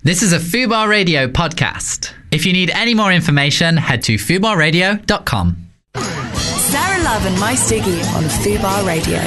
This is a Fubar Radio podcast. If you need any more information, head to fubarradio.com. Sarah Love and My Stiggy on Fubar Radio.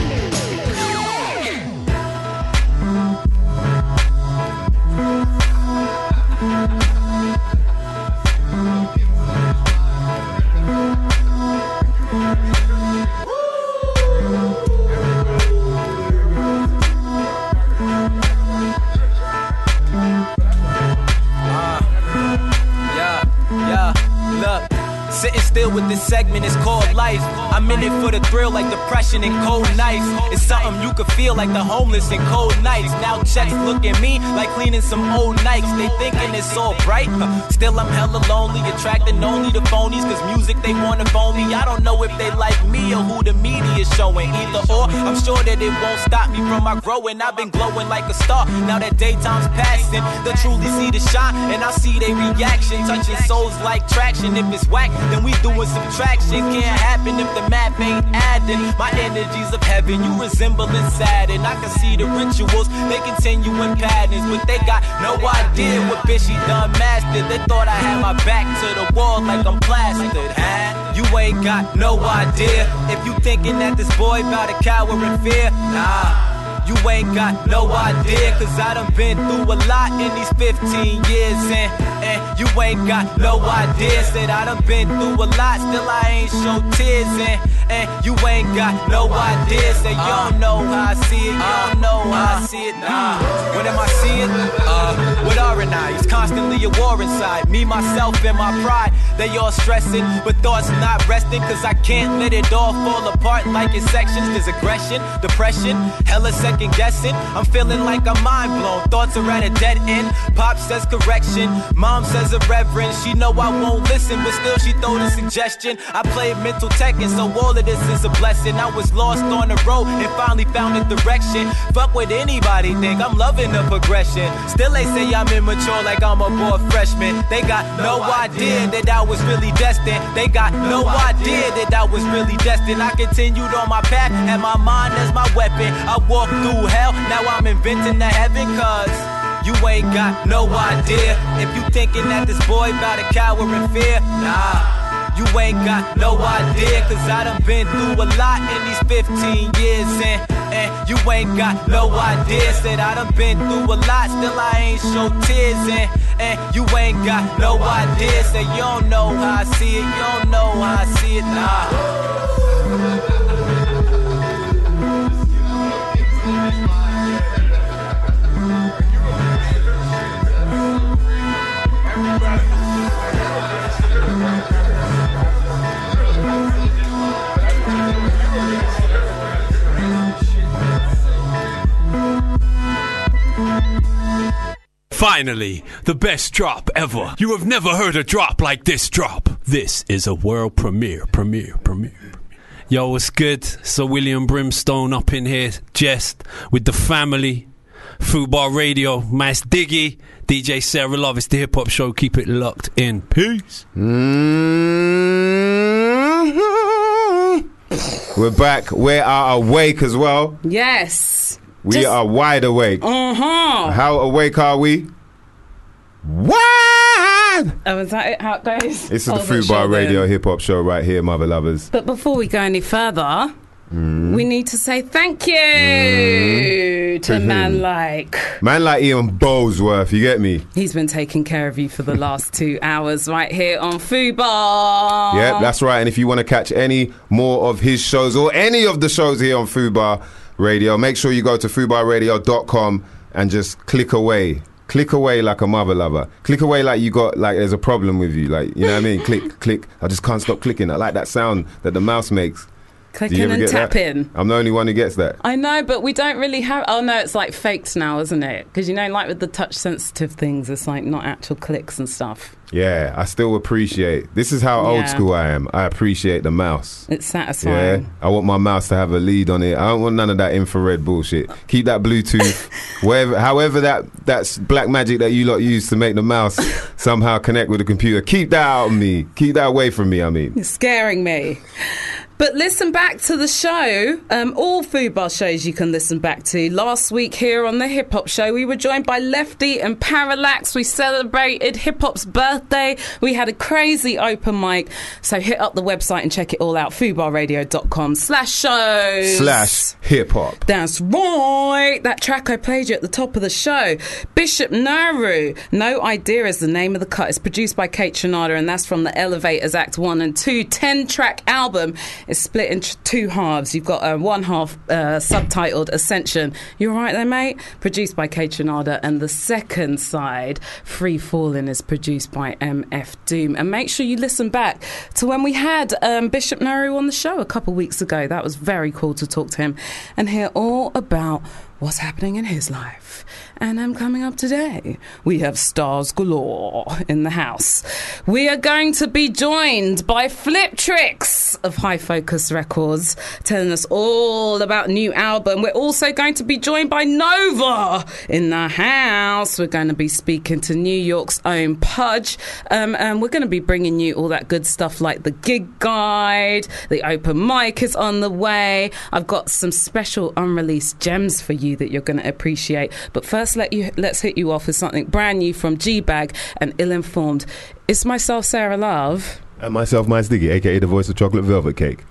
Sitting still with this segment is called life. I'm in it for the thrill like depression and cold nights. It's something you could feel like the homeless and cold nights. Now checks look at me like cleaning some old Nikes. They thinking it's all bright. Still I'm hella lonely, attracting only the phonies. Cause music they wanna phone me. I don't know if they like me or who the media's showing. Either or, I'm sure that it won't stop me from my growing. I've been glowing like a star. Now that daytime's passing, they'll truly see the shine. And I see their reaction, touching souls like traction. If it's whack, then we doing subtraction. Can't happen if the math ain't adding. My energies of heaven, you resembling Saturn. I can see the rituals, they continue in patterns. But they got no idea what bitch she done mastered. They thought I had my back to the wall like I'm plastered, huh? You ain't got no idea. If you thinking that this boy bout to cower in fear, nah. You ain't got no idea, cause I done been through a lot in these 15 years, and you ain't got no idea. Said I done been through a lot, still I ain't show tears, and you ain't got no idea. Say you don't know how I see it, you don't know how I see it, nah. When am I seeing? With R&I, it's constantly a war inside. Me, myself, and my pride, they all stressing, but thoughts not resting, cause I can't let it all fall apart like in sections. There's aggression, depression, hella second guessing. I'm feeling like I'm mind blown. Thoughts are at a dead end. Pop says correction. Mom says irreverent. She know I won't listen, but still she throw the suggestion. I play mental Tekken, so all of this is a blessing. I was lost on the road and finally found a direction. Fuck what anybody think. I'm loving the progression. Still they say I'm immature like I'm a boy freshman. They got no idea that I was really destined. They got no idea that I was really destined. I continued on my path, had my mind as my weapon. I walked through hell, now I'm inventing the heaven, cause you ain't got no idea. If you thinking that this boy bout to cower in fear, nah. You ain't got no idea, cause I done been through a lot in these 15 years, and you ain't got no idea. Said I done been through a lot, still I ain't show tears, and you ain't got no idea. Say you don't know how I see it, you don't know how I see it, nah. Finally, the best drop ever. You have never heard a drop like this drop. This is a world premiere. Yo, what's good? So William Brimstone up in here, Jest, with the family. Fubar Radio, Mas Diggy, DJ Sarah Love. It's the Hip Hop Show. Keep it locked in. Peace. We're back. We are awake as well. Yes. We are wide awake. How awake are we? Wide! Oh, is that it, how it goes? It's the Fubar Radio Hip Hop Show right here, mother lovers. But before we go any further, we need to say thank you to man like Ian Bowsworth, you get me? He's been taking care of you for the last 2 hours right here on Fubar. Yep, that's right. And if you want to catch any more of his shows or any of the shows here on Fubar Radio, make sure you go to fubarradio.com and just click away. Click away like a mother lover. Click away like you got, like there's a problem with you. Like, you know what I mean? Click. I just can't stop clicking. I like that sound that the mouse makes. Clicking and tapping. I'm the only one who gets that. I know, but we don't really have... Oh, no, it's like faked now, isn't it? Because, you know, like with the touch-sensitive things, it's like not actual clicks and stuff. Yeah, I still appreciate... This is how old school I am. I appreciate the mouse. It's satisfying. Yeah, I want my mouse to have a lead on it. I don't want none of that infrared bullshit. Keep that Bluetooth, however that's black magic that you lot use to make the mouse somehow connect with the computer. Keep that out of me. Keep that away from me, I mean. You're scaring me. But listen back to the show. All Food Bar shows you can listen back to. Last week here on the Hip Hop Show, we were joined by Lefty and Parallax. We celebrated hip hop's birthday. We had a crazy open mic. So hit up the website and check it all out. foodbarradio.com/shows/hip-hop. That's right. That track I played you at the top of the show. Bishop Nehru. No Idea is the name of the cut. It's produced by Kate Trinada, and that's from the Elevators Act 1 and 2 10-track album. It's split into two halves. You've got one half subtitled Ascension. You all right there, mate? Produced by Kate Trinada. And the second side, Free Fallin', is produced by MF Doom. And make sure you listen back to when we had Bishop Nehru on the show a couple weeks ago. That was very cool to talk to him and hear all about what's happening in his life. And coming up today, we have stars galore in the house. We are going to be joined by Flip Tricks of High Focus Records, telling us all about new album. We're also going to be joined by Nova in the house. We're going to be speaking to New York's own Pudge. And we're going to be bringing you all that good stuff like the gig guide, the open mic is on the way. I've got some special unreleased gems for you that you're going to appreciate. But first, let's hit you off with something brand new from G-Bag and Ill-Informed. It's myself, Sarah Love. And myself, Miles Diggy, a.k.a. the voice of Chocolate Velvet Cake.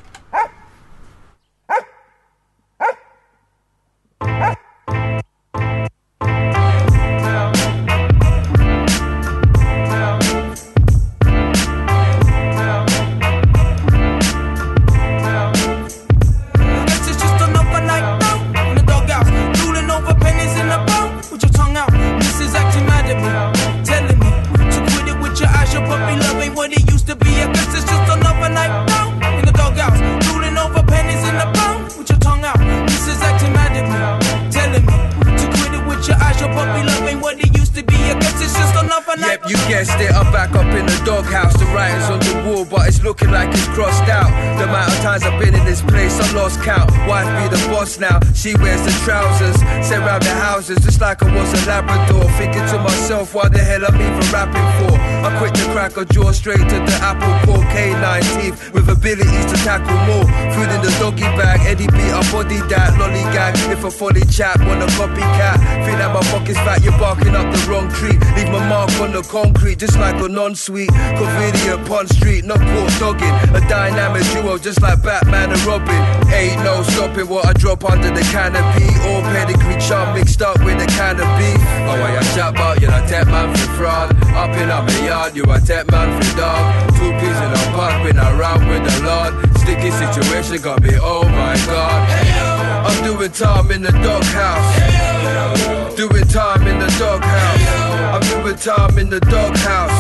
Yep, you guessed it, I'm back up in the doghouse. The writing's on the wall, but it's looking like it's crossed out. The amount of times I've been in this place, I lost count. Wife be the boss now, she wears the trousers. Sent round the houses, just like I was a Labrador. Thinking to myself, why the hell I'm even rapping for? I quit the crack, I draw straight to the apple core. K9 teeth, with abilities to tackle more. Food in the doggy bag, Eddie beat up body that lollygag. If a folly chat, want a copycat. Think that my pocket's fat, you're barking up the wrong tree. Leave my mark on the concrete, just like a non-sweet. Convenient Pond Street, not caught dogging. A dynamic duo, just like Batman and Robin. Ain't no stopping what I drop under the canopy. All pedigree charm mixed up with a can of beef. Oh, I chat about you, I tap man for fraud. Up in my yard, you a tap man for dog. 2 pieces in a pot, been around with the Lord. Sticky situation got me, oh my God. I'm doing time in the doghouse. Doing time in the doghouse. I'm doing time in the doghouse.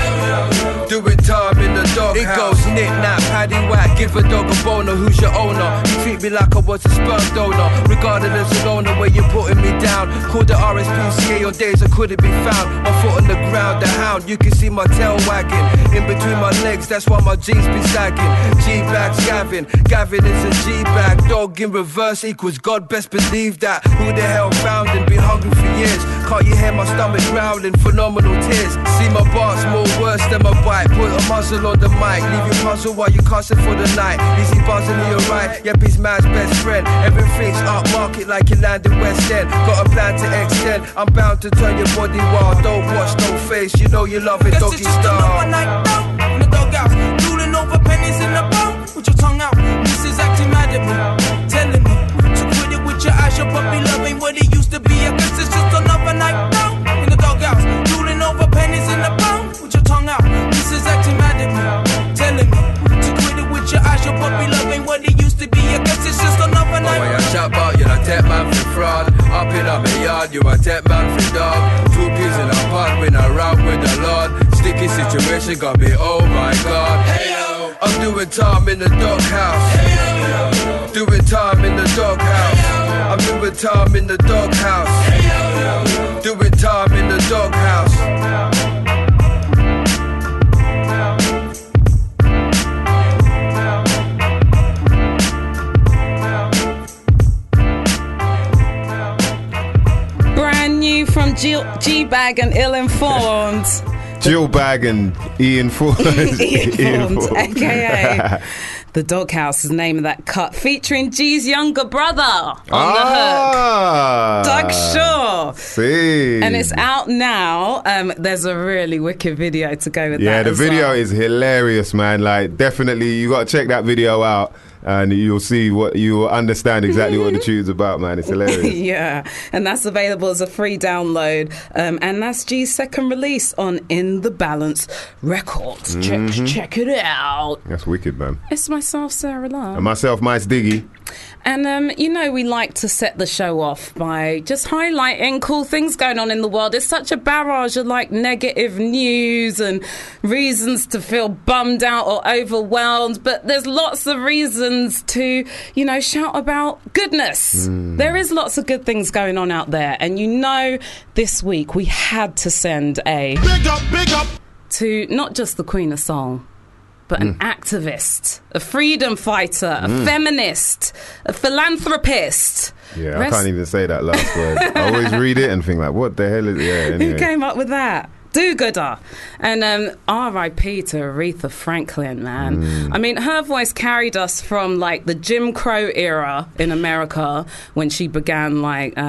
Doing time in the doghouse. It goes knick-knack, paddy whack. Give a dog a boner, who's your owner? You treat me like I was a sperm donor. Regarded as a loner, where you're putting me down. Called the RSPCA on days I couldn't be found. My foot on the ground, the hound. You can see my tail wagging. In between my legs, that's why my jeans be sagging. G-Bag's Gavin. Gavin is a G-Bag. Dog in reverse equals God, best believe that. Who the hell found and been hungry for years? Can't you hear my stomach growling? Phenomenal tears. See my bars more worse than my bite. Put a muzzle on the mic. Leave you puzzled while you cussing for the night. Easy buzzing, you're right. Yep, he's man's best friend. Everything's upmarket like you landed West End. Got a plan to extend. I'm bound to turn your body wild. Don't watch, no face. You know you love it, doggy style. In the doghouse, drooling over pennies in the bone. With your tongue out, Mrs. acting mad at me, telling me to quit it with your eyes. Your puppy love ain't what it used to be. I guess it's just another night down in the doghouse, drooling over pennies in the bone. With your tongue out, Mrs. acting mad at me, telling me to quit it with your eyes. Your puppy love ain't what it used to be. I guess it's just another night. Oh, I chat about you, I tap man for fraud. Up in my yard, you a tap man for dog. 2 peas in a pot, when I round with the Lord. Sticky situation got me, oh my God. Hey-o. I'm doing time in the doghouse. Hey-o. Doing time in the doghouse. I'm doing time in the doghouse. Hey-o. Doing time in the doghouse. Brand new from G-Bag and Ill-Informed. Jill Bag and Ian Ford. Ian Ford, a.k.a. The Doghouse is the name of that cut, featuring G's younger brother on the hook, Doug Shaw. See. And it's out now. There's a really wicked video to go with that. Yeah, the video well. is hilarious, man. Like, definitely, you got to check that video out. And you'll see you will understand exactly what the tune's about, man. It's hilarious. Yeah, and that's available as a free download. And that's G's second release on In the Balance Records. Check it out. That's wicked, man. It's myself, Sarah Love. And myself, Mice Diggy. And, we like to set the show off by just highlighting cool things going on in the world. It's such a barrage of, negative news and reasons to feel bummed out or overwhelmed. But there's lots of reasons to, shout about goodness. There is lots of good things going on out there. And, this week we had to send a big up to not just the Queen of Soul, but an activist, a freedom fighter, a feminist, a philanthropist. Yeah, I can't even say that last word. I always read it and think what the hell is it? Yeah, anyway. Who came up with that? Do-gooder. And R.I.P. to Aretha Franklin, man. I mean, her voice carried us from, the Jim Crow era in America when she began,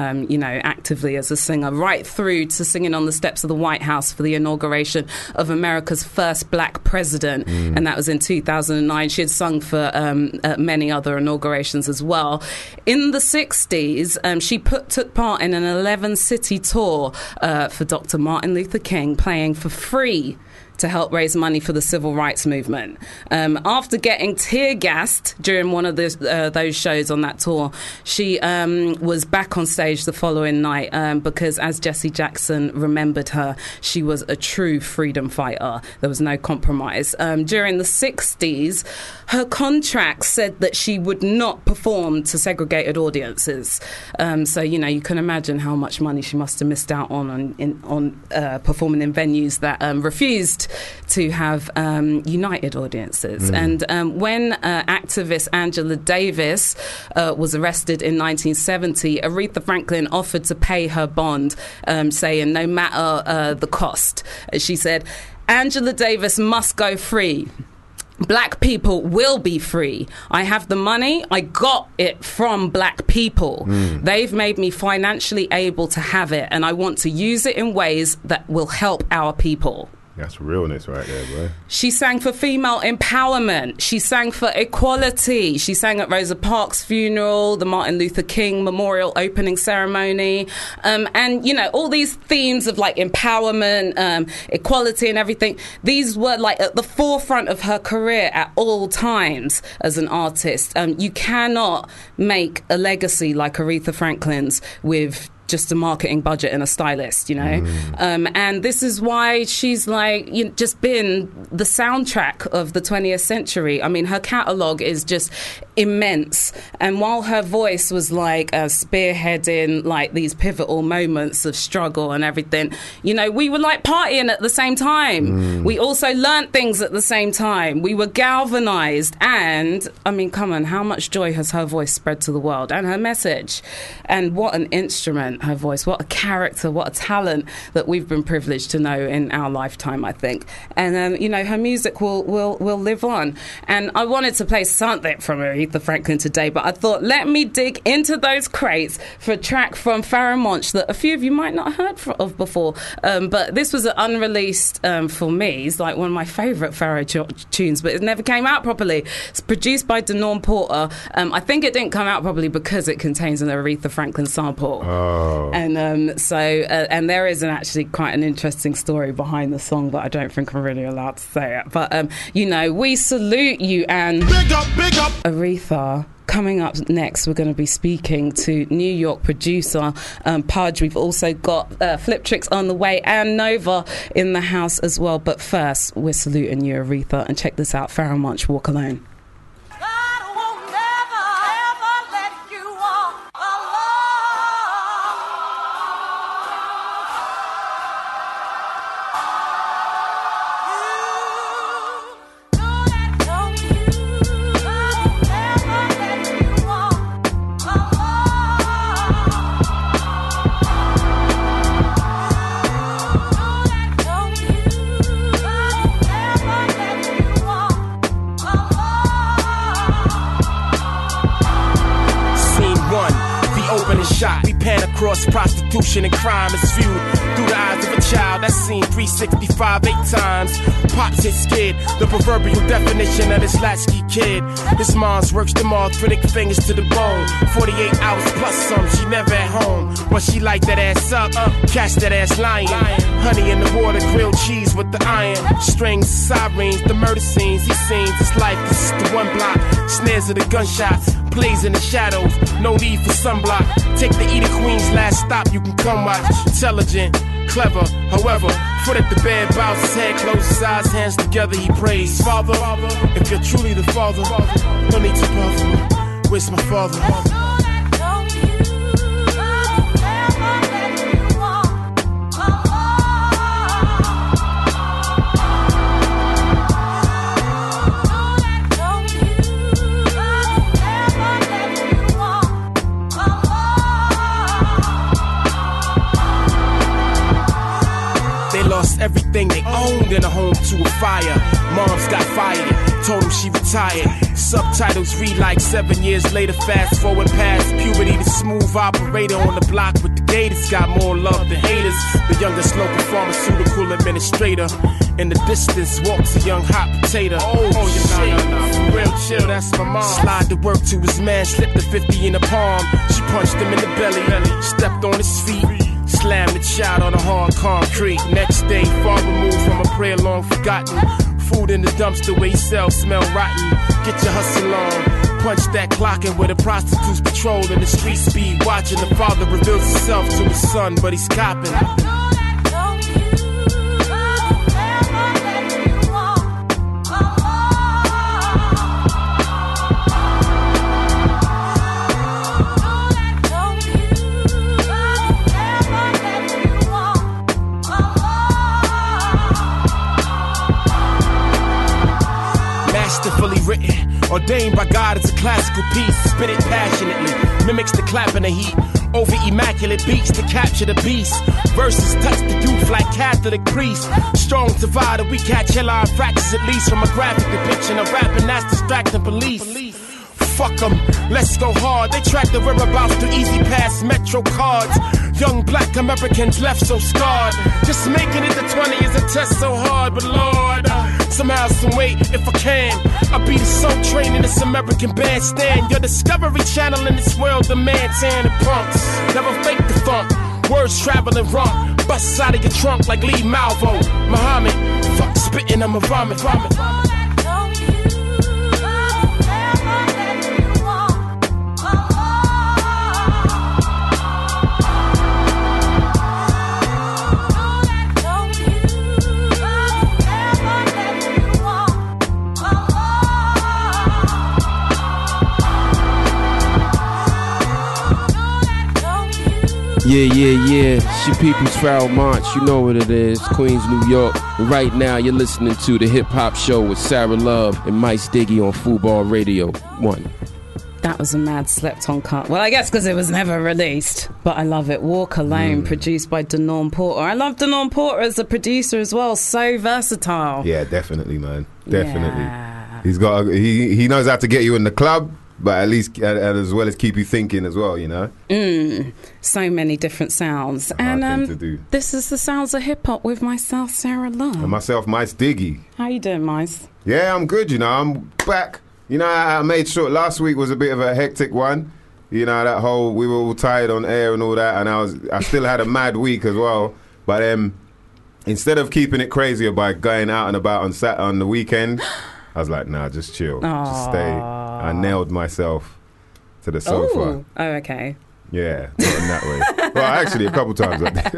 actively as a singer, right through to singing on the steps of the White House for the inauguration of America's first black president. And that was in 2009. She had sung for many other inaugurations as well. In the 60s, she took part in an 11-city tour for Dr. Martin Luther King, playing for free to help raise money for the civil rights movement. After getting tear-gassed during one of those shows on that tour, she was back on stage the following night because, as Jesse Jackson remembered her, she was a true freedom fighter. There was no compromise. During the 60s, her contract said that she would not perform to segregated audiences. So, you can imagine how much money she must have missed out on performing in venues that refused to have united audiences. And when activist Angela Davis was arrested in 1970, Aretha Franklin offered to pay her bond, saying no matter the cost. She said, Angela Davis must go free. Black people will be free. I have the money. I got it from black people. They've made me financially able to have it, and I want to use it in ways that will help our people. That's realness right there, bro. She sang for female empowerment. She sang for equality. She sang at Rosa Parks' funeral, the Martin Luther King Memorial opening ceremony. And, all these themes of empowerment, equality and everything, these were at the forefront of her career at all times as an artist. You cannot make a legacy like Aretha Franklin's with just a marketing budget and a stylist, and this is why she's just been the soundtrack of the 20th century. I mean, her catalogue is just immense, and while her voice was spearheading these pivotal moments of struggle and everything, we were partying at the same time. We also learnt things at the same time. We were galvanized, and I mean, come on, how much joy has her voice spread to the world, and her message, and what an instrument her voice, what a character, what a talent that we've been privileged to know in our lifetime, I think. And her music will live on. And I wanted to play something from Aretha Franklin today, but I thought, let me dig into those crates for a track from Pharoah Monch that a few of you might not have heard of before. But this was unreleased for me. It's one of my favourite Pharoah tunes, but it never came out properly. It's produced by Denorm Porter. I think it didn't come out properly because it contains an Aretha Franklin sample. And and there is actually quite an interesting story behind the song, but I don't think I'm really allowed to say it. But we salute you, and big up Aretha. Coming up next, we're going to be speaking to New York producer Pudge. We've also got Fliptrix on the way and Nova in the house as well. But first, we're saluting you, Aretha, and check this out: Pharoah Monch, Walk Alone. Oh across prostitution and crime is viewed through the eyes of a child. That's seen 365 8 times. Pops hit scared, the proverbial definition of this latchkey kid. His mom's works them arthritic fingers to the bone. 48 hours plus some, she never at home. But she light that ass up, catch that ass lying. Honey in the water, grilled cheese with the iron. Strings, sirens, the murder scenes. He scenes his life, this is the one block. Snares of the gunshots, plays in the shadows. No need for sunblock. Take the Edith Queen's last stop, you can come watch. Intelligent, clever, however, foot at the bed, bows his head, closes his eyes, hands together, he prays. Father, if you're truly the Father, no need to bother me. Where's my Father? Everything they owned in a home to a fire. Moms got fired, told him she retired. Subtitles read like 7 years later. Fast forward past puberty, the smooth operator on the block with the gators got more love than haters. The youngest local pharmaceutical administrator. In the distance walks a young hot potato. Oh shit, for real chill, that's my mom. Slide to work to his man, slipped the 50 in the palm. She punched him in the belly, stepped on his feet. Slammed the child on the hard concrete. Next day, far removed from a prayer long forgotten. Food in the dumpster where he sells smell rotten. Get your hustle on. Punch that clock in where the prostitutes patrolling the street speed. Watching the father reveals himself to his son, but he's copping. Masterfully written, ordained by God as a classical piece. Spit it passionately, mimics the clap in the heat. Over immaculate beats to capture the beast. Verses touch the youth like Catholic priests. Strong divider, we catch headline fractures at least. From a graphic depiction of rapping that's distracting police. Fuck them, let's go hard. They track the whereabouts through easy pass metro cards. Young black Americans left so scarred. Just making it to 20 is a test so hard. But Lord, somehow, some way, if I can, I'll be the soul train in this American bandstand. Your Discovery Channel in this world demands and punks. Never fake the funk, words traveling wrong. Busts out of your trunk like Lee Malvo. Muhammad, fuck spitting, I'ma vomit. Yeah. It's your people's Farrell March. You know what it is. Queens, New York. And right now, you're listening to the Hip Hop Show with Sarah Love and Mice Diggy on Football Radio 1. That was a mad slept-on cut. Well, I guess because it was never released. But I love it. Walk Alone, produced by Denorm Porter. I love Denorm Porter as a producer as well. So versatile. Yeah, definitely, man. Definitely. Yeah. He's got. He knows how to get you in the club. But at least, as well as keep you thinking as well, you know? So many different sounds. And this is the sounds of hip-hop with myself, Sarah Love. And myself, Mice Diggy. How you doing, Mice? Yeah, I'm good, you know. I'm back. You know, I made sure last week was a bit of a hectic one. You know, that whole, we were all tired on air and all that. And I still had a mad week as well. But instead of keeping it crazier by going out and about on the weekend... I was like, nah, just chill. Aww. Just stay. I nailed myself to the sofa. Oh, okay. Yeah, not in that way. Well, actually, a couple times.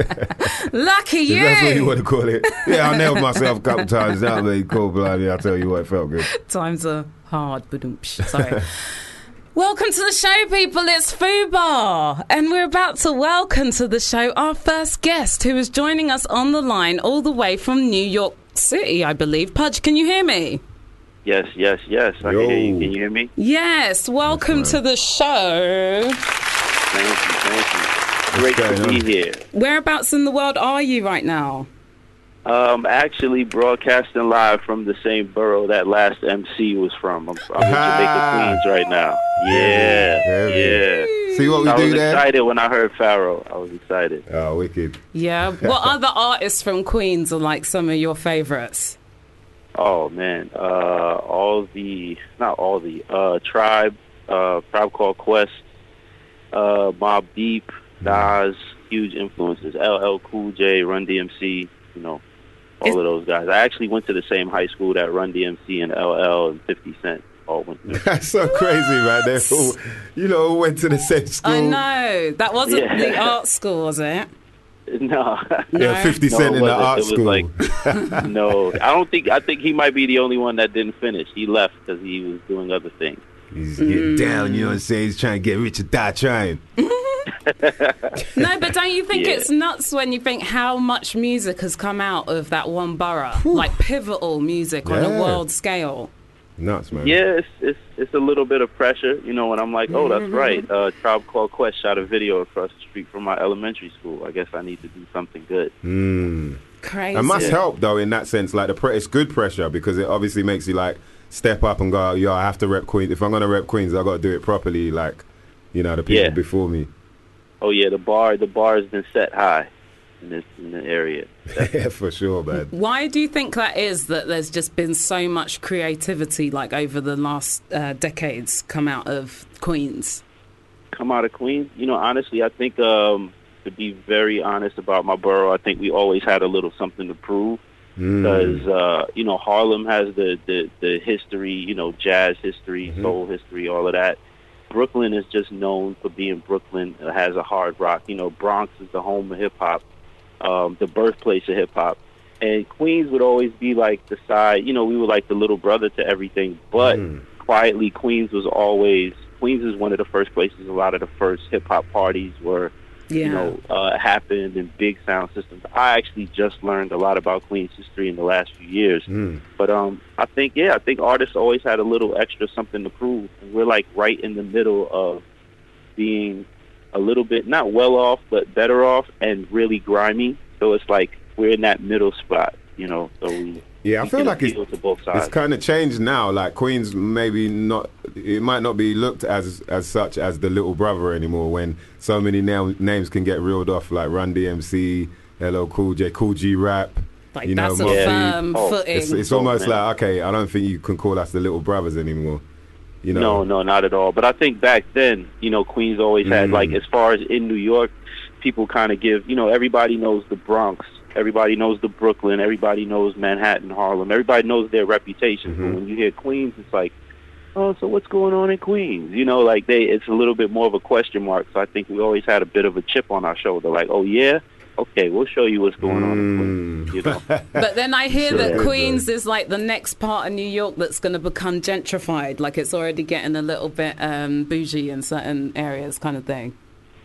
Lucky you! That's what you want to call it. Yeah, I nailed myself a couple times. That was cool, but I'll tell you what, it felt good. Times are hard. Sorry. Welcome to the show, people. It's Fubar. And we're about to welcome to the show our first guest who is joining us on the line all the way from New York City, I believe. Pudge, can you hear me? Yes. I can hear you. Can you hear me? Yes. Welcome to the show. Thank you. Great to be here. Whereabouts in the world are you right now? Actually broadcasting live from the same borough that last MC was from. I'm in Jamaica, Queens right now. Yeah. See what we I do was there? excited when I heard Pharaoh. I was excited. Oh, wicked. Yeah. What other artists from Queens are like some of your favorites? Oh man, Tribe Called Quest, Mobb Deep, Nas, huge influences. LL Cool J, Run DMC, you know, all of those guys. I actually went to the same high school that Run DMC and LL and 50 Cent all went to. That's so crazy, man. They all, went to the same school. I know. That wasn't the art school, was it? No. Yeah, 50 Cent in the art school. No, I think he might be the only one that didn't finish. He left because he was doing other things. He's getting down, you know what I'm saying? He's trying to get rich or die trying. No, but don't you think it's nuts when you think how much music has come out of that one borough? Like pivotal music on a world scale. Nuts, man. Yeah, it's a little bit of pressure, you know, when I'm like, oh, that's right. Tribe Called Quest shot a video across the street from my elementary school. I guess I need to do something good. Crazy. It must help, though, in that sense. Like, it's good pressure because it obviously makes you, like, step up and go, yo, I have to rep Queens. If I'm going to rep Queens, I've got to do it properly, like, you know, the people before me. Oh, yeah, the bar has been set high in the area. Yeah, for sure, man. Why do you think that is, that there's just been so much creativity, like, over the last decades come out of Queens? Come out of Queens? You know, honestly, I think, to be very honest about my borough, I think we always had a little something to prove. Because, you know, Harlem has the history, you know, jazz history, soul history, all of that. Brooklyn is just known for being Brooklyn. It has a hard rock. You know, Bronx is the home of hip-hop, the birthplace of hip-hop. And Queens would always be like the side, you know, we were like the little brother to everything. But quietly, Queens is one of the first places a lot of the first hip-hop parties were, you know, happened in big sound systems. I actually just learned a lot about Queens history in the last few years. But I think artists always had a little extra something to prove. And we're like right in the middle of being a little bit, not well off, but better off and really grimy. So it's like we're in that middle spot, you know, so I feel like it's kind of changed now. Like Queens, maybe not. It might not be looked as such as the little brother anymore. When so many names can get reeled off, like Run DMC, LL Cool J, Cool G Rap. Like, you know, that's a firm footing. It's almost like, okay, I don't think you can call us the little brothers anymore. You know? No, not at all. But I think back then, you know, Queens always had, like, as far as in New York, people kind of give, you know, everybody knows the Bronx. Everybody knows the Brooklyn. Everybody knows Manhattan, Harlem. Everybody knows their reputation. But when you hear Queens, it's like, oh, so what's going on in Queens? You know, like it's a little bit more of a question mark. So I think we always had a bit of a chip on our shoulder. Like, oh, yeah? Okay, we'll show you what's going on in Queens, you know. But then I hear that Queens is like the next part of New York that's going to become gentrified. Like it's already getting a little bit bougie in certain areas kind of thing.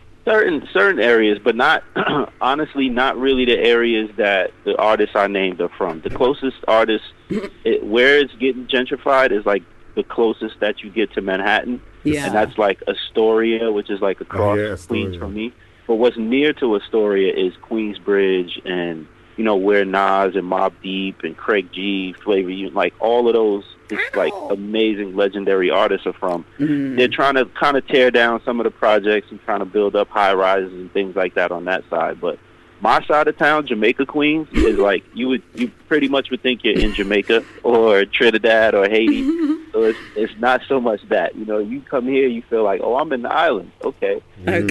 Certain areas, but not honestly, not really the areas that the artists I named are from. The closest artists, where it's getting gentrified, is like the closest that you get to Manhattan, and that's like Astoria, which is like across Queens from me. But what's near to Astoria is Queensbridge, and you know where Nas and Mobb Deep and Craig G, Flavor Unit, like all of those. It's like amazing, legendary artists are from. They're trying to kind of tear down some of the projects and trying to build up high rises and things like that on that side. But my side of town, Jamaica, Queens, is like you pretty much would think you're in Jamaica or Trinidad or Haiti. So it's not so much that, you know, you come here, you feel like, oh, I'm in the island. Okay.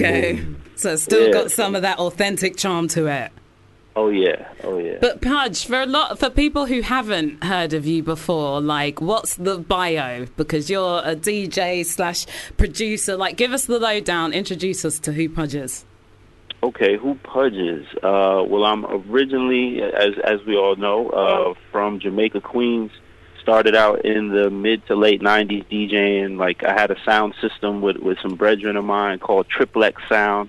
So it's still got some of that authentic charm to it. Oh yeah. But Pudge, for people who haven't heard of you before, like, what's the bio? Because you're a DJ / producer. Like, give us the lowdown. Introduce us to who Pudge is. Okay, who Pudge is? Well, I'm originally, as we all know, from Jamaica, Queens. Started out in the mid to late 90s DJing. Like, I had a sound system with some brethren of mine called Triplex Sound.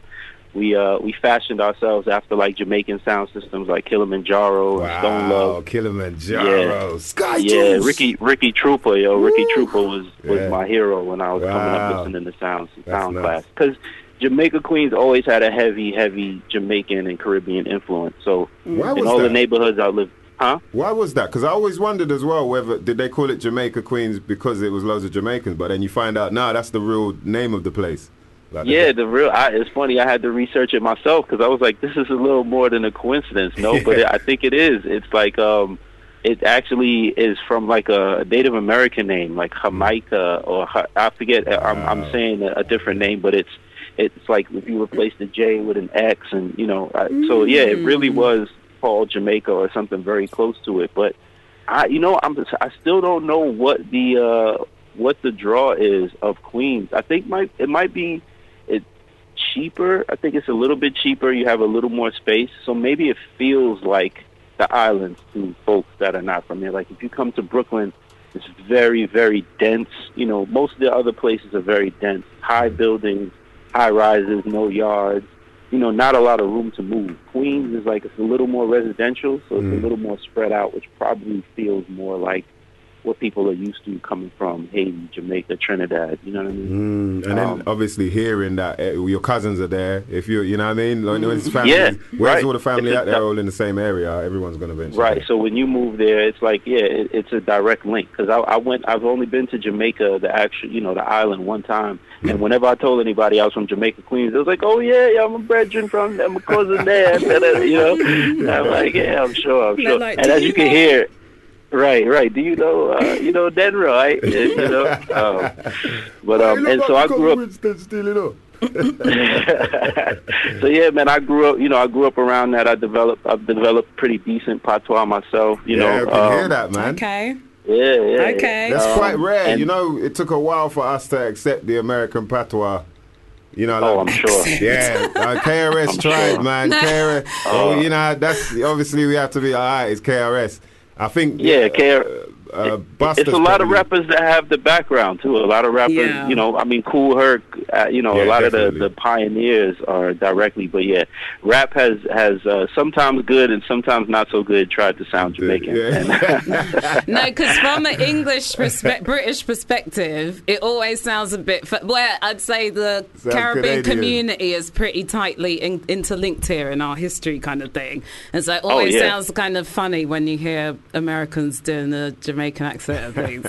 We fashioned ourselves after like Jamaican sound systems like Kilimanjaro, Stone Love, Kilimanjaro, Sky Juice. Ricky Trooper, Ricky Trooper was my hero when I was coming up listening to sound class. Because Jamaica, Queens always had a heavy Jamaican and Caribbean influence. So in all the neighborhoods I lived. Huh? Why was that? Because I always wondered as well whether did they call it Jamaica Queens because it was loads of Jamaicans, but then you find out that's the real name of the place. Like it's funny. I had to research it myself because I was like, this is a little more than a coincidence. No, but I think it is. It's like it actually is from like a Native American name, like Jamaica, or I forget. I'm saying a different name, but it's like if you replace the J with an X, and so yeah, it really was called Jamaica or something very close to it. But I still don't know what the draw is of Queens. I think it might be it's cheaper. I think it's a little bit cheaper. You have a little more space, so maybe it feels like the islands to folks that are not from there. Like if you come to Brooklyn, it's very, very dense. Most of the other places are very dense, high buildings, high rises, no yards. Not a lot of room to move. Queens is like it's a little more residential, so it's a little more spread out, which probably feels more like what people are used to coming from Haiti, Jamaica, Trinidad. You know what I mean? And then obviously hearing that your cousins are there. If you know what I mean? Like, it's family. Where's all the family out there all in the same area? Everyone's going to be right. So when you move there, it's like it's a direct link. Because I've only been to Jamaica, the actual, the island, one time. And whenever I told anybody I was from Jamaica, Queens, it was like, oh yeah, I'm a brethren from, I'm a cousin there. I'm like, yeah, I'm sure. Like, and as you can hear. Right. Do you know Den, right? And so I grew up. So yeah, man, I grew up around that. I've developed pretty decent patois myself. I can hear that, man. Okay. Yeah. Okay. That's quite rare. it took a while for us to accept the American patois. I'm sure. Yeah, KRS tried, man. KRS. That's obviously we have to be all right. It's KRS. I think it's a lot of rappers that have the background too. A lot of rappers, Kool Herc, a lot of the pioneers are directly. But yeah, rap has sometimes good and sometimes not so good tried to sound Jamaican. No, because from an English British perspective, it always sounds a bit. Where I'd say the Caribbean community is pretty tightly interlinked here in our history, kind of thing, and so it always sounds kind of funny when you hear Americans doing the Jamaican accent of things.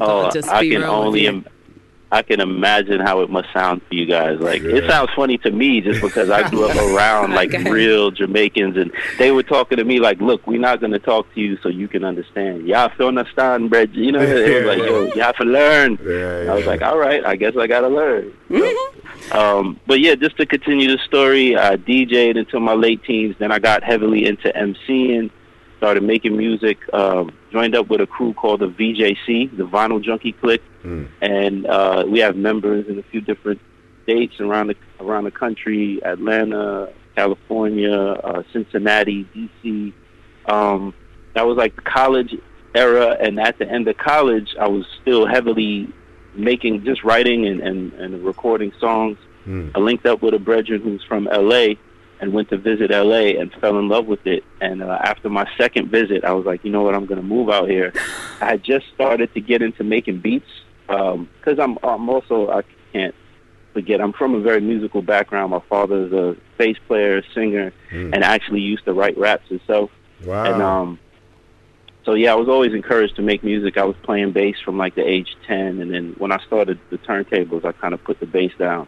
I can imagine how it must sound for you guys. Like it sounds funny to me just because I grew up around like real Jamaicans, and they were talking to me like, "Look, we're not going to talk to you so you can understand. Y'all feel understand, bread." It was like, "Yo, you have to learn." I was like, "All right, I guess I got to learn." But yeah, just to continue the story, I DJ'd until my late teens. Then I got heavily into MCing. Started making music, joined up with a crew called the VJC, the Vinyl Junkie Clique, and we have members in a few different states around the country: Atlanta, California, Cincinnati, DC. That was like the college era, and at the end of college, I was still heavily just writing and recording songs. I linked up with a brethren who's from LA. And went to visit LA and fell in love with it. And after my second visit, I was like, you know what, I'm going to move out here. I had just started to get into making beats because I'm also, I can't forget, I'm from a very musical background. My father's a bass player, singer, and actually used to write raps himself. Wow. And so yeah, I was always encouraged to make music. I was playing bass from like the age 10, and then when I started the turntables, I kind of put the bass down.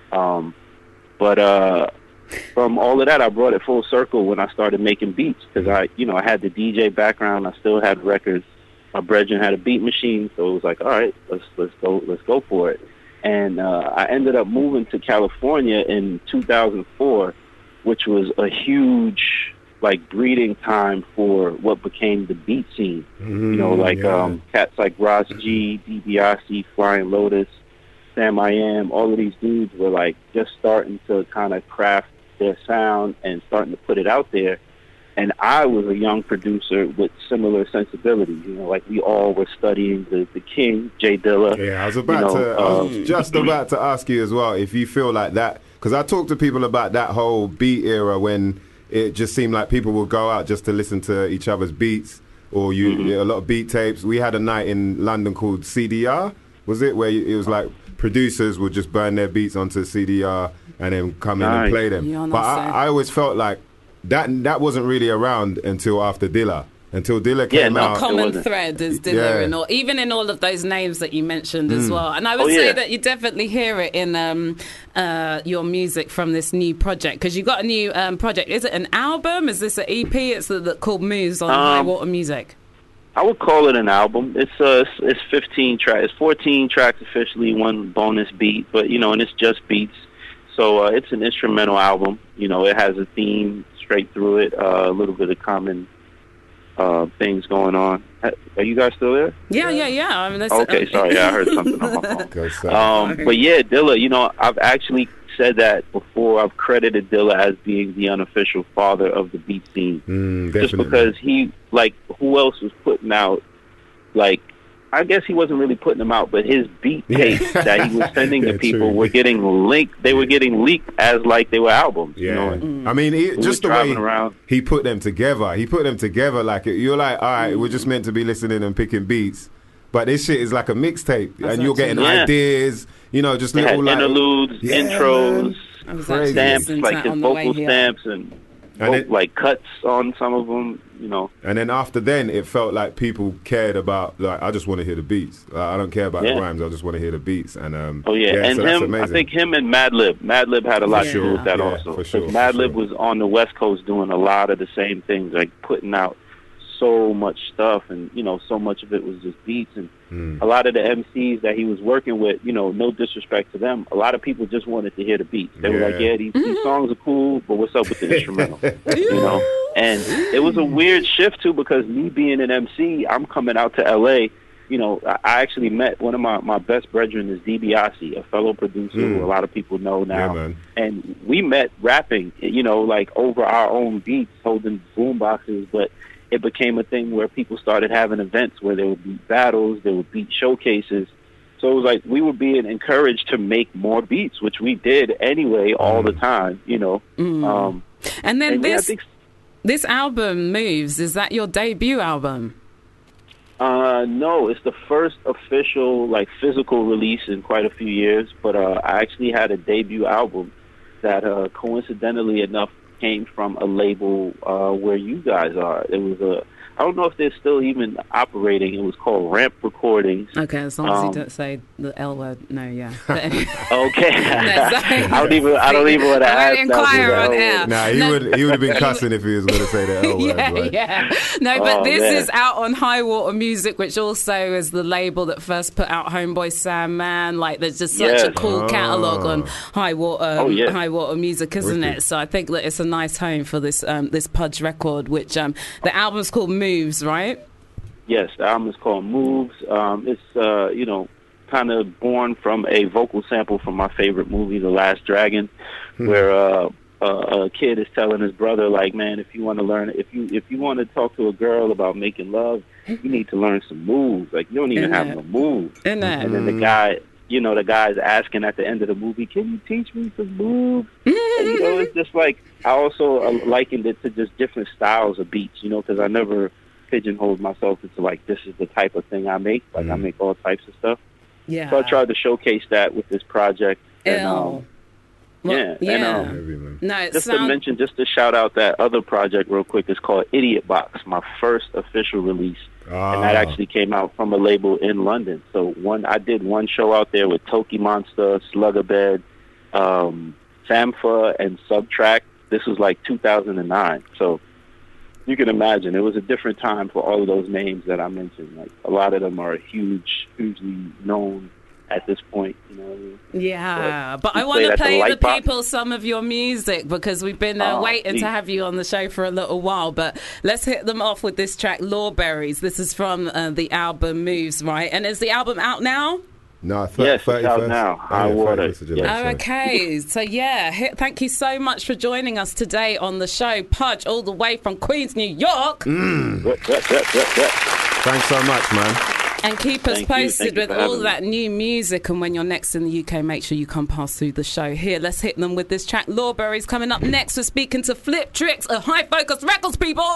From all of that, I brought it full circle when I started making beats because I had the DJ background. I still had records. My brethren had a beat machine, so it was like, all right, let's go for it. And I ended up moving to California in 2004, which was a huge breeding time for what became the beat scene. Cats like Ross G, DiBiase, Flying Lotus, Sam I Am, all of these dudes were just starting to kind of craft their sound and starting to put it out there. And I was a young producer with similar sensibilities. We all were studying the King, J Dilla. Yeah, I was just about to ask you as well if you feel like that, because I talk to people about that whole beat era when it just seemed like people would go out just to listen to each other's beats, or a lot of beat tapes. We had a night in London called CDR, was it, where it was like producers would just burn their beats onto CDR and then come in and play them. But I always felt like that wasn't really around until after Dilla. until Dilla came out. A common thread is Dilla, and even in all of those names that you mentioned as well. And I would say that you definitely hear it in your music from this new project, because you got a new project. Is it an album? Is this an EP? It's called Moves on High Water Music. I would call it an album. It's 15 tracks. It's 14 tracks officially, one bonus beat, but and it's just beats. So it's an instrumental album. It has a theme straight through it. A little bit of common things going on. Are you guys still there? Yeah. I mean, okay, sorry. I heard something on my phone. But yeah, Dilla, I've actually said that before. I've credited Dilla as being the unofficial father of the beat scene. Just because who else was putting out, I guess he wasn't really putting them out, but his beat tapes that he was sending to people were getting leaked. They were getting leaked as they were albums. Yeah. I mean, just the way he put them together. He put them together you're like, all right, we're just meant to be listening and picking beats. But this shit is like a mixtape, and you're getting ideas, just they little had interludes, intros, stamps, his vocal stamps, and cuts on some of them, And then after then, it felt like people cared about, I just want to hear the beats. I don't care about the rhymes, I just want to hear the beats. And and so him, I think him and Madlib had a lot to do with that also. For sure, Madlib was on the West Coast doing a lot of the same things, putting out so much stuff, and so much of it was just beats, and a lot of the MCs that he was working with, no disrespect to them, a lot of people just wanted to hear the beats. They were like, these songs are cool, but what's up with the instrumental? And it was a weird shift too, because me being an MC, I'm coming out to LA. I actually met one of my best brethren is DiBiase, a fellow producer who a lot of people know now, and we met rapping, over our own beats, holding boomboxes, but it became a thing where people started having events where there would be battles, there would be showcases. So it was we were being encouraged to make more beats, which we did anyway all the time, And then this album, Moves, is that your debut album? No, it's the first official, physical release in quite a few years. But I actually had a debut album that, coincidentally enough, came from a label where you guys are. It was I don't know if they're still even operating. It was called Ramp Recordings. Okay, as long as you don't say the L word. No, yeah. Okay. I don't even want to ask. Inquire on air. Nah, he would have been cussing if he was going to say the L word. Yeah. No, but this is out on High Water Music, which also is the label that first put out Homeboy Sam Man. There's just such a cool catalog on High Water Music, isn't it? So I think that it's a nice home for this this Pudge record, which the album's called Moves, right? Yes, the album is called Moves. It's kind of born from a vocal sample from my favorite movie, The Last Dragon, where a kid is telling his brother, man, if you want to learn, if you want to talk to a girl about making love, you need to learn some moves. You don't even have no moves. And then the guy, the guy's asking at the end of the movie, can you teach me some moves? And, it's just I also likened it to just different styles of beats, because I never pigeonholed myself into this is the type of thing I make. I make all types of stuff. Yeah. So I tried to showcase that with this project. And, just to shout out that other project real quick, it's called Idiot Box, my first official release. And that actually came out from a label in London. So I did one show out there with Toki Monster, Slugabed, Sampha, and Subtract. This was 2009. So you can imagine it was a different time for all of those names that I mentioned. A lot of them are hugely known at this point, Yeah, but I want to play the people some of your music, because we've been waiting to have you on the show for a little while. But let's hit them off with this track, Lawberries. This is from the album Moves, right? And is the album out now? No, yes, it's out now. High Water. Okay, so thank you so much for joining us today on the show, Pudge, all the way from Queens, New York. Thanks so much, man. And keep us posted with all that new music. And when you're next in the UK, make sure you come past through the show here. Let's hit them with this track, Lawberries. Coming up next, we're speaking to Flip Tricks of High Focus Records, people.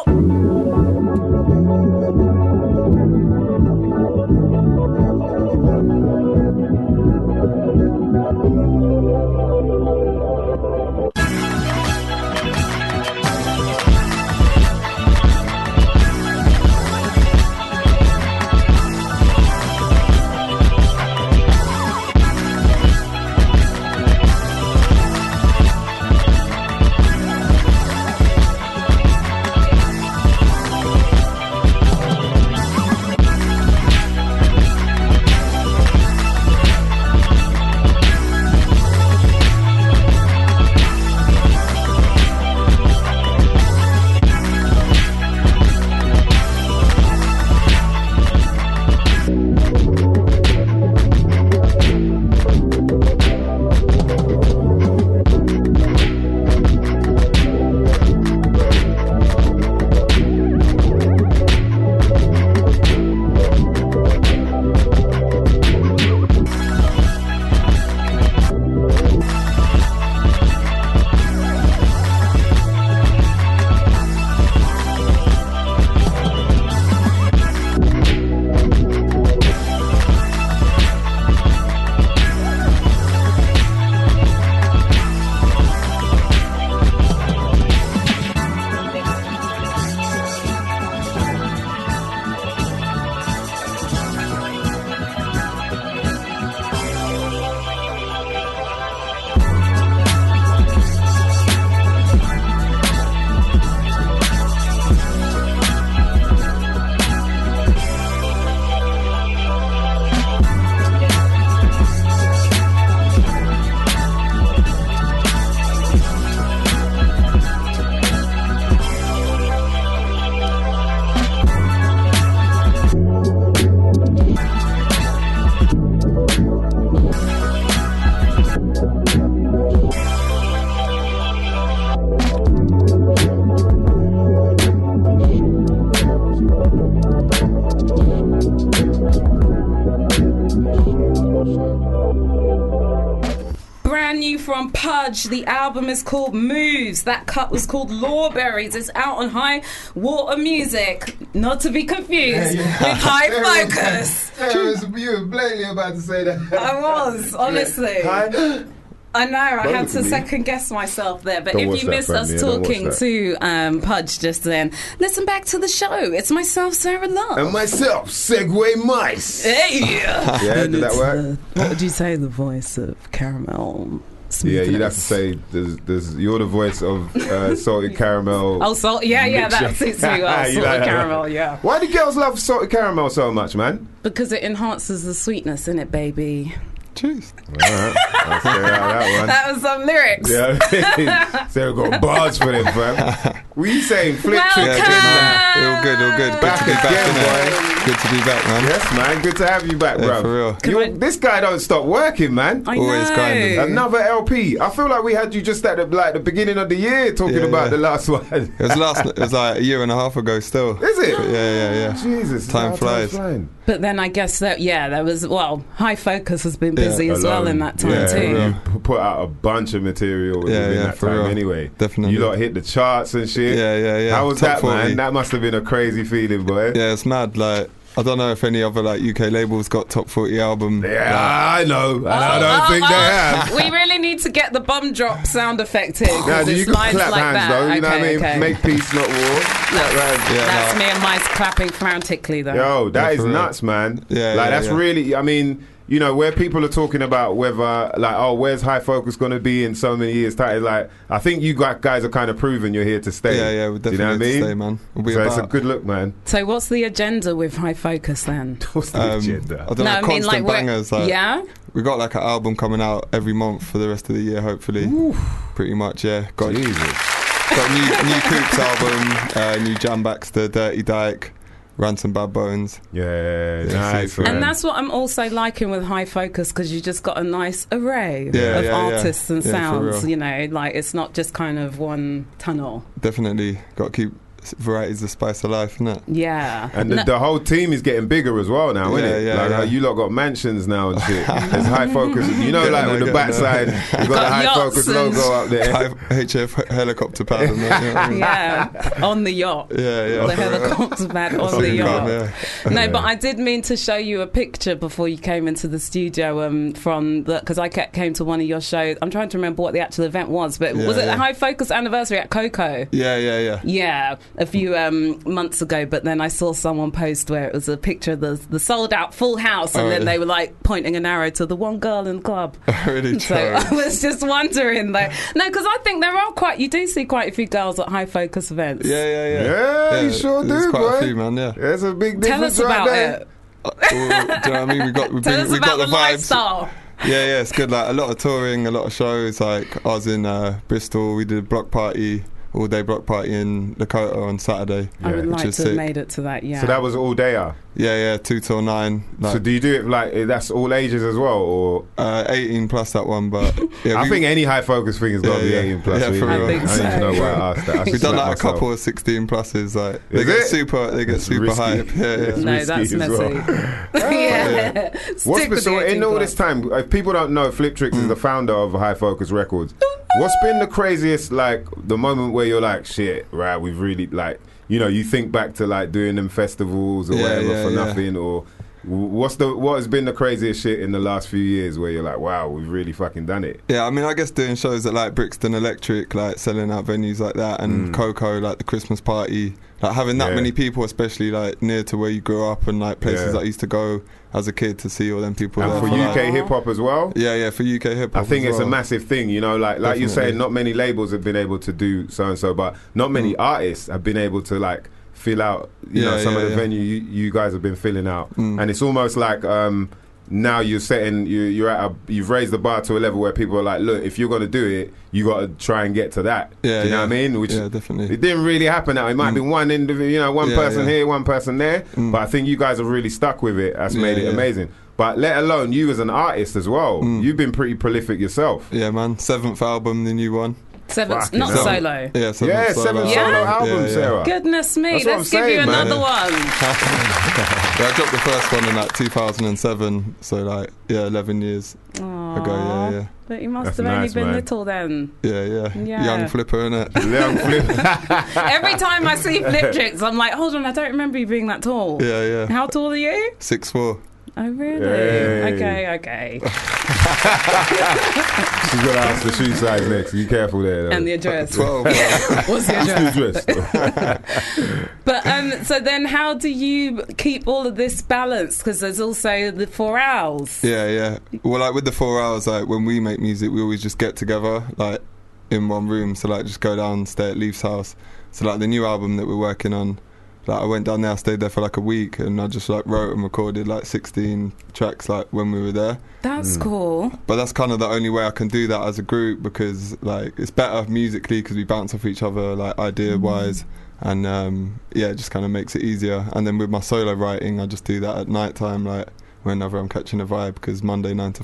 Brand new from Pudge. The album is called Moves. That cut was called Lawberries. It's out on High Water Music. Not to be confused with High Focus. You were blatantly about to say that. I was, honestly. I know, I had to second guess myself there. But if you missed us talking to Pudge just then, listen back to the show. It's myself, Sarah Love. And myself, Segway Mice. Hey! Yeah, did that work? What would you say, the voice of Caramel? Yeah, you'd have to say you're the voice of salted caramel. Oh, yeah, that suits me well. Salted caramel, yeah. Why do girls love salted caramel so much, man? Because it enhances the sweetness in it, baby. Jeez. All right. I'll say that one. That was some lyrics. Yeah. Sarah got bars for them, fam. What are you saying? Flip trick. All good. Back Good to be back, again, boy. Good to be back, man. Yes, man. Good to have you back, bro. For real. This guy don't stop working, man. I Always know. grinding. Another LP. I feel like we had you just at the beginning of the year talking about the last one. It was like a year and a half ago still. Is it? Yeah. Jesus. Time flies. But then I guess that, there was, High Focus has been busy as well in that time too. You put out a bunch of material within that time real. anyway. Definitely. You lot hit the charts and shit. Yeah. How was Top that, 40. man? That must have been a crazy feeling, boy. Yeah, it's mad. Like, I don't know if any other UK labels got top 40 album. Yeah, I know. And I don't think they have. We really need to get the bomb drop sound effect here. Now, you can clap like hands that. though. You know what I mean? Okay. Make peace, not war. That's me and Mice clapping frantically though. Yo, that is nuts, man. That's really. I mean, you know, where people are talking about whether, where's High Focus going to be in so many years' time? Like, I think you guys are kind of proving you're here to stay. Yeah, we're definitely here to stay, man. It's a good look, man. So what's the agenda with High Focus then? What's the agenda? I don't know, constant bangers. Yeah? We got an album coming out every month for the rest of the year, hopefully. Oof. Pretty much, yeah. Got new Coops album, new Jam Baxter, Dirty Dyke. Ransom Bad Bones. Yeah, nice. And that's what I'm also liking with High Focus, because you just got a nice array of artists and sounds. You know, it's not just kind of one tunnel. Definitely got to keep variety's the spice of life, isn't it? Yeah. And the whole team is getting bigger as well now, isn't it? Yeah. You lot got mansions now and shit. There's High Focus. You know, with the backside, you got the High Focus logo up there. HF helicopter pad and that. Yeah, on the yacht. Yeah. The helicopter pad on the yacht. No, but I did mean to show you a picture before you came into the studio because I came to one of your shows. I'm trying to remember what the actual event was, but was it the High Focus anniversary at Coco? Yeah. Yeah. A few months ago, but then I saw someone post where it was a picture of the sold out full house, and then they were like pointing an arrow to the one girl in the club. Really? So I was just wondering, though. No, because I think you do see quite a few girls at High Focus events. Yeah, you sure do, there's boy. Quite a few, man. Yeah, there's a big difference. Tell us about it. Do you know what I mean? Tell us about the vibes. Lifestyle. Yeah, it's good. Like a lot of touring, a lot of shows. Like I was in Bristol. We did a block party. All-day block party in Lakota on Saturday. I would like to have made it to that, So that was all day, Yeah, 2 till 9. So do you do it that's all ages as well, or 18 plus that one? But I think any High Focus thing has got to be 18 plus. Yeah, for real. I think so. I need to know why I asked that. We've done a couple of 16 pluses. Like they get super hype. Yeah. No, that's messy. What's in all this time? If people don't know, Flip Tricks is the founder of High Focus Records. What's been the craziest, the moment where you're like, shit, right, we've really, you think back to, doing them festivals or whatever for nothing, or what has been the craziest shit in the last few years where you're like, wow, we've really fucking done it? Yeah, I mean, I guess doing shows at, Brixton Electric, selling out venues like that, and Coco, the Christmas party, having that many people, especially, near to where you grew up, and, places that I used to go as a kid to see all them people. And for UK hip-hop as well? Yeah, for UK hip-hop I think it's a massive thing, like you say, not many labels have been able to do so-and-so, but not many artists have been able to, fill out, some of the venue you guys have been filling out. And it's almost like now you're setting, you've raised the bar to a level where people are like, look, if you're going to do it, you got to try and get to that. Yeah, do you know what I mean? Which definitely. It didn't really happen now. It might be one individual, one person here, one person there. But I think you guys have really stuck with it. That's made it amazing. But let alone you as an artist as well. You've been pretty prolific yourself. Yeah, man. 7th album, the new one. Seventh, not solo. Yeah, seventh solo album, Sarah. Goodness me, That's let's give you another one. I dropped the first one in like 2007, so like 11 years ago. Yeah. But you must have only been little then. Yeah. Young Flipper, innit? Young Flipper. Every time I see Fliptrix, I'm like, hold on, I don't remember you being that tall. Yeah. How tall are you? 6'4". Oh, really? Hey. Okay. She's going to ask the shoe size next. Be careful there, though. And the address. 12. What's the address? But so then how do you keep all of this balance? Because there's also the 4 hours. Yeah. Well, like with the 4 hours, like when we make music, we always just get together, like in one room. So like just go down, stay at Leaf's house. So like the new album that we're working on, like I went down there, I stayed there for like a week, and I just like wrote and recorded like 16 tracks like when we were there. That's cool. But that's kind of the only way I can do that as a group, because like it's better musically because we bounce off each other like idea wise, and it just kind of makes it easier. And then with my solo writing, I just do that at night time, like whenever I'm catching a vibe, because Monday 9 to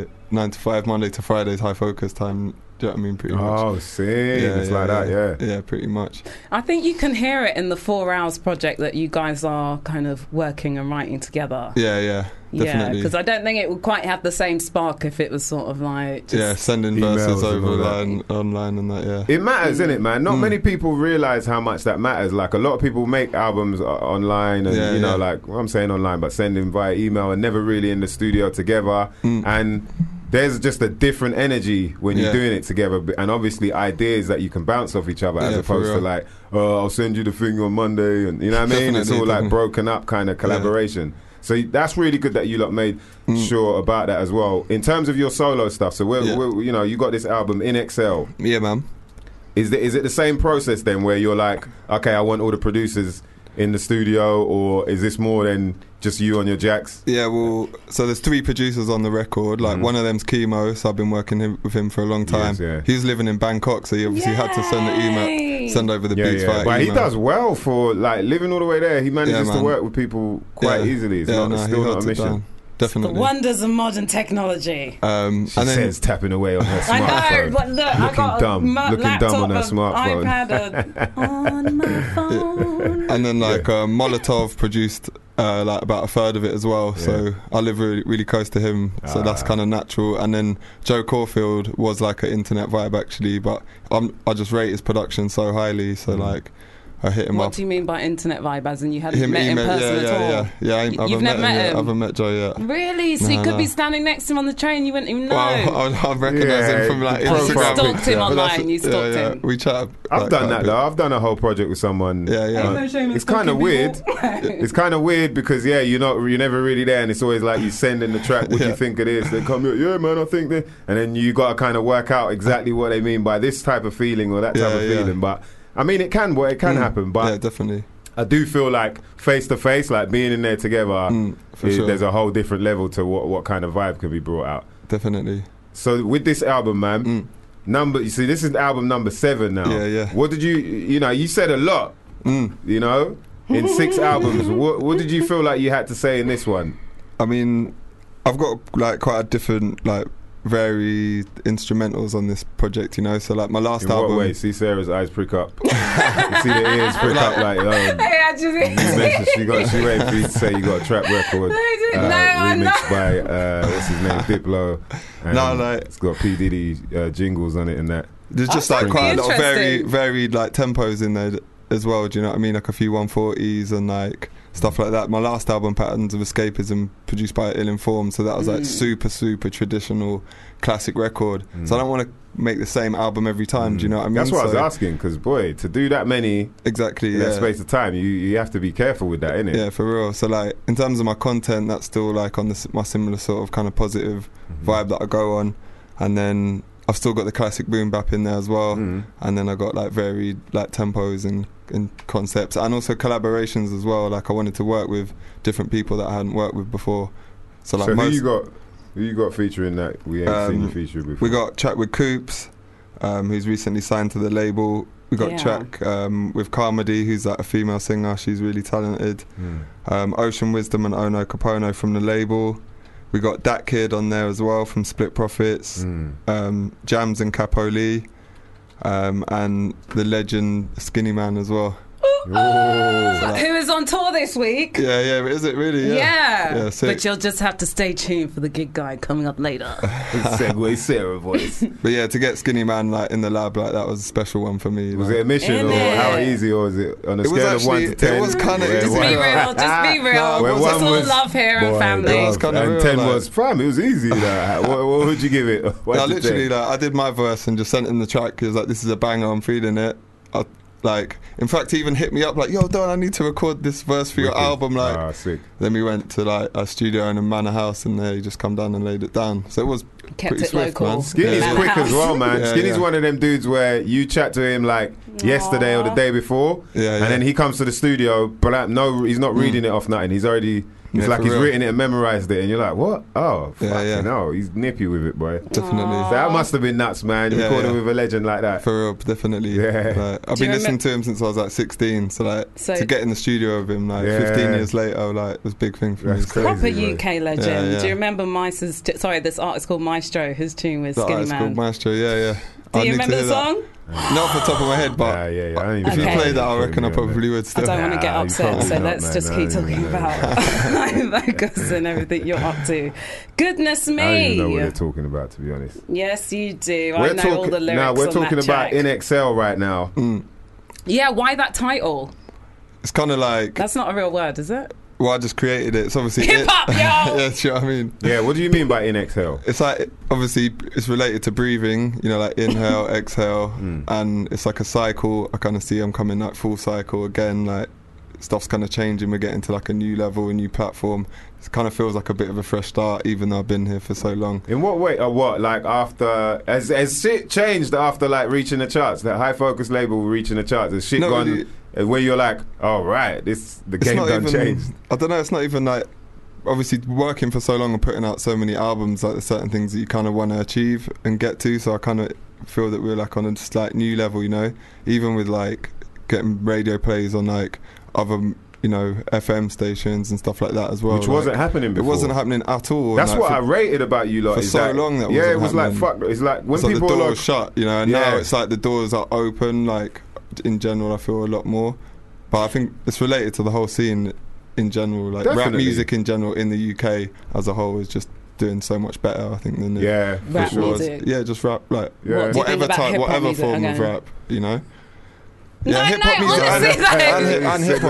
5, Monday to Friday is high focus time. Do you know what I mean? Pretty much. Oh, sick. It's like that, yeah. Yeah, pretty much. I think you can hear it in the 4 hours project that you guys are kind of working and writing together. Yeah, definitely. Yeah, because I don't think it would quite have the same spark if it was sort of like sending verses over online and that. It matters, innit, man? Not many people realise how much that matters. Like a lot of people make albums online and like I'm saying online, but sending via email and never really in the studio together. And there's just a different energy when you're doing it together, and obviously ideas that you can bounce off each other as opposed to like, I'll send you the thing on Monday, and you know what I mean? It's all like broken up kind of collaboration. So that's really good that you lot made sure about that as well. In terms of your solo stuff, so we're you got this album In Excel. Yeah, man. Is it the same process then, where you're like, okay, I want all the producers in the studio, or is this more than just you on your jacks? Yeah, well, so there's 3 producers on the record. Like one of them's Chemo, so I've been working with him for a long time. He's living in Bangkok, so he obviously had to send the email, send over the beats via but email. He does well for like living all the way there. He manages to work with people quite easily. It's still not a mission. Definitely. The wonders of modern technology. She says tapping away on her smartphone. I know, but look, I got looking dumb on her smartphone. iPad on my phone. And then like Molotov produced like about a third of it as well. So I live really, really close to him, so that's kind of natural. And then Joe Caulfield was like an internet vibe actually, but I just rate his production so highly. So like I hit him up. What do you mean by internet vibe? As in you hadn't met him in person at all? Yeah. You've never met him? I haven't met Joe yet. Really? So you could be standing next to him on the train, you wouldn't even know? Well, I recognise him from like Instagram. You stalked him online, you stalked him. We chat. I've done that though. I've done a whole project with someone. It's kind of weird. It's kind of weird because you're never really there, and it's always like you send in the track. What do you think it is? They come here, man, I think that, and then you got to kind of work out exactly what they mean by this type of feeling or that type of feeling. But I mean, it can happen. But definitely. I do feel like face to face, like being in there together, sure. There's a whole different level to what kind of vibe can be brought out. Definitely. So with this album, man, this is album number 7 now. Yeah. What did you said a lot, in 6 albums. What did you feel like you had to say in this one? I mean, I've got like quite a different like varied instrumentals on this project, so like my last album. What way? See Sarah's eyes prick up. You see the ears prick up like. She waited for you to say you got a trap record remixed by what's his name, Diplo. It's got P Diddy jingles on it and that. There's just like quite a lot of varied like tempos in there as well. Do you know what I mean? Like a few 140s and like stuff like that. My last album, Patterns of Escapism, produced by Ill Informed, so that was like super traditional classic record. So I don't want to make the same album every time. Do you know what I mean? That's what I was asking, because boy, to do that many in that space of time, you have to be careful with that, innit? Yeah, for real. So like in terms of my content, that's still like on my similar sort of kind of positive vibe that I go on, and then I've still got the classic boom bap in there as well, and then I got like varied like tempos and concepts, and also collaborations as well. Like I wanted to work with different people that I hadn't worked with before. So like who you got featuring that we ain't seen you feature before? We got track with Coops, who's recently signed to the label. We got track with Carmody, who's like a female singer. She's really talented. Ocean Wisdom and Ono Capono from the label. We got Dat Kid on there as well from Split Profits. Jams and Capo Lee. and the legend Skinny Man as well. Who is on tour this week? Yeah, but is it really? Yeah, but you'll just have to stay tuned for the gig guide coming up later. Segway Sarah voice. But yeah, to get Skinny Man like in the lab, like that was a special one for me. Was it a mission, or how easy, or was it on a scale of 1 to 10? It was kind of just be real. It's all love here and family. It was kind of and real, 10 like, was prime. It was easy. What would you give it? I literally, like, I did my verse and just sent him the track. He was like, "This is a banger. I'm feeling it." Like, in fact, he even hit me up like, "Yo, Don, I need to record this verse for your album." Like, sick. Then we went to like a studio in a manor house, and he just come down and laid it down. So it was kept pretty it swift, local. man. Skinny's quick as well, man. Skinny's one of them dudes where you chat to him like yesterday or the day before, and then he comes to the studio, but he's not reading it off nothing. He's already. It's like he's written it and memorised it, and you're like, what? Oh, fucking hell. He's nippy with it, boy. Definitely. So that must have been nuts, man. Recording with a legend like that. For real, definitely. Yeah. Like, I've been listening to him since I was like 16, so to get in the studio with him like 15 years later, like, it was a big thing for me. That's crazy, proper UK legend. Do you remember Mice's... this artist called Maestro, his tune with Skinny Man? It's called Maestro, yeah. Do you remember the song? Not off the top of my head, but if you played that, I reckon I probably would still. I don't want to get upset, so let's just keep talking about focus and everything you're up to. Goodness me! I don't even know what they're talking about, to be honest. Yes, you do. I know all the lyrics. Now we're talking about track. In Excel right now. Yeah, why that title? It's kind of like... That's not a real word, is it? Well, I just created it. It's obviously hip hop, yo. Yeah, do you know what I mean? Yeah, what do you mean by in exhale? It's like, obviously, it's related to breathing. You know, like inhale, exhale, and it's like a cycle. I kind of see I'm coming like full cycle again. Like stuff's kind of changing. We're getting to like a new level, a new platform. It kind of feels like a bit of a fresh start, even though I've been here for so long. In what way? Or what? Like after has shit changed after like reaching the charts? That High Focus label reaching the charts. Has shit gone? Really, where you're like, oh right, the game done changed. I don't know. It's not even like, obviously working for so long and putting out so many albums. Like there's certain things that you kind of want to achieve and get to. So I kind of feel that we're like on a slight new level. You know, even with like getting radio plays on like other, you know, FM stations and stuff like that as well. Which wasn't happening before. It wasn't happening at all. That's like, what I rated about you lot. For so long that it was happening. like fuck. It's like when it's people like the door are was shut, you know, and now it's like the doors are open. Like in general, I feel a lot more. But I think it's related to the whole scene in general. Like rap music in general in the UK as a whole is just doing so much better, I think, than rap music. Yeah, just rap, like whatever type, whatever form again? of rap, you know. No, hip hop music and hip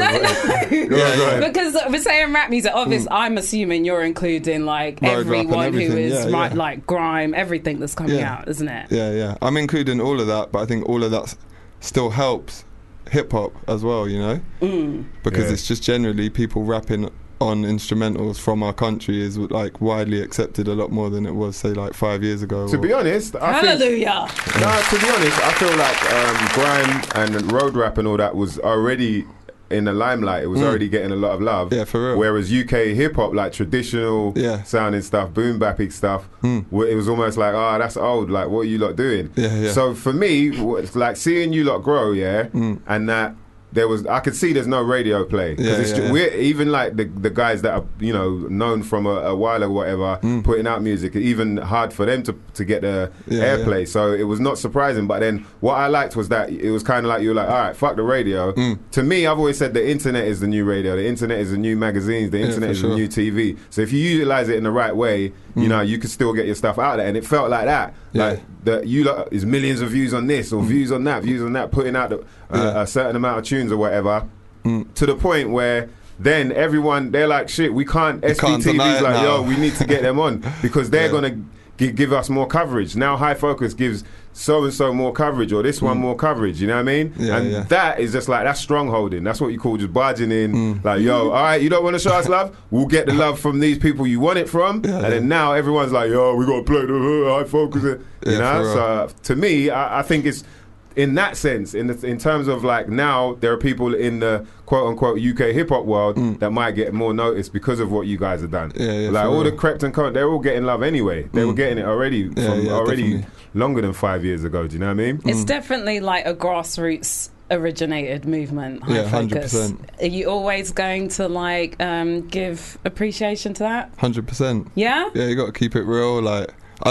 hop. Because we're saying rap music. Obviously, I'm assuming you're including like everyone who is like grime, everything that's coming out, isn't it? Yeah. I'm including all of that, but I think all of that still helps hip hop as well, you know, because it's just generally people rapping on instrumentals from our country is like widely accepted a lot more than it was, say, like 5 years ago. To be honest, hallelujah. To be honest, I feel like grime and road rap and all that was already in the limelight. It was already getting a lot of love. Yeah, for real. Whereas UK hip hop, like traditional sounding stuff, boom bapping stuff, it was almost like, that's old. Like, what are you lot doing? Yeah. So for me, it's like seeing you lot grow, and that. I could see there's no radio play because we're even like the guys that are, you know, known from a while or whatever, putting out music, even hard for them to get the airplay. So it was not surprising. But then what I liked was that it was kind of like you were like, all right, fuck the radio. To me, I've always said the internet is the new radio, the internet is the new magazines, the internet is the new TV. So if you utilize it in the right way, you know, you could still get your stuff out there. And it felt like that. Like you lot is millions of views on this or views on that, putting out a certain amount of tunes or whatever, to the point where then everyone, they're like, shit, we can't, SBTV's like, yo, we need to get them on because they're going to give us more coverage. Now High Focus gives so-and-so more coverage or this one more coverage, you know what I mean? That is just like, that's strongholding. That's what you call just barging in, like, yo, all right, you don't want to show us love? We'll get the love from these people you want it from. And then now everyone's like, yo, we got to play the High Focus. You know? So to me, I think it's, in that sense, in terms of like now there are people in the quote-unquote UK hip-hop world that might get more notice because of what you guys have done. Like all the Crept and Cone, they're all getting love anyway. They were getting it already definitely. Longer than 5 years ago. Do you know what I mean? It's definitely like a grassroots originated movement. High Focus. 100%. Are you always going to like give appreciation to that? 100%. Yeah? Yeah, you got to keep it real. Like, I don't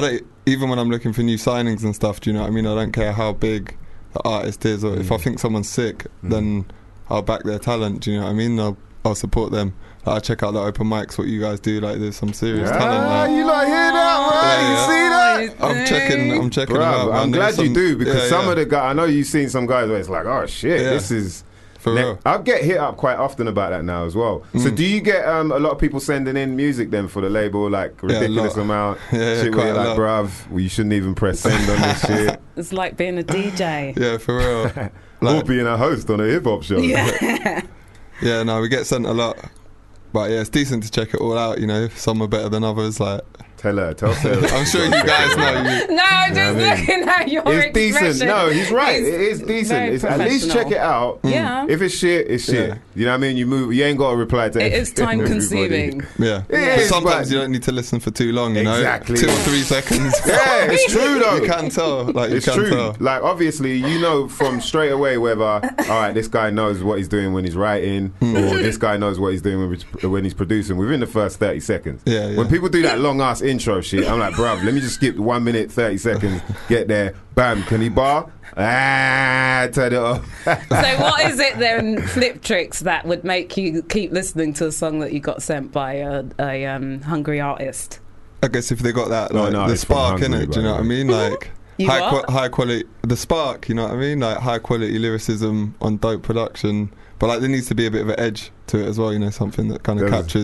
even when I'm looking for new signings and stuff, do you know what I mean? I don't care how big the artist is, or if I think someone's sick, then I'll back their talent. Do you know what I mean? I'll support them. Like, I check out the open mics, what you guys do. Like, there's some serious talent. Like, you like hear that, right? You see that? I'm checking them out. I'm glad you do, because some yeah. of the guys, I know you've seen some guys where it's like, oh shit, this is. For real. I get hit up quite often about that now as well. So do you get a lot of people sending in music then for the label, like ridiculous amount? Shit where you're like, bruv, well, you shouldn't even press send on this shit. It's like being a DJ. Yeah, for real. Or being a host on a hip hop show. Yeah. Yeah, no, we get sent a lot. But yeah, it's decent to check it all out, you know. Some are better than others, like... Tell Sarah. I'm sure you guys know. No, I'm just looking at your It's expression. decent. No, he's right. It is decent. It's, at least check it out. Yeah. If it's shit, it's shit. Yeah. You know what I mean? You ain't got to reply to it. It's time consuming. Yeah. But sometimes you don't need to listen for too long, you know? Exactly. 2 or 3 seconds. Yeah, it's true though. You can tell. Like, it's you can true. tell. Like, obviously, you know from straight away whether, all right, this guy knows what he's doing when he's writing, or this guy knows what he's doing when he's producing within the first 30 seconds. Yeah. When people do that long ass intro shit, I'm like, bruv, let me just skip 1 minute, 30 seconds, get there, bam, can he bar? Turn it off. So what is it then, Flip Tricks, that would make you keep listening to a song that you got sent by a hungry artist? I guess if they got that, like, the spark in it, do you know what I mean? Like, high quality, the spark, you know what I mean? Like, high quality lyricism on dope production. But like, there needs to be a bit of an edge to it as well, you know, something that kind of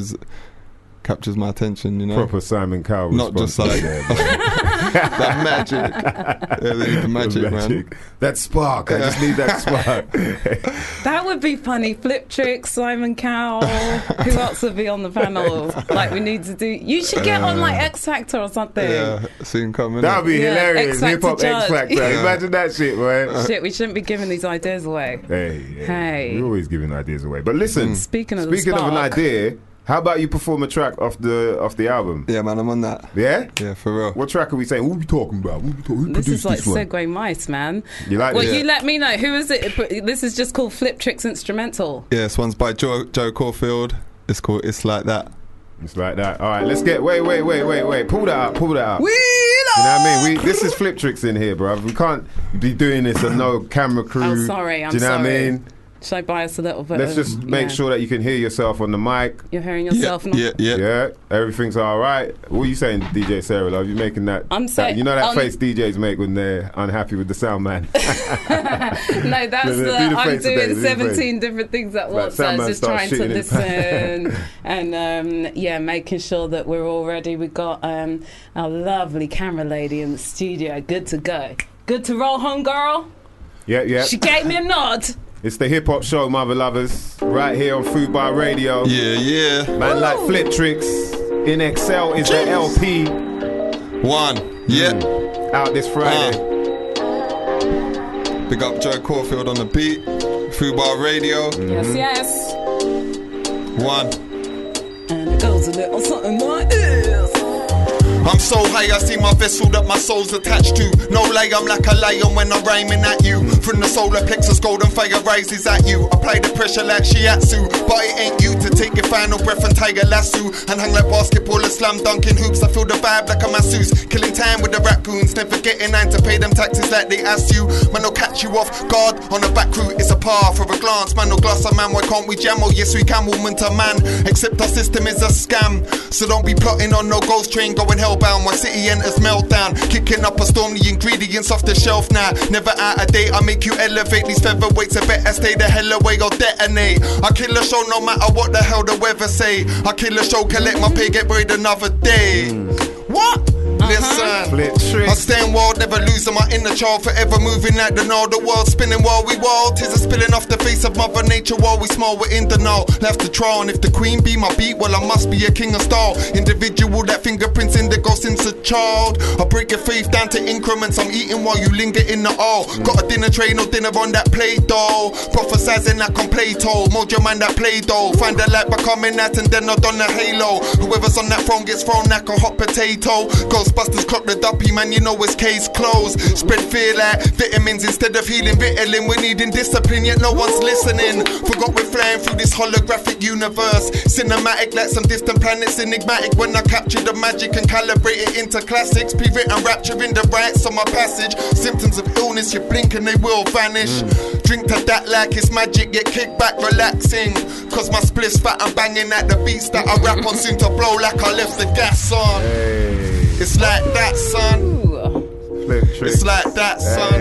captures my attention, you know. Proper Simon Cowell. Not just like that magic. Yeah, they need the magic, man. That spark. I just need that spark. That would be funny. Flip Tricks, Simon Cowell. Who else would be on the panel? Like, we need to do. You should get on like X Factor or something. Yeah, soon coming. That would be hilarious. Hip Hop X Factor. Yeah. Imagine that shit, man. Shit, we shouldn't be giving these ideas away. Hey. We're always giving ideas away. But listen, speaking of an idea. How about you perform a track off the album? Yeah, man, I'm on that. Yeah? Yeah, for real. What track are we saying? What are we talking about? Who this is like one? Segway Mice, man. You like you let me know. Who is it? This is just called Flip Tricks Instrumental. Yeah, this one's by Joe Caulfield. It's called It's Like That. It's like that. All right, let's get... Wait. Pull that out. You know what I mean? This is Flip Tricks in here, bruv. We can't be doing this and no camera crew. I'm sorry. Do you know what I mean? Should I buy us a little bit? Let's just make sure that you can hear yourself on the mic. You're hearing yourself now? Yeah. Everything's all right. What are you saying, DJ Sarah Love? You're making that... I'm saying... You know that face DJs make when they're unhappy with the sound man? No, that's I'm doing 17 different things at once. I was just trying to listen and, making sure that we're all ready. We've got our lovely camera lady in the studio. Good to go. Good to roll, home girl? Yeah. She gave me a nod. It's the hip hop show, mother lovers, right here on Food Bar Radio. Yeah. Man like Flip Tricks. In Excel is the LP. Out this Friday. Big up Joe Caulfield on the beat. Food Bar Radio. Yes. And it goes a little something like this. I'm so high, I see my vessel that my soul's attached to. No lay, I'm like a lion when I'm rhyming at you. From the solar plexus, golden fire rises at you. Apply the pressure like shiatsu, but it ain't you to take your final breath and tie a lasso and hang like basketball and slam dunking hoops. I feel the vibe like a masseuse, killing time with the raccoons, never getting nine to pay them taxes like they asked you. Man, they'll catch you off guard on the back route. It's a path for a glance, man, no glass of man. Why can't we jam? Oh yes, we can, woman to man. Except our system is a scam, so don't be plotting on no ghost train going hellbound. My city enters meltdown, kicking up a storm, the ingredients off the shelf now. Never out of date, I make you elevate. These featherweights, I better stay the hell away or detonate. I kill a show no matter what the hell the weather say. I kill a show, collect my pay, get buried another day. What? Listen, I stand wild, never losing my inner child, forever moving like the Nile. The world spinning while we wild, tis a spilling off the face of Mother Nature while we smile. We're in denial, left to trial, and if the queen be my beat, well I must be a king of style. Individual that fingerprints indigo since a child. I break your faith down to increments, I'm eating while you linger in the aisle. Got a dinner tray, no dinner on that plate dough. Prophesizing like on Plato, mojo man that play dough. Find the light becoming that and then not on the halo. Whoever's on that throne gets thrown like a hot potato. Goes Ghostbusters clock the duppy, man, you know it's case closed. Spread fear like vitamins instead of healing Ritalin. We're needing discipline, yet no one's listening. Forgot we're flying through this holographic universe. Cinematic like some distant planets, enigmatic. When I capture the magic and calibrate it into classics. Pre-written rapture in the rights on my passage. Symptoms of illness, you blink and they will vanish. Drink to that like it's magic, get kicked back relaxing. Cause my spliff's fat, I'm banging at the beats that I rap on. Soon to blow like I left the gas on. It's like that, son. It's like that, son.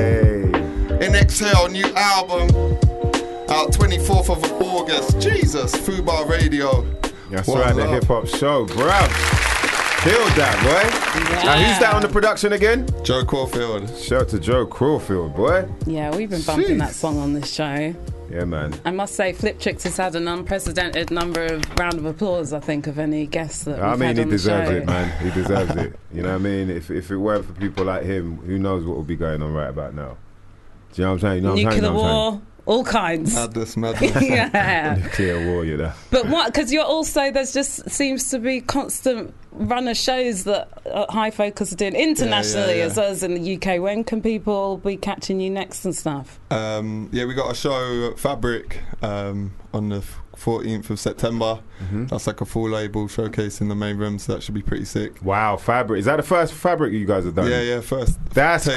In Exhale, new album. Out 24th of August. Jesus, Fubar Radio. That's right, the hip hop show, bruv. Killed that, boy. Now, who's that on the production again? Joe Caulfield. Shout out to Joe Caulfield, boy. Yeah, we've been bumping that song on this show. Yeah, man. I must say, Flip Tricks has had an unprecedented number of round of applause, I think, of any guests that we've had on the show. He deserves it, man. He deserves it. You know what I mean? If it weren't for people like him, who knows what would be going on right about now? Do you know what I'm saying? You know Nuclear war, all kinds. Madness. Yeah. Nuclear war, you know. But what? Because you're also, there's just seems to be constant run of shows that High Focus are doing internationally as well as in the UK. When can people be catching you next and stuff? We got a show at Fabric on the 14th of September. That's like a full label showcase in the main room, so that should be pretty sick. Wow, Fabric. Is that the first Fabric you guys have done? Yeah, first. That's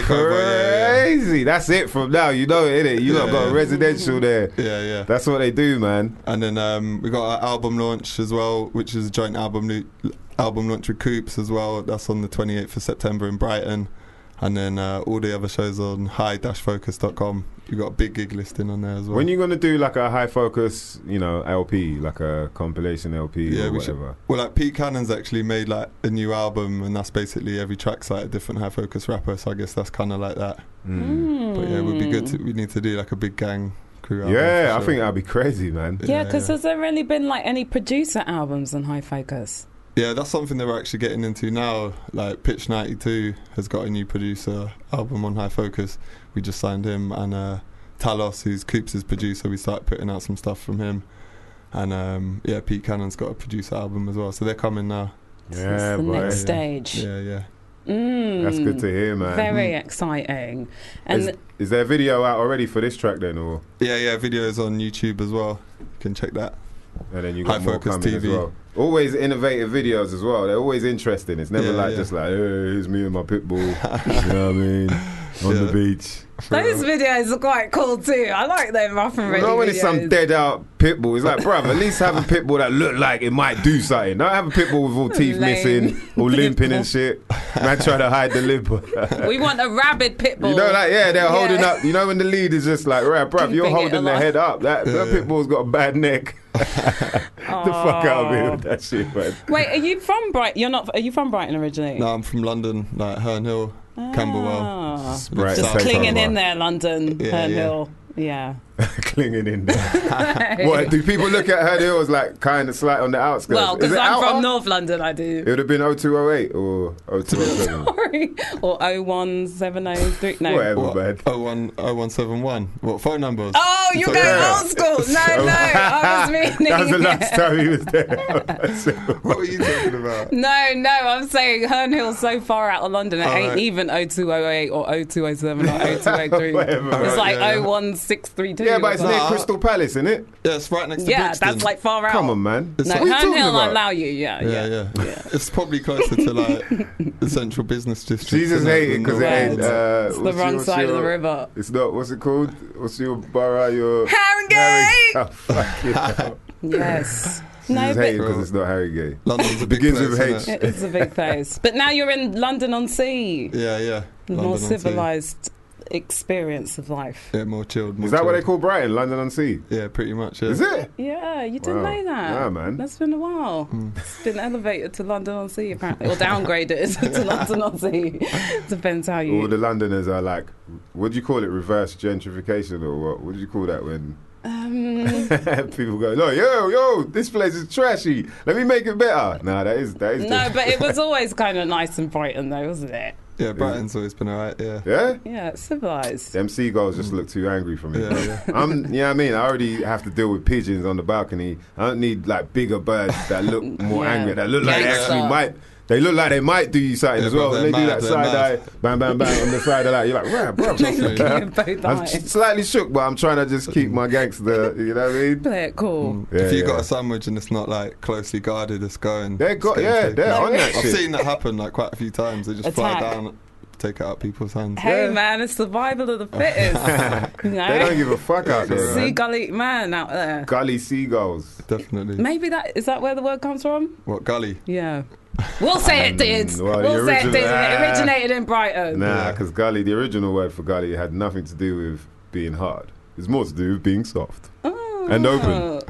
crazy. That's it from now. You know it, innit? You got a residential there. Yeah. That's what they do, man. And then we got our album launch as well, which is a joint album launch with Coops as well. That's on the 28th of September in Brighton. And then all the other shows on high-focus.com. You've got a big gig listing on there as well. When are you going to do like a High Focus, LP, like a compilation LP or whatever? Well, like Pete Cannon's actually made like a new album, and that's basically every track's like a different High Focus rapper, so I guess that's kind of like that. But yeah, it would be good we need to do like a big gang crew album. Yeah, I think that'd be crazy, man. Yeah, because has there really been like any producer albums on High Focus? Yeah, that's something that we're actually getting into now. Like Pitch 92 has got a new producer album on High Focus. We just signed him, and Talos, who's Coops' producer, we started putting out some stuff from him. And Pete Cannon's got a producer album as well, so they're coming now. Yeah, the next stage. Yeah. That's good to hear, man. Very exciting. And is there a video out already for this track then, or? Yeah, videos on YouTube as well. You can check that. And then you got more coming TV as well. Always innovative videos as well. They're always interesting. It's never just like, hey, here's me and my pit bull. You know what I mean? On the beach. Those videos are quite cool too. I like them rough and ready videos. When it's some dead out pit bull, it's like, bruv, at least have a pit bull that look like it might do something. Don't have a pit bull with all teeth missing, all limping and shit. Man try to hide the limp. We want a rabid pit bull. They're holding up. You know when the lead is just like, right, bruv, you're holding the head up. That pit bull's got a bad neck. The fuck out of here with that shit, man. Wait, are you from Brighton? Are you from Brighton originally? No, I'm from London, like Herne Hill, Camberwell. Just clinging in there, London, Herne Hill. Yeah. Clinging in there. What, do people look at Herne Hill as like kind of slight on the outskirts? Well, because I'm from North London, I do. It would have been 0208 or 0207. Sorry. Or 01703. No. Whatever, man. 01771. What phone numbers? Oh, you're going old school. No, I was meaning. That was the last time he was there. What were you talking about? No, I'm saying Herne Hill's so far out of London, it ain't even 0208 or 0207 or 0203. It's like 01632. Yeah, but it's near Crystal Palace, isn't it? Yeah, it's right next to Brixton. That's like far out. Come on, man. No, Herne Hill will allow you, yeah. It's probably closer to like the central business district. Jesus hating because it ain't. It's the wrong side of the river. It's not, what's it called? What's your borough? Your Harringay! Oh, fuck yeah. Yes. No, but because it's not Harringay. London's a big begins place, with H. It's a big place. But now you're in London on Sea. Yeah. More civilised experience of life. Yeah, more chilled. Is that what they call Brighton? London on Sea? Yeah, pretty much. Yeah. Is it? Yeah, you didn't know that. Yeah, man. That's been a while. It's been elevated to London on Sea apparently, or downgraded to London on Sea. Depends how you. All the Londoners are like, what do you call it? Reverse gentrification or what? What do you call that when? People go, no, yo, this place is trashy. Let me make it better. Nah, that is. No, but it was always kind of nice in Brighton, though, wasn't it? Yeah, Brighton's always been alright. Yeah. Yeah. Yeah, it's civilised. Them seagulls just look too angry for me. Yeah. You know what I mean? I already have to deal with pigeons on the balcony. I don't need like bigger birds that look more angry. That look like they actually might They look like they might do you something as well. When they do that side eye, bam, bam, bam on the side of that, you're like, right, bro. I'm slightly shook, but I'm trying to just keep my gangster. You know what I mean? Play it cool. If you got a sandwich and it's not like closely guarded, it's going. They're on that shit. I've seen that happen like quite a few times. They just fly down, take it out people's hands. Hey man, it's survival of the fittest. You know? They don't give a fuck out there. Seagull eat man out there. Gully seagulls. Definitely. Maybe is that where the word comes from? What, gully? Yeah. We'll say it did. We'll say it did. It originated in Brighton. Nah, because gully, the original word for gully had nothing to do with being hard. It's more to do with being soft and open.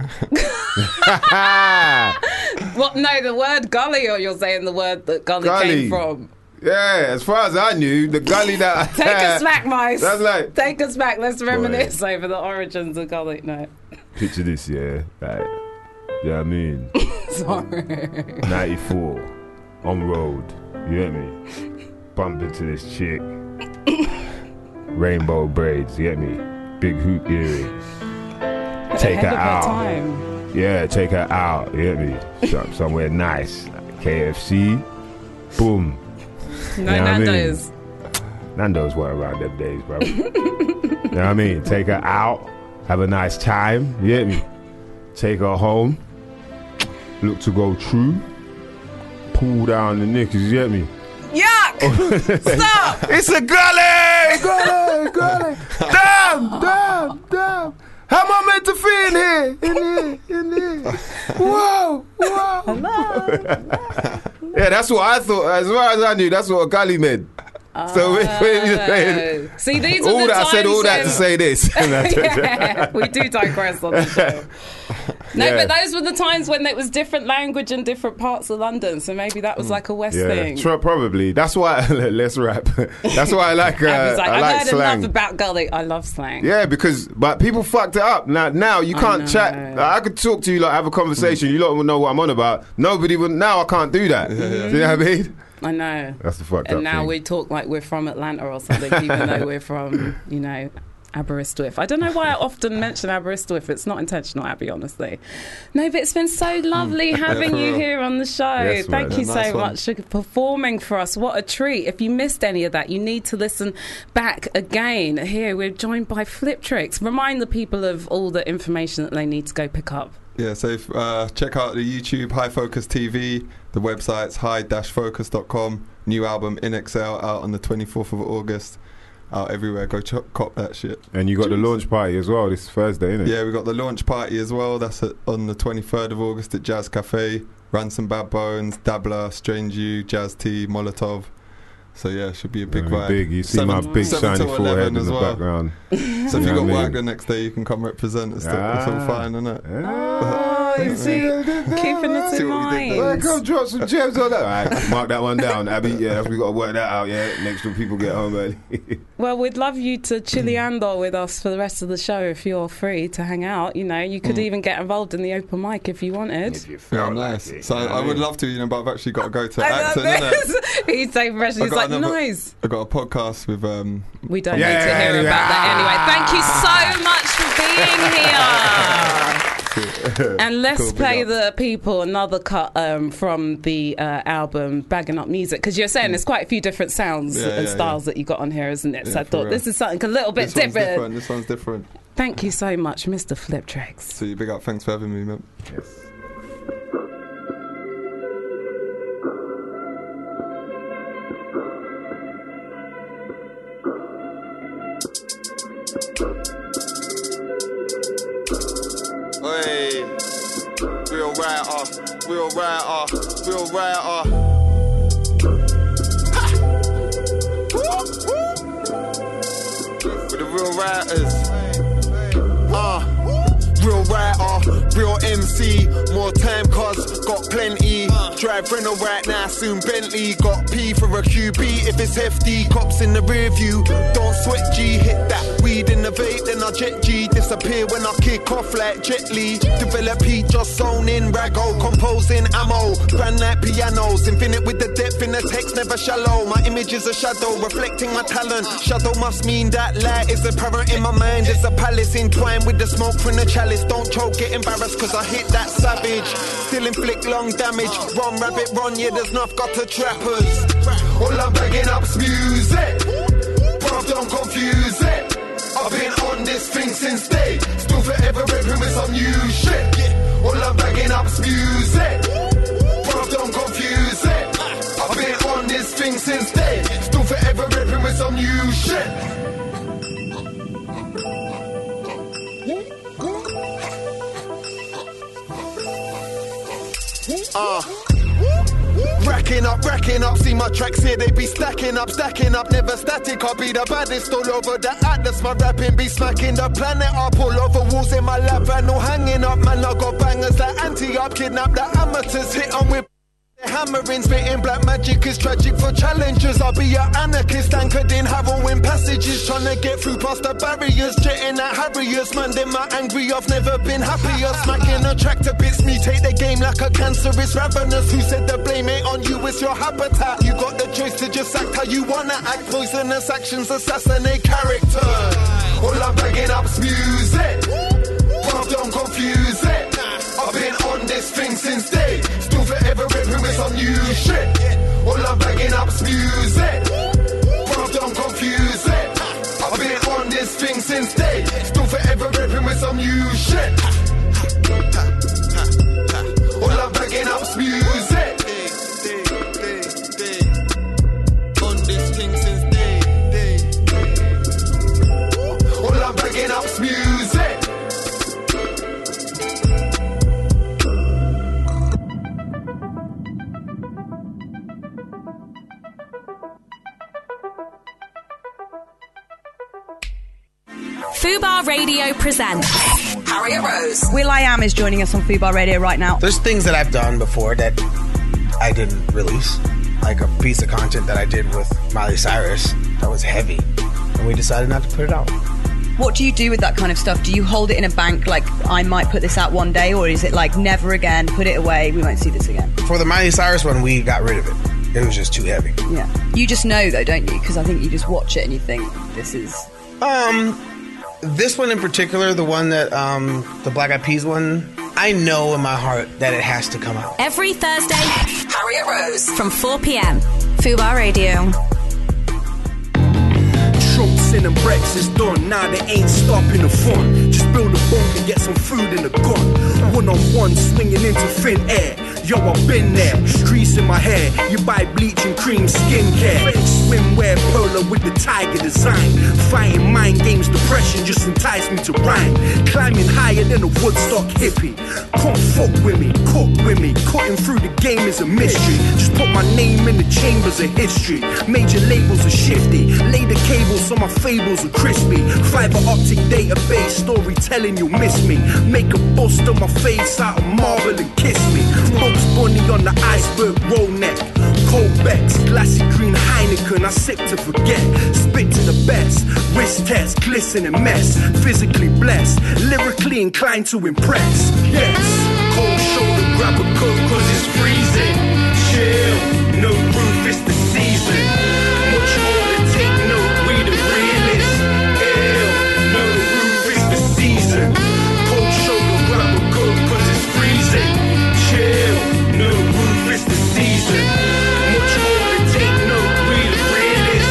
What? No, the word gully, or you're saying the word that gully came from? Yeah, as far as I knew, the gully that... Take us back, mice. That's like... Take us back. Let's reminisce over the origins of gully. No. Picture this, yeah. Like, you know what I mean? Sorry. 94, on road. You get me? Bump into this chick. Rainbow braids, you get me? Big hoop earrings. Take her out. Yeah, take her out, you get me? Somewhere nice. KFC. Boom. No Nando's. Nando's were around them days, bro. You know what I mean? Take her out, have a nice time, you get me? Take her home, look to go true, pull down the knickers, you get me? Yuck! Stop! It's a gully! Gully! Damn! How am I meant to fit in here? Whoa! Hello. Yeah, that's what I thought. As far as I knew, that's what a gully meant. So see, these are all the that. times I said all that to say this. Yeah, we do digress on the show. No, but those were the times when it was different language in different parts of London. So maybe that was like a West thing. Probably. That's why. Let's rap. That's why I like. I like heard slang. enough about gully. I love slang. Yeah, but people fucked it up. Now you can't chat. I could talk to you, like have a conversation. You lot will know what I'm on about. Nobody will. Now I can't do that. Do you know what I mean? I know. That's the fucked up And now thing. we talk like we're from Atlanta or something, even though we're from, Aberystwyth. I don't know why I often mention Aberystwyth. It's not intentional, Abby, honestly. No, but it's been so lovely having you here on the show. Yes, Thank you so much for performing for us. What a treat. If you missed any of that, you need to listen back again. Here, we're joined by Fliptrix. Remind the people of all the information that they need to go pick up. Yeah, so check out the YouTube, High Focus TV. The website's high-focus.com. New album, In Excel, out on the 24th of August. Out everywhere. Go cop that shit. And you got the launch party as well this Thursday, innit? Yeah, we got the launch party as well. That's on the 23rd of August at Jazz Cafe. Ransom Bad Bones, Dabbler, Strange You, Jazz T, Molotov. So yeah, should be a big vibe. Big. You see my big shiny forehead in the background. So if you got work the next day, you can come represent. It's all fine, isn't it? You see, keeping it in mind. Go drop some gems on that. All right, mark that one down, Abby. Yeah, we got to work that out. Yeah, make sure people get home early. Well, we'd love you to chileando with us for the rest of the show if you're free to hang out. You could even get involved in the open mic if you wanted. If you nice. Like so I would love to, but I've actually got to go to Acton, innit? He's so fresh. He's like, nice. I got a podcast with. We don't need to hear about that anyway. Thank you so much for being here. And let's play the people another cut from the album Bagging Up Music, because you're saying there's quite a few different sounds and styles that you got on here, isn't it? So I thought this is something a little bit different. This one's different. Thank you so much, Mr. Fliptrix. So you big up. Thanks for having me, man. Yes. Hey, real writer. With the real writers. Real writer, real MC, more time cause got plenty. Drive Renault right now, soon Bentley. Got P for a QB if it's hefty. Cops in the rear view, don't sweat G. Hit that weed in the vape, then I jet G. Disappear when I kick off like Jet Li. Develop heat, just zone in, raggo. Composing ammo, brand like pianos. Infinite with the depth in the text, never shallow. My image is a shadow, reflecting my talent. Shadow must mean that light is apparent in my mind. There's a palace entwined with the smoke from the chalice. Don't choke, get embarrassed cause I hit that savage. Still inflict long damage. Roll on, rabbit run, yeah, there's enough got to trappers. All I'm bagging up's music, bruv, don't confuse it. I've been on this thing since day, still forever ripping with some new shit. All I'm bagging up's music, bruv, don't confuse it. I've been on this thing since day, still forever ripping with some new shit. Racking up, see my tracks here, they be stacking up, never static, I'll be the baddest all over the atlas, my rapping be smacking the planet up, all over walls in my lap, and all hanging up, man, I got bangers like anti-up, kidnap the amateurs, hit on with hammering, spitting black magic is tragic for challengers. I'll be an anarchist anchored in harrowing passages, trying to get through past the barriers, jetting at Harriers. Man, them are angry, I've never been happier. Smacking a track to bits, mutate the game like a cancerous ravenous. Who said the blame ain't on you, it's your habitat. You got the choice to just act how you wanna act. Poisonous actions assassinate character. All I'm bagging up's music, bruv, don't confuse it. I've been on this thing since day, still forever ripping with some new shit. All I'm bagging up's music, bruv, don't confuse it. I've been on this thing since day, still forever ripping with some new shit. All I'm bagging up's music, on this thing since day. All I'm bagging up's music. Fubar Radio presents Harriet Rose. will.i.am is joining us on Fubar Radio right now. There's things that I've done before that I didn't release, like a piece of content that I did with Miley Cyrus that was heavy, and we decided not to put it out. What do you do with that kind of stuff? Do you hold it in a bank like, I might put this out one day, or is it like, never again, put it away, we won't see this again? For the Miley Cyrus one, we got rid of it. It was just too heavy. Yeah. You just know though, don't you? Because I think you just watch it and you think, this is... This one in particular, the one that, the Black Eyed Peas one, I know in my heart that it has to come out. Every Thursday, Harriet Rose from 4 p.m. Fubar Radio. Trumps in and Brex is done, now they ain't stopping the fun. Just build a bunk and get some food in the gun. One-on-one swinging into thin air. Yo, I've been there, crease in my hair. You buy bleach and cream skincare. Swimwear polo with the tiger design. Fighting mind games, depression just entice me to rhyme. Climbing higher than a Woodstock hippie. Can't fuck with me, cook with me. Cutting through the game is a mystery. Just put my name in the chambers of history. Major labels are shifty. Lay the cables so my fables are crispy. Fiber optic database, storytelling you'll miss me. Make a bust on my face out of marble and kiss me. Bunny on the iceberg roll neck. Colbex, glassy green Heineken, I sip to forget. Spit to the best, wrist test, glistening mess. Physically blessed, lyrically inclined to impress. Yes, cold shoulder, grab a coat cause it's freezing. Chill, no roof, it's the season. Much more to take note, we the realest. Ill, no roof, it's the season. Cold shoulder, grab a coat cause it's freezing. Chill, no roof, it's the season. Much more to take note, we the realest.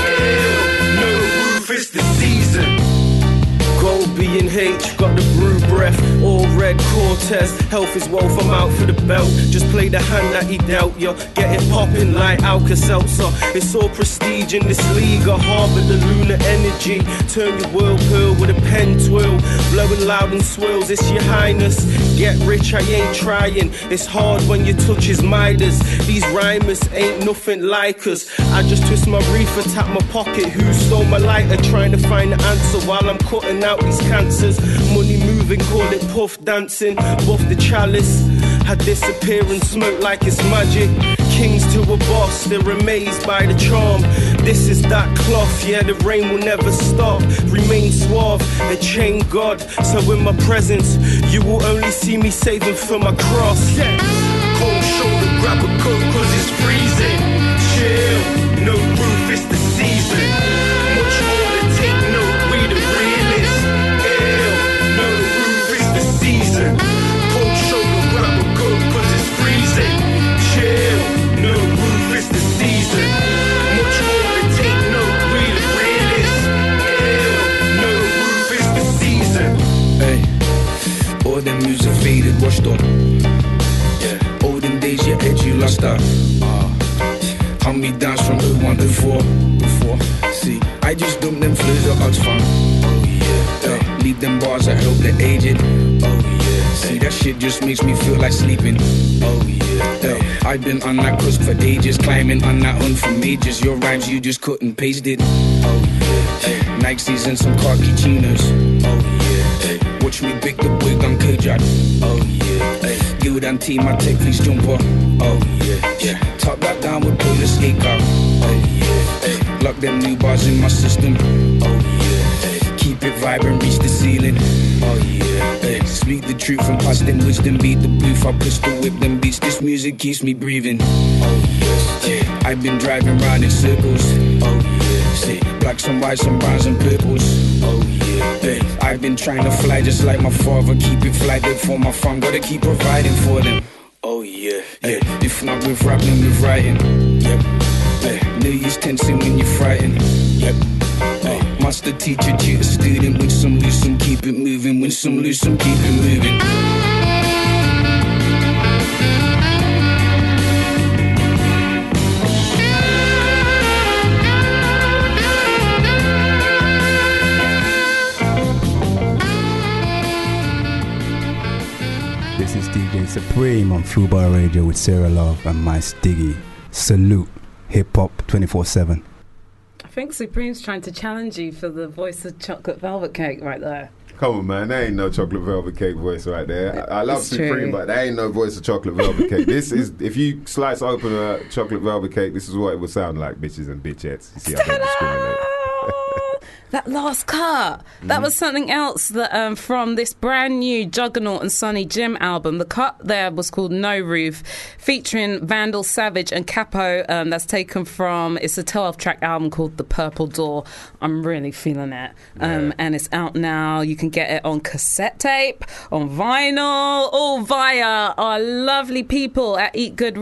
No roof, it's the season. Gold B&H, got the brew breath. All red Cortez, health is wealth, I'm out for the belt. Just play the hand that he dealt, yo. Get it poppin' like Alka-Seltzer. It's all prestige in this league, I harbour the lunar energy. Turn your whirlpool with a pen twill. Blowing loud and swirls, it's your highness. Get rich, I ain't trying. It's hard when you touch his Midas. These rhymers ain't nothing like us. I just twist my reefer, tap my pocket. Who stole my lighter? Trying to find the answer while I'm cutting out these cancers. Money moving, call it puff dancing. Buff the chalice, I disappear and smoke like it's magic. Kings to a boss, they're amazed by the charm. This is that cloth, yeah, the rain will never stop. Remain suave, a chain God. So in my presence, you will only see me saving for my cross. Yeah. Cold shoulder, grab a coat cause it's freezing. Chill, no roof, it's the season. Much more to take note, we the realest. Ill, no roof, it's the season. Cold shoulder, grab a coat cause it's freezing. master. Hunt me dance from 01 to 4. See, I just dump them flows at Oxfam. Leave them bars, I help the aged. See, that shit just makes me feel like sleeping. I've been on that cusp for ages, climbing on that hunt for majors. Your rhymes, you just cut and pasted. Nikes and some khaki chinos. Watch me pick the wig on Kajak. Good and team, my tech fleece jumper. Top that down with pull the skate car. Lock them new bars in my system. Keep it vibrant, reach the ceiling. Speak the truth and pass them wisdom. Beat the booth, I pistol whip them beats. This music keeps me breathing. I've been driving round in circles. Blacks and whites and browns and purples. I've been trying to fly just like my father. Keep it fly dead for my fam. Gotta keep providing for them. If not with rap, then with writing. No use tensing when you're frightened. Master, teacher, tutor, student. Win some, lose some, keep it moving. Win some, lose some, keep it moving. This is DJ Supreme on Fubar Radio with Sarah Love and Mice Diggy. Salute Hip Hop 24/7. I think Supreme's trying to challenge you for the voice of Chocolate Velvet Cake right there. Come on, man. There ain't no Chocolate Velvet Cake voice right there. I love Supreme, but there ain't no voice of Chocolate Velvet Cake. This is, if you slice open a Chocolate Velvet Cake, this is what it would sound like, bitches and bitchettes. You see, I don't discriminate. That last cut, that was something else that from this brand new Juggernaut and Sonny Jim album. The cut there was called No Roof, featuring Vandal Savage and Capo. That's taken from, it's a 12-track album called The Purple Door. I'm really feeling it. And it's out now. You can get it on cassette tape, on vinyl, all via our lovely people at Eat Good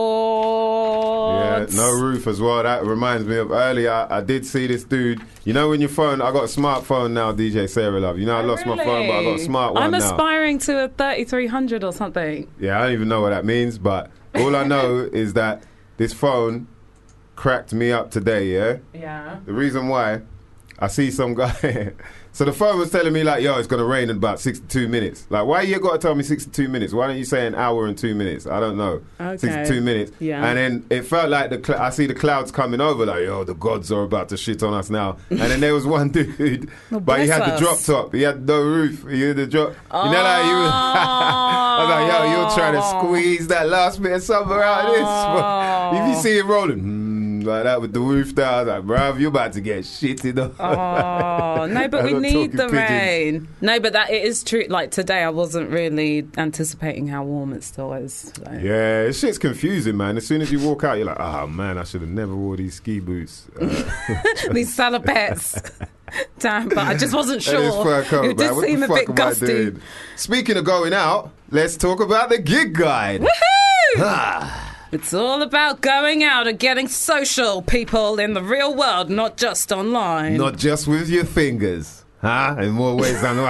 Records. Yeah, No Roof as well. That reminds me of earlier, I did see this dude. You know when your phone, I got a smartphone now, DJ Sarah Love. You know I lost my phone, but I got a smart one now. I'm aspiring to a 3300 or something. Yeah, I don't even know what that means, but all I know is that this phone cracked me up today, yeah? Yeah. The reason why, I see some guy... So the phone was telling me like, yo, it's going to rain in about 62 minutes. Like, why you got to tell me 62 minutes? Why don't you say an hour and 2 minutes? I don't know. Okay. 62 minutes. Yeah. And then it felt like I see the clouds coming over, like, yo, the gods are about to shit on us now. And then there was one dude, but he had the drop top. He had no roof. He had the drop. You know, like, you I was like, yo, you're trying to squeeze that last bit of summer out of this. If you see it rolling, like that with the roof down, I was like, bruv, you're about to get shitted on. Oh, no, but we need the rain. No, but that it is true. Like today, I wasn't really anticipating how warm it still is. So. Yeah, this shit's confusing, man. As soon as you walk out, you're like, oh man, I should have never wore these ski boots. These salopettes. Damn, but I just wasn't sure. This fur coat, it did man. seem a what the bit fuck am I gusty. doing? Speaking of going out, let's talk about the gig guide. Woohoo! It's all about going out and getting social, people, in the real world, not just online. Not just with your fingers. Huh? In more ways than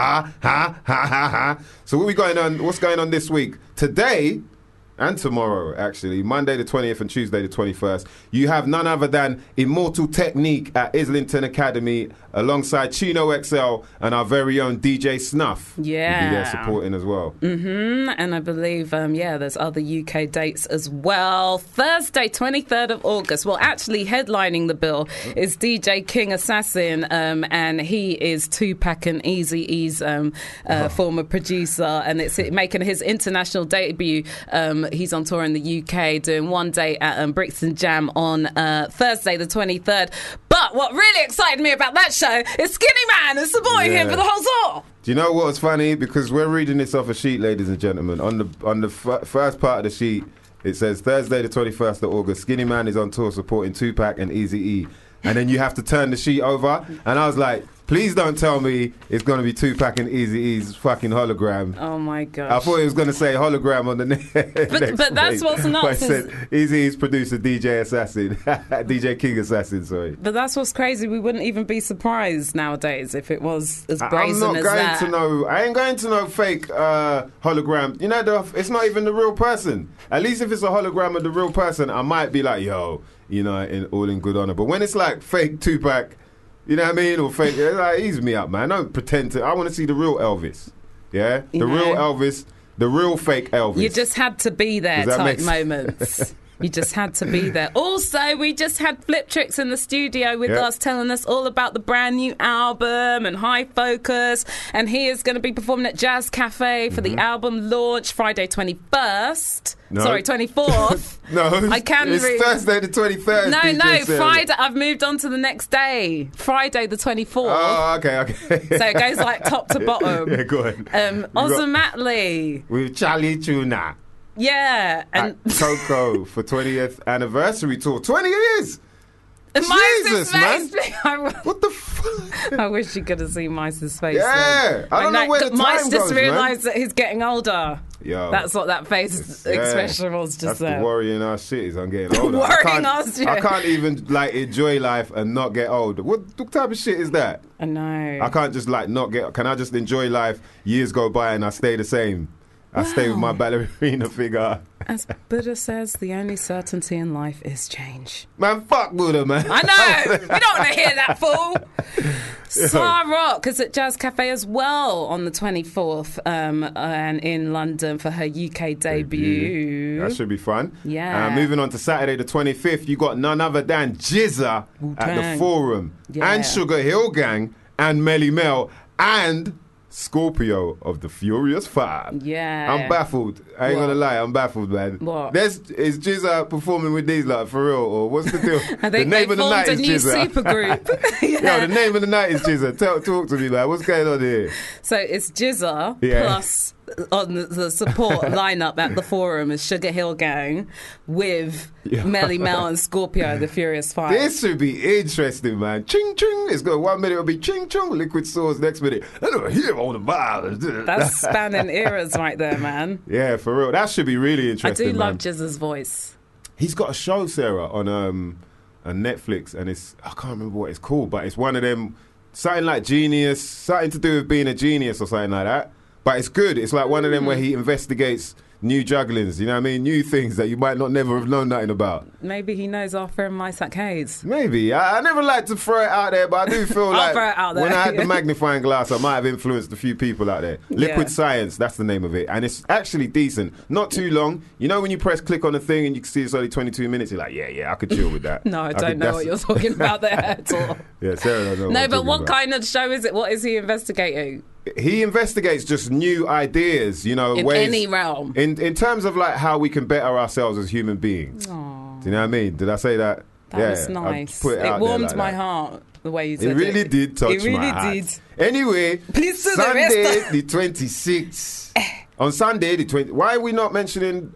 So what's going on this week? Today and tomorrow, actually, Monday the 20th and Tuesday the 21st, you have none other than Immortal Technique at Islington Academy alongside Chino XL and our very own DJ Snuff. Yeah. Will be there supporting as well. And I believe, there's other UK dates as well. Thursday, 23rd of August. Well, actually, headlining the bill is DJ King Assassin, and he is Tupac and Eazy-E's former producer, and it's making his international debut. He's on tour in the UK, doing one day at Brixton Jam on Thursday, the 23rd. But what really excited me about that show is Skinny Man is supporting him for the whole tour. Do you know what's funny? Because we're reading this off a sheet, ladies and gentlemen. On the first part of the sheet, it says Thursday, the 21st of August, Skinny Man is on tour supporting Tupac and Eazy-E. And then you have to turn the sheet over. And I was like, Please don't tell me it's going to be Tupac and Eazy-E's fucking hologram. Oh my gosh. I thought it was going to say hologram on the next But that's what's nuts. But it said Eazy-E's producer DJ Assassin. DJ King Assassin, sorry. But that's what's crazy. We wouldn't even be surprised nowadays if it was as brazen as that. I ain't going to know fake hologram. You know, it's not even the real person. At least if it's a hologram of the real person, I might be like, yo, you know, all in good honor. But when it's like fake Tupac, you know what I mean? Or fake, like, ease me up, man. Don't pretend to. I want to see the real Elvis. Yeah? The real Elvis, the real fake Elvis. You just had to be there type moments. You just had to be there. Also, we just had Flip Tricks in the studio with us, telling us all about the brand new album and High Focus. And he is going to be performing at Jazz Cafe for the album launch Friday 21st. No. Sorry, 24th. No, it's Thursday the 23rd. No, Friday. I've moved on to the next day. Friday the 24th. Oh, okay. So it goes like top to bottom. Yeah, go on. Ozomatli. With Charlie Tuna. Yeah. And Coco for 20th anniversary tour. 20 years! Jesus, man. What the fuck? I wish you could have seen Mice's face. Yeah. I don't know where the time Mice goes, just realised that he's getting older. Yo, that's what that face expression was just there. That's the worrying ass shit is I'm getting older. I can't even like enjoy life and not get old. What type of shit is that? I know. I can't just like not get. Can I just enjoy life? Years go by and I stay the same. I stay with my ballerina figure. As Buddha says, the only certainty in life is change. Man, fuck Buddha, man. I know. We don't want to hear that, fool. Star Rock is at Jazz Cafe as well on the 24th and in London for her UK debut. That should be fun. Yeah. Moving on to Saturday the 25th, you got none other than Jizza at the Forum. Yeah. And Sugar Hill Gang and Melly Mel and Scorpio of the Furious Five. Yeah. I'm baffled. I ain't gonna lie, I'm baffled, man. What? Is Jizza performing with these lot for real, or what's the deal? I think the name of the night is Jizza. Supergroup. Yo, the name of the night is Jizza. Talk to me, man. What's going on here? So it's Jizza plus on the support lineup at the Forum is Sugar Hill Gang with Melly Mel and Scorpio, the Furious Five. This should be interesting, man. Ching ching. It's got 1 minute it'll be ching chong, Liquid Swords. Next minute, I don't hear all the violence. That's spanning eras right there, man. Yeah, for real. That should be really interesting. I do love Jizza's voice. He's got a show, Sarah, on Netflix, and I can't remember what it's called, but it's one of them, something like Genius, something to do with being a genius or something like that. But it's good. It's like one of them where he investigates new jugglings, you know what I mean? New things that you might not never have known nothing about. Maybe he knows our friend Isaac Hayes. Maybe. I never like to throw it out there, but I do feel like throw it out there. When I had the magnifying glass, I might have influenced a few people out there. Liquid Science, that's the name of it. And it's actually decent. Not too long. You know when you press click on the thing and you can see it's only 22 minutes, you're like, yeah, I could chill with that. No, I don't know what you're talking about there at all. Yeah, Sarah doesn't know No, but what kind of show is it? What is he investigating? He investigates just new ideas, you know, in ways, any realm. In terms of like how we can better ourselves as human beings. Aww. Do you know what I mean? Did I say that? That was nice. It warmed my heart the way you said it. It really did touch my heart. Did. Anyway, please do Sunday the 26th. On Sunday the 20th. Why are we not mentioning?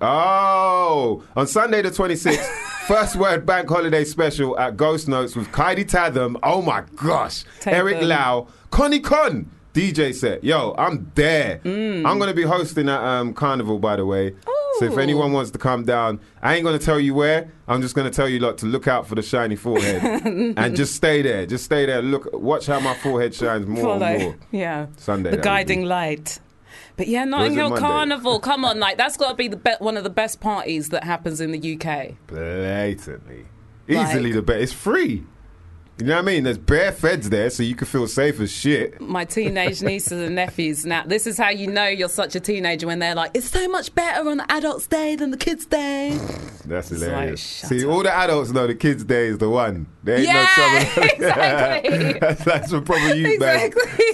Oh, on Sunday the 26th. First Word Bank Holiday Special at Ghost Notes with Kaidi Tatham. Oh my gosh. Eric Lau. Connie Con. DJ set. Yo, I'm there. I'm going to be hosting at Carnival, by the way. Ooh. So if anyone wants to come down, I ain't going to tell you where. I'm just going to tell you lot to look out for the shiny forehead and just stay there. Just stay there. Look, watch how my forehead shines more and more. Yeah. Sunday. The guiding light. But yeah, Notting Hill Carnival. Come on, like that's got to be one of the best parties that happens in the UK. Blatantly. Easily the best. It's free. You know what I mean? There's bare feds there, so you can feel safe as shit. My teenage nieces and nephews. Now, this is how you know you're such a teenager when they're like, it's so much better on the adults' day than the kids' day. That's hilarious. Like, see, all the adults know the kids' day is the one. There ain't no trouble. Exactly. That's a proper youth, man.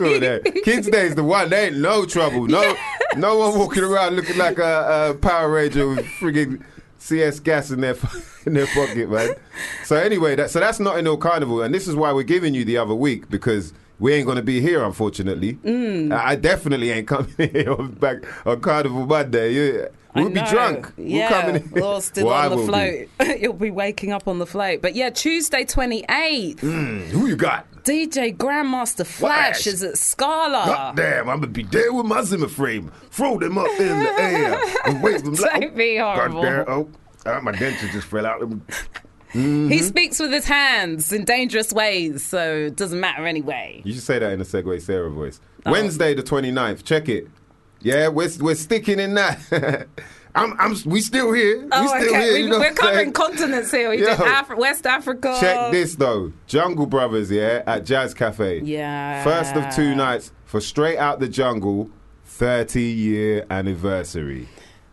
Kids' day is the one. There ain't no trouble. No one walking around looking like a Power Ranger with friggin' CS gas in their pocket, man. So anyway, that's Notting Hill Carnival, and this is why we're giving you the other week, because we ain't going to be here, unfortunately. I definitely ain't coming here back on Carnival Monday. Yeah. We'll be drunk. Yeah, we'll come in. Or still on the float. You'll be waking up on the float. But yeah, Tuesday 28th. Who you got? DJ Grandmaster Flash is at Scala. God damn, I'm going to be there with my Zimmer frame. Throw them up in the air and wave them like... Don't be horrible. My denture just fell out. He speaks with his hands in dangerous ways, so it doesn't matter anyway. You should say that in a Segway Sarah voice. Wednesday the 29th. Check it. Yeah, we're sticking in that. We still here. We're covering continents here. We did West Africa. Check this though. Jungle Brothers, at Jazz Cafe. Yeah. First of 2 nights for Straight Out the Jungle 30-year anniversary.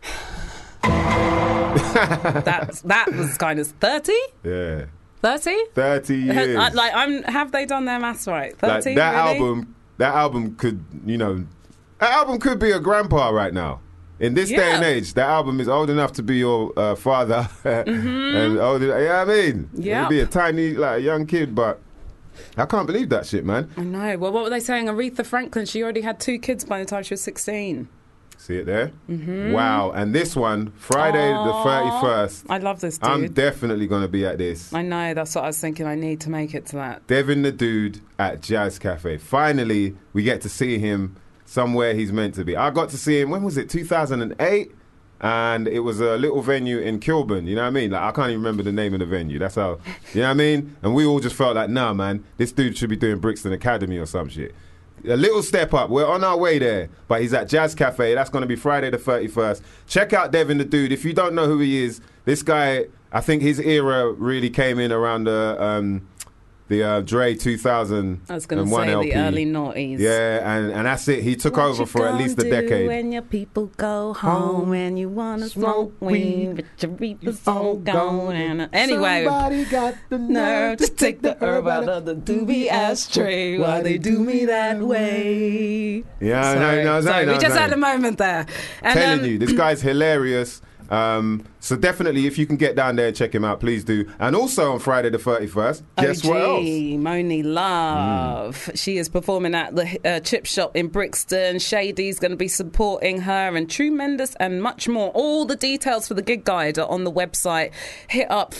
that was kind of 30? Yeah. 30? 30 years. Have they done their maths right? 30, that really? That album could, that album could be a grandpa right now. In this day and age, that album is old enough to be your father. And old, you know what I mean? Yeah. It'd be a tiny, young kid, but I can't believe that shit, man. I know. Well, what were they saying? Aretha Franklin, she already had 2 kids by the time she was 16. See it there? Wow. And this one, Friday the 31st. I love this dude. I'm definitely going to be at this. I know. That's what I was thinking. I need to make it to that. Devin the Dude at Jazz Cafe. Finally, we get to see him somewhere he's meant to be. I got to see him, when was it? 2008? And it was a little venue in Kilburn. You know what I mean? I can't even remember the name of the venue. That's how, you know what I mean? And we all just felt like, nah, man, this dude should be doing Brixton Academy or some shit. A little step up. We're on our way there. But he's at Jazz Cafe. That's going to be Friday the 31st. Check out Devin the Dude. If you don't know who he is, this guy, I think his era really came in around the Dre 2000. I was going to say LP. The early noughties. Yeah, and that's it. He took over for at least a decade. When your people go home and you want to smoke weed, but your reaper's all gone. Anyway, somebody got the nerve to take the herb out of the doobie ashtray. Why they do me that way? Yeah, sorry. We just had a moment there. And, telling you, this guy's hilarious. So definitely, if you can get down there and check him out, please do. And also on Friday the 31st, guess what else? Moni Love. She is performing at the Chip Shop in Brixton. Shady's going to be supporting her, and Tremendous, and much more. All the details for the gig guide are on the website. Hit up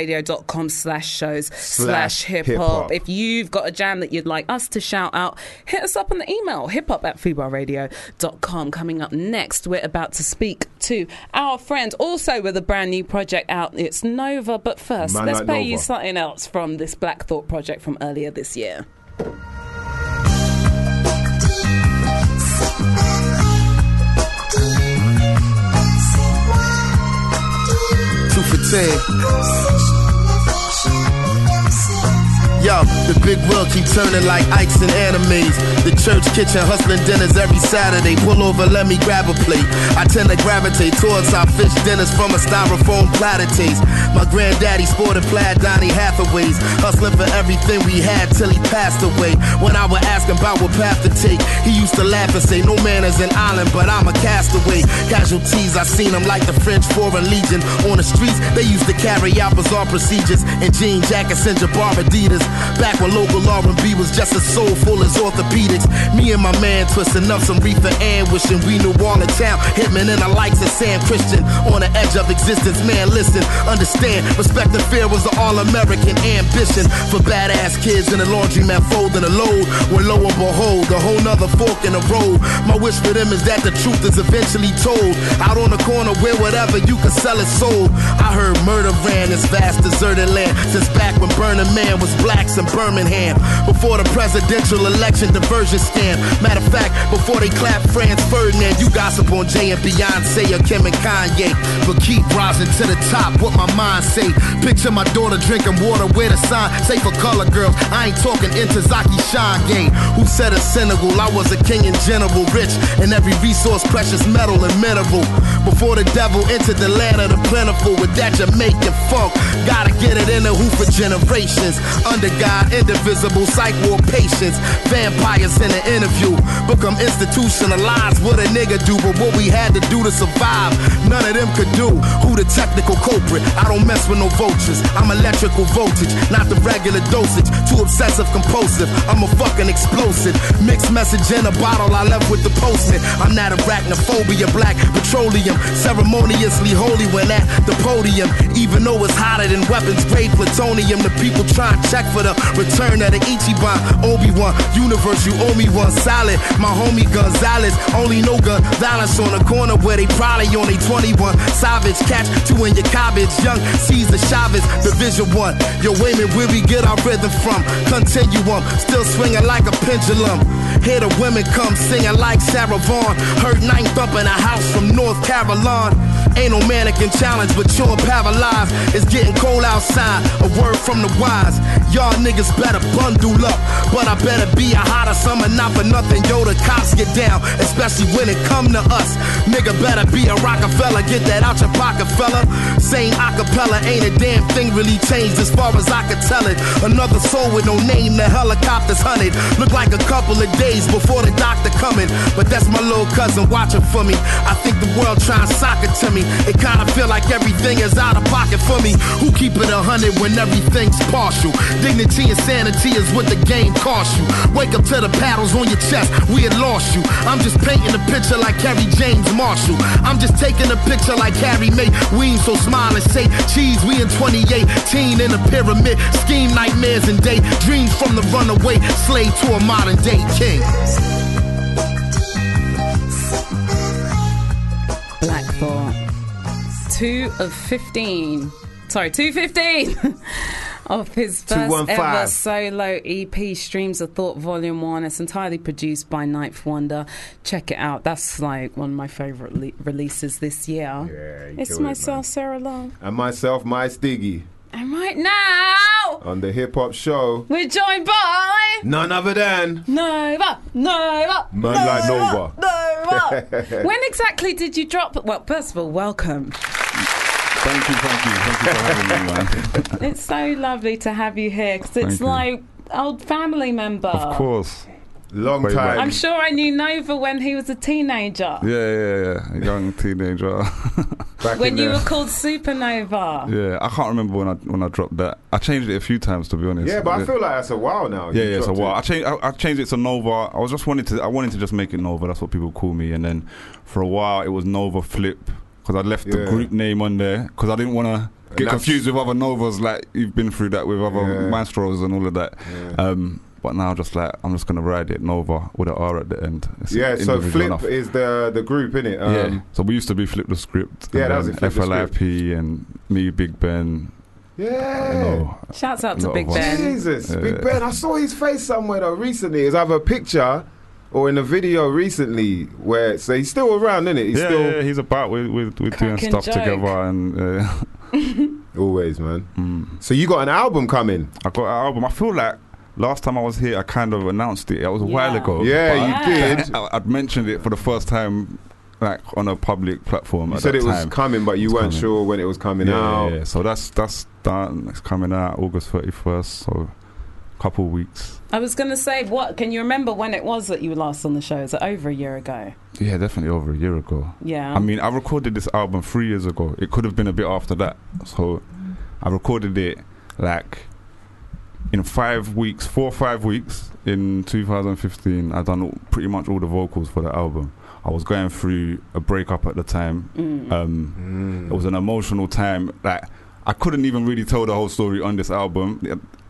foodbarradio.com/shows/hip-hop. If you've got a jam that you'd like us to shout out, hit us up on the email, hiphop@foodbarradio.com. Coming up next, we're about to speak to our friend, also with a brand new project out. It's Nova, but first, let's play you something else from this Black Thought project from earlier this year. Two for 10. Yo, the big world keep turning like Ikes and animes. The church kitchen hustling dinners every Saturday. Pull over, let me grab a plate. I tend to gravitate towards our fish dinners from a styrofoam platter taste. My granddaddy sported plaid Donny Hathaways, hustling for everything we had till he passed away. When I would ask him about what path to take, he used to laugh and say, no man is an island, but I'm a castaway. Casualties, I seen them like the French Foreign Legion. On the streets, they used to carry out bizarre procedures in jean jackets and Jabbar Adidas. Back when local R&B was just as soulful as orthopedics. Me and my man twisting up some reefer and wishing we knew all the town. Hitman and the likes of Sam Christian on the edge of existence. Man, listen, understand, respect and fear was the all-American ambition for badass kids in the laundromat folding a load. When lo and behold, a whole nother fork in the road. My wish for them is that the truth is eventually told. Out on the corner where whatever you can sell is sold. I heard murder ran this vast deserted land since back when Burning Man was blacks in Birmingham. Before the presidential election diversion scam. Matter of fact, before they clapped Franz Ferdinand, you gossip on Jay and Beyonce or Kim and Kanye. But keep rising to the top, what my mind say. Picture my daughter drinking water with a sign, say for color girls. I ain't talking Intozaki Shine game. Who said in Senegal I was a king and general, rich in every resource, precious metal and mineral. Before the devil entered the land of the plentiful with that Jamaican funk. Gotta get it in the hoop for generations. Under of God, indivisible, psych ward patients, vampires in an interview. Become institutionalized, what a nigga do, but what we had to do to survive, none of them could do. Who the technical culprit? I don't mess with no vultures. I'm electrical voltage, not the regular dosage. Too obsessive compulsive, I'm a fucking explosive. Mixed message in a bottle, I left with the postman. I'm not arachnophobia, black petroleum, ceremoniously holy when at the podium. Even though it's hotter than weapons grade plutonium, the people try and check for the return of the Ichiban. Obi-Wan, universe, you owe me one solid. My homie Gonzalez, only no gun violence on the corner where they probably on a 21. Savage, catch 2 in your cabbage. Young Caesar Chavez, Division 1. Yo, wait a minute, where we get our rhythm from? Continuum, still swinging like a pendulum. Hear the women come singing like Sarah Vaughan. Heard ninth up in a house from North Carolina. Ain't no mannequin challenge, but you're paralyzed. It's getting cold outside, a word from the wise. Y'all niggas better bundle up, but I better be a hotter summer, not for nothing. Yo, the cops get down, especially when it come to us. Nigga better be a Rockefeller, get that out your pocket, fella. Saying acapella ain't a damn thing really changed as far as I could tell it. Another soul with no name, the helicopter's hunted. Look like a couple of days before the doctor coming, but that's my little cousin watching for me. I think the world trying sock it to me. It kinda feel like everything is out of pocket for me. Who keep it 100 when everything's partial? Dignity and sanity is what the game costs you. Wake up to the paddles on your chest, we had lost you. I'm just painting a picture like Harry James Marshall. I'm just taking a picture like Harry May. We ain't so smile and say cheese, we in 2018 in a pyramid. Scheme nightmares and day dreams from the runaway slave to a modern day king. Black Thought. 2 of 15. Sorry, 215 of his first ever solo EP, Streams of Thought Volume 1. It's entirely produced by Ninth Wonder. Check it out. That's like one of my favourite releases this year. Yeah, it's myself, Sarah Love. And myself, My Stiggy. And right now, on the Hip Hop Show, we're joined by none other than Nova. Man like Nova. When exactly did you drop? Well, first of all, welcome. Thank you for having me, man. It's so lovely to have you here because it's like old family member. Of course. Long time. I'm sure I knew Nova when he was a teenager. Yeah. A young teenager. When you were called Supernova. Yeah, I can't remember when I dropped that. I changed it a few times, to be honest. Yeah, but I feel like that's a while now. Yeah, it's a while. I changed it to Nova. I wanted to just make it Nova. That's what people call me. And then for a while it was Nova Flip because I left the group name on there because I didn't want to get confused with other Novas. Like you've been through that with other maestros and all of that. Yeah. But now I'm just gonna ride it Nova with an R at the end. It's so Flip is the group, innit? Yeah. So we used to be Flip the Script. Yeah, that was it. FLIP and me, Big Ben. Yeah. Shouts out to Big Ben. Jesus, Big Ben. I saw his face somewhere though recently. It was either a picture or in a video recently where so he's still around, isn't it? He's about with doing stuff together and always, man. So you got an album coming? I got an album. I feel like last time I was here, I kind of announced it. It was a while ago. Yeah, you did. I'd mentioned it for the first time, like on a public platform. You said it was coming, but you weren't sure when it was coming out. Yeah. So that's done. It's coming out August 31st. So a couple of weeks. I was going to say, what can you remember when it was that you were last on the show? Is it over a year ago? Yeah, definitely over a year ago. Yeah. I mean, I recorded this album 3 years ago. It could have been a bit after that. So I recorded it like in 5 weeks, 4 or 5 weeks in 2015. I'd done pretty much all the vocals for the album. I was going through a breakup at the time. It was an emotional time. Like I couldn't even really tell the whole story on this album.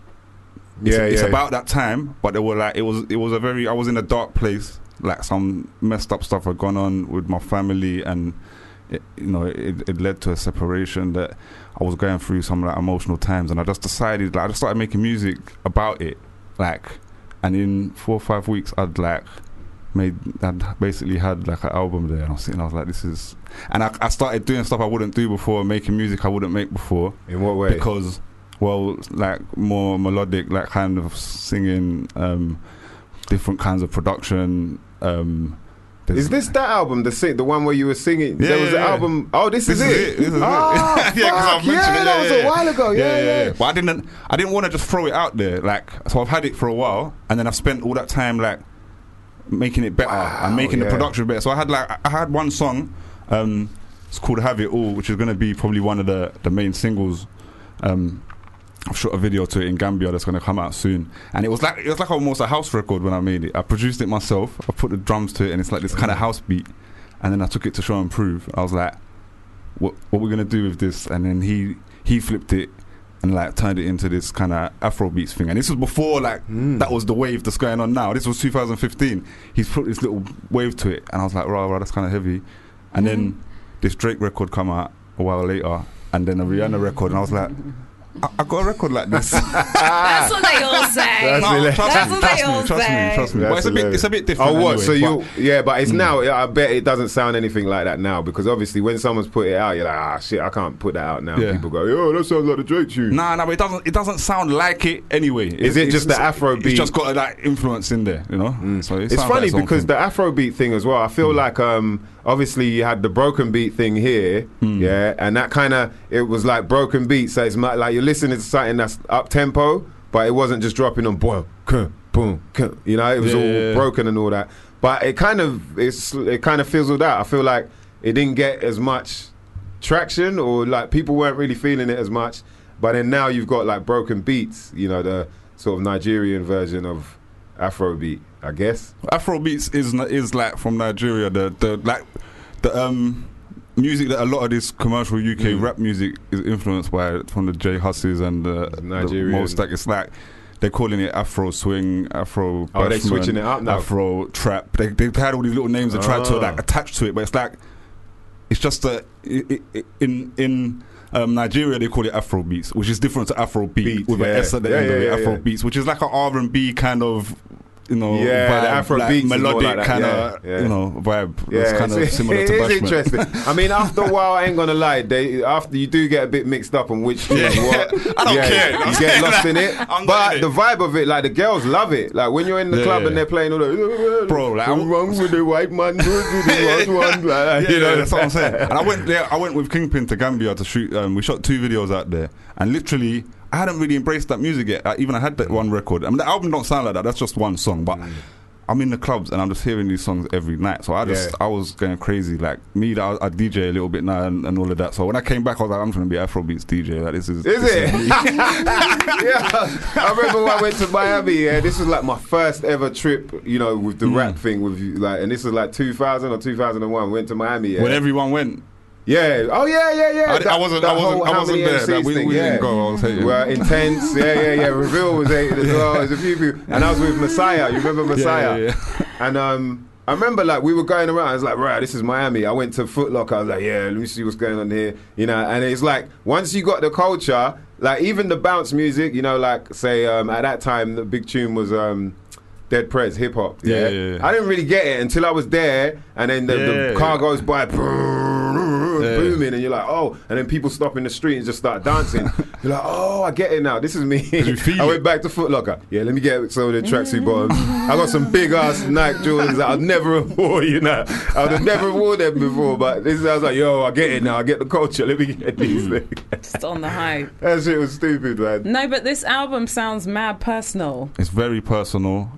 It's about that time, but it was a very. I was in a dark place. Like some messed up stuff had gone on with my family, and it led to a separation that I was going through some like emotional times, and I just decided, like, I just started making music about it, like, and in 4 or 5 weeks I'd basically had like an album there, and I was like, this is, and I started doing stuff I wouldn't do before, making music I wouldn't make before. In what way? Because, well, like more melodic, like kind of singing, different kinds of production. Is this that album, the one where you were singing? There was an album. Oh, this is it. This is it. fuck, yeah, that was a while ago. Yeah. But I didn't want to just throw it out there. Like, so I've had it for a while, and then I've spent all that time like making it better and making the production better. So I had one song. It's called "Have It All," which is going to be probably one of the main singles. I've shot a video to it in Gambia that's going to come out soon, and it was like almost a house record when I made it. I produced it myself. I put the drums to it, and it's like this kind of house beat. And then I took it to Show and Prove. I was like, "What we're going to do with this?" And then he flipped it and like turned it into this kind of Afro beats thing. And this was before like that was the wave that's going on now. This was 2015. He's put this little wave to it, and I was like, "Right, that's kind of heavy." And then this Drake record come out a while later, and then a Rihanna record, and I was like, I got a record like this. That's what they all say. Trust me. But it's a bit different. Oh, what? Anyway, So but it's now. I bet it doesn't sound anything like that now, because obviously when someone's put it out, you're like, shit, I can't put that out now. Yeah. People go, yo, that sounds like the Drake tune. Nah, but it doesn't sound like it anyway. Is it just the Afro beat? It's just got that influence in there, you know. So it's funny because the Afro beat thing as well. I feel like obviously you had the broken beat thing here, yeah, and that kind of, it was like broken beat, so it's like you're listening to something that's up tempo, but it wasn't just dropping on boom, boom, you know, it was all broken and all that. But it kind of fizzled out. I feel like it didn't get as much traction, or like people weren't really feeling it as much. But then now you've got like broken beats, you know, the sort of Nigerian version of Afrobeat, I guess. Afrobeats is like from Nigeria, the music that a lot of this commercial UK rap music is influenced by, from the J Husses and the Nigerian. Mo Stack. It's like they're calling it Afro swing, Afro. Oh, they're switching it up now. Afro trap. They had all these little names that tried to like attach to it, but it's like it's just in Nigeria they call it Afro beats, which is different to Afro beat with an S at the end of it. Afro beats, which is like an R&B kind of, you know, vibe, the Afro like beats melodic like kind of, you know, vibe. It's kind of similar to Bashment. It is interesting. I mean, after a while, I ain't gonna lie, after you do get a bit mixed up on which tune what. I don't care. You get lost in it. But the vibe of it, like the girls love it. Like when you're in the club and they're playing all the bro, like what's wrong with the white man? You know, that's what I'm saying. And I went with Kingpin to Gambia to shoot. We shot 2 videos out there, and literally I hadn't really embraced that music yet. I had that one record. I mean, the album don't sound like that. That's just one song, but I'm in the clubs and I'm just hearing these songs every night. So I was going crazy. Like me, I DJ a little bit now and all of that. So when I came back, I was like, I'm trying to be Afrobeats DJ. Like this is it? I remember when I went to Miami. Yeah, this was like my first ever trip. You know, with the rap thing with you. Like, and this was like 2000 or 2001. Went to Miami. Yeah. When everyone went. Yeah. Oh yeah. I wasn't there. Like, we didn't go. I was hating. Well, Intense. Yeah. Reveal was hating as well. There's a few people, and I was with Messiah. You remember Messiah? Yeah. And I remember like we were going around. I was like, right, this is Miami. I went to Foot Locker. I was like, yeah, let me see what's going on here. You know, and it's like once you got the culture, like even the bounce music. You know, like say at that time the big tune was. Dead Prez, hip hop. Yeah. I didn't really get it until I was there, and then the car goes by, booming, and you're like, oh, and then people stop in the street and just start dancing. You're like, oh, I get it now. This is me. I went back to Foot Locker. Yeah, let me get some of the tracksuit bottoms. I got some big ass Nike Jordans that I've never wore. You know, I've never worn them before, but I was like, yo, I get it now. I get the culture. Let me get these things. Just on the hype. That shit was stupid, man. No, but this album sounds mad personal. It's very personal.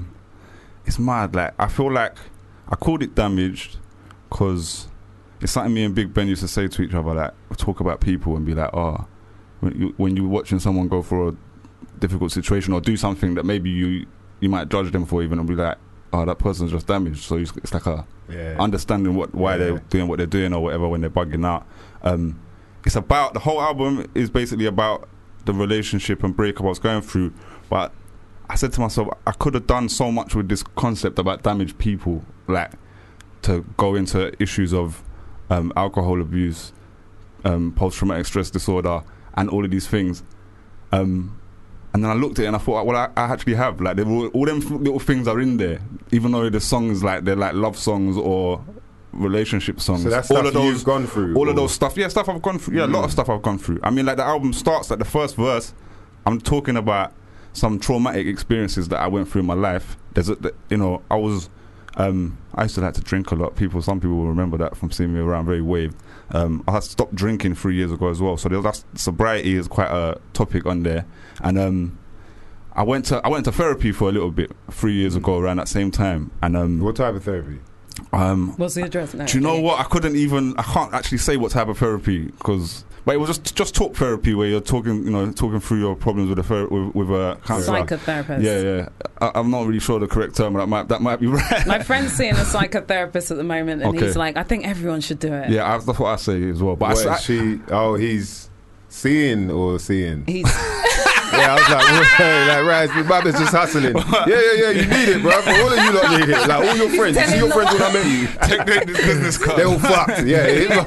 It's mad. Like I feel like I called it Damaged because it's something me and Big Ben used to say to each other. Like talk about people and be like, oh, when you're watching someone go for a difficult situation or do something that maybe you might judge them for, even, and be like, oh, that person's just damaged. So it's like a understanding why they're doing what they're doing or whatever when they're bugging out. It's about, the whole album is basically about the relationship and breakup I was going through, but I said to myself, I could have done so much with this concept about damaged people, like to go into issues of alcohol abuse, post-traumatic stress disorder, and all of these things. And then I looked at it and I thought, well, I actually have. Like, all them little things are in there, even though the songs, like, they're like love songs or relationship songs. So that's all of those you've gone through? All of those stuff. Yeah, stuff I've gone through. Yeah, a lot of stuff I've gone through. I mean, like, the album starts, like, the first verse, I'm talking about some traumatic experiences that I went through in my life. There's I used to like to drink a lot. Some people will remember that from seeing me around very waved. I stopped drinking 3 years ago as well. So that's sobriety is quite a topic on there, and I went to therapy for a little bit 3 years ago around that same time. And what type of therapy? What's the address now? Do you know what? I can't actually say what type of therapy, but it was just talk therapy where you're talking through your problems with a counselor. Psychotherapist. Yeah. I'm not really sure the correct term. That might be right. My friend's seeing a psychotherapist at the moment, and he's like, I think everyone should do it. Yeah, that's what I say as well. But he's seeing or seeing? He's. Yeah, I was like, right, Babba's just hustling. Yeah, you need it, bro. All of you lot need it. Like, all your friends. You see your friends when I met you. Take this business card. They all fucked. Yeah.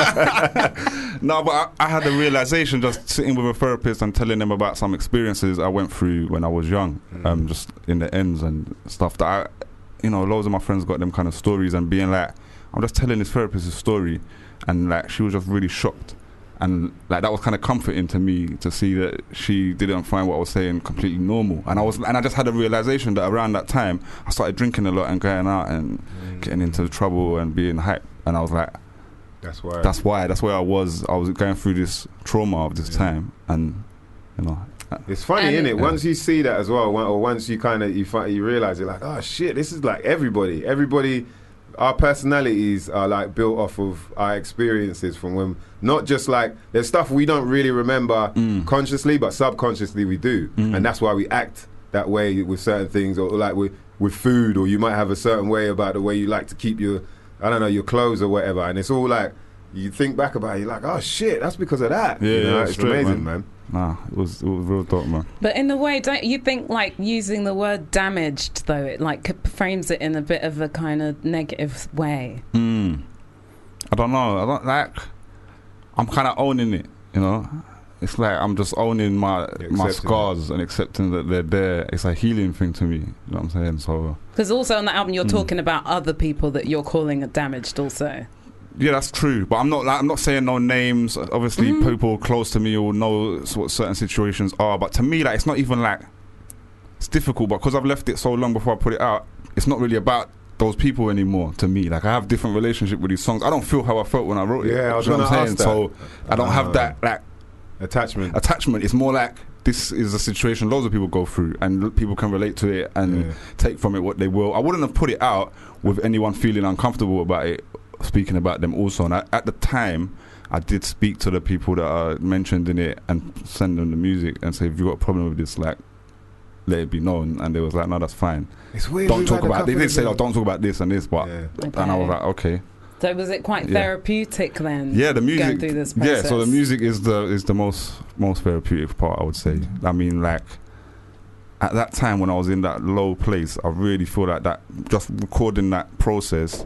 No, but I had a realization just sitting with a therapist and telling them about some experiences I went through when I was young, just in the ends and stuff that loads of my friends got them kind of stories, and being like, I'm just telling this therapist a story, and like she was just really shocked. And like that was kind of comforting to me to see that she didn't find what I was saying completely normal. And I just had a realization that around that time I started drinking a lot and going out and getting into trouble and being hyped. And I was like, that's where I was going through this trauma of this time. And it's funny, isn't it? Yeah. Once you see that as well, or once you kind of you realize you're like, oh shit, this is like everybody. Our personalities are like built off of our experiences from when, not just like, there's stuff we don't really remember consciously, but subconsciously we do. And that's why we act that way with certain things, or like with food, or you might have a certain way about the way you like to keep your clothes or whatever. And it's all like, you think back about it, you're like, oh shit, that's because of that. Yeah, it's amazing, man. Nah, it was real dope, man. But in a way, don't you think like using the word damaged, though, it like frames it in a bit of a kind of negative way? I don't know. I'm kind of owning it, It's like I'm just owning my scars and accepting that they're there. It's a healing thing to me. You know what I'm saying? So because also on the album you're talking about other people that you're calling damaged also. Yeah, that's true. But I'm not saying no names. Obviously, people close to me will know what certain situations are. But to me, like, it's not even like, it's difficult. But because I've left it so long before I put it out, it's not really about those people anymore. To me, like, I have different relationship with these songs. I don't feel how I felt when I wrote it. Yeah, I was going to ask that. So I don't have that like attachment. It's more like, this is a situation loads of people go through, and people can relate to it and take from it what they will. I wouldn't have put it out with anyone feeling uncomfortable about it, speaking about them also. And at the time I did speak to the people that are mentioned in it and send them the music and say, if you've got a problem with this, like, let it be known. And they was like, no, that's fine. It's weird. Don't talk about it. They did say, don't talk about this and this, but and I was like, okay. So was it quite therapeutic then? Yeah, the music. Going through this process? Yeah, so the music is the most therapeutic part, I would say. I mean, like, at that time when I was in that low place, I really feel like that, just recording that process,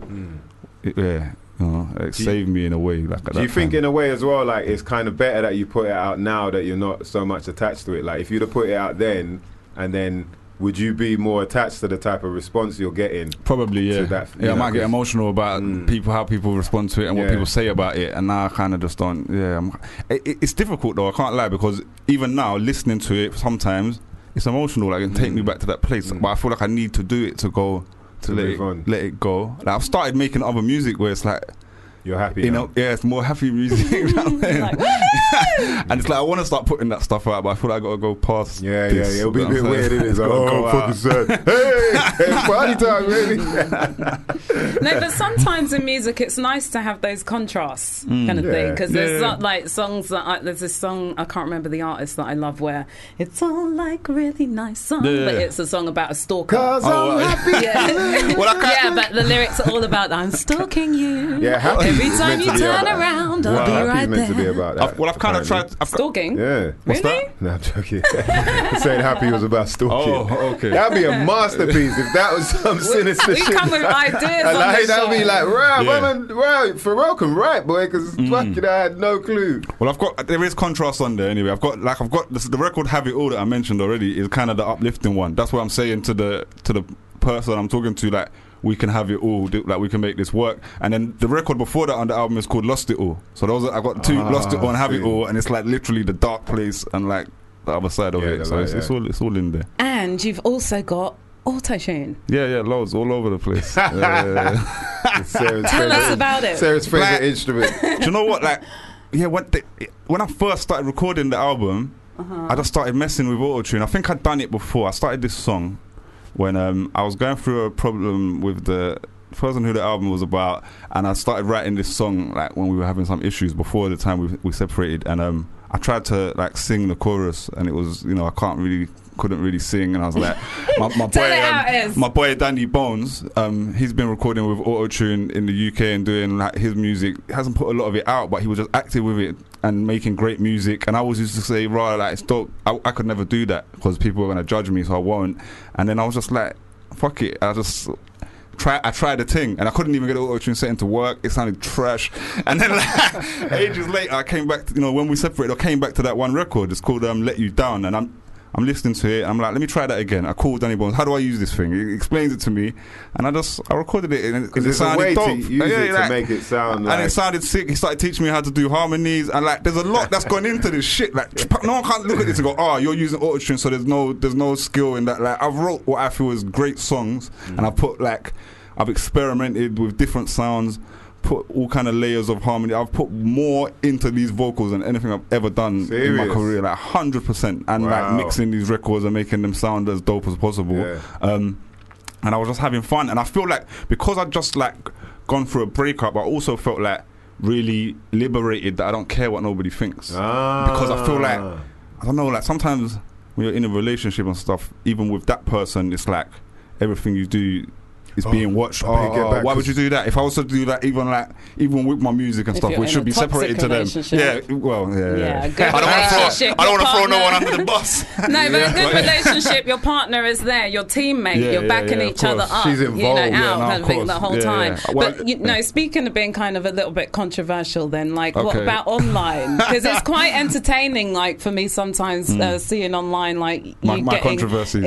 it saved me in a way. Like, do you think in a way as well, like, it's kind of better that you put it out now, that you're not so much attached to it? Like, if you'd have put it out then, and then would you be more attached to the type of response you're getting? Probably, yeah. I might get emotional about how people respond to it and what people say about it, and now I kind of just don't. It's difficult though, I can't lie, because even now listening to it sometimes it's emotional, like, it can take me back to that place, but I feel like I need to do it to go to let it go. Like, I've started making other music where it's like, you're happy, it's more happy music. Like, and it's like, I want to start putting that stuff out, but I feel like I gotta go past this, it'll be a bit weird, isn't it? It's like, oh, fucking sad. Hey, party time, baby. No, but sometimes in music it's nice to have those contrasts kind of thing, because there's like songs that there's this song, I can't remember the artist, that I love, where it's all like really nice song, but it's a song about a stalker. Cause I'm happy. But the lyrics are all about, I'm stalking you. Yeah, happy. Every time you turn around, I'll be right meant there. To be about that. I've kind of tried. Stalking? Yeah. What's really? that? No, I'm joking. Saying happy was about stalking. Oh, okay. That'd be a masterpiece if that was some sinister shit. We come with ideas on this that'd be like, right, Pharrell can write, boy, because fucking I had no clue. Well, there is contrast on there anyway. I've got the record Have It All that I mentioned already is kind of the uplifting one. That's what I'm saying to the person I'm talking to, like, we can have it all, like, we can make this work. And then the record before that on the album is called Lost It All. So I got two, Lost It All and Have It All, and it's like literally the dark place and like the other side of it. So it's all in there. And you've also got Auto-tune? Yeah, loads, all over the place. Tell us about it. Sarah's favourite instrument. Do you know what? Like, yeah, when I first started recording the album, I just started messing with auto-tune. I think I'd done it before. I started this song when I was going through a problem with the person who the album was about, and I started writing this song like when we were having some issues before the time we separated, and I tried to like sing the chorus, and it was, you know, couldn't really sing, and I was like, my boy Danny Bones, he's been recording with auto-tune in the UK and doing like his music. He hasn't put a lot of it out, but he was just active with it and making great music. And I always used to say, right, like, it's dope. I could never do that because people are going to judge me, so I won't. And then I was just like, fuck it. I tried the thing, and I couldn't even get the auto-tune setting to work. It sounded trash. And then like, ages later, I came back to, you know, when we separated, I came back to that one record. It's called Let You Down, and I'm listening to it. I'm like, let me try that again. I called Danny Bones. How do I use this thing? He explains it to me, and I recorded it, and it sounded dope. To use it to make it sound, and it sounded sick. He started teaching me how to do harmonies, and like, there's a lot that's gone into this shit. Like, no one can't look at this and go, "Oh, you're using auto-tune, so there's no skill in that." Like, I've wrote what I feel is great songs, and I've experimented with different sounds, put all kind of layers of harmony. I've put more into these vocals than anything I've ever done in my career, like 100%, and like mixing these records and making them sound as dope as possible. And I was just having fun, and I feel like because I'd just like gone through a breakup, I also felt like really liberated that I don't care what nobody thinks, because I feel like, I don't know, like sometimes when you're in a relationship and stuff, even with that person, it's like everything you do is being watched. Why would you do that? If I was to do that, even with my music and stuff, we should be separated to them. Yeah, well, yeah. Good I don't want to throw no one under the bus. No, but a good relationship, your partner is there, your teammate, you're backing each other up. She's involved, the whole time. But speaking of being kind of a little bit controversial, then, like, what about online? Because it's quite entertaining, like, for me sometimes seeing online, like, you my getting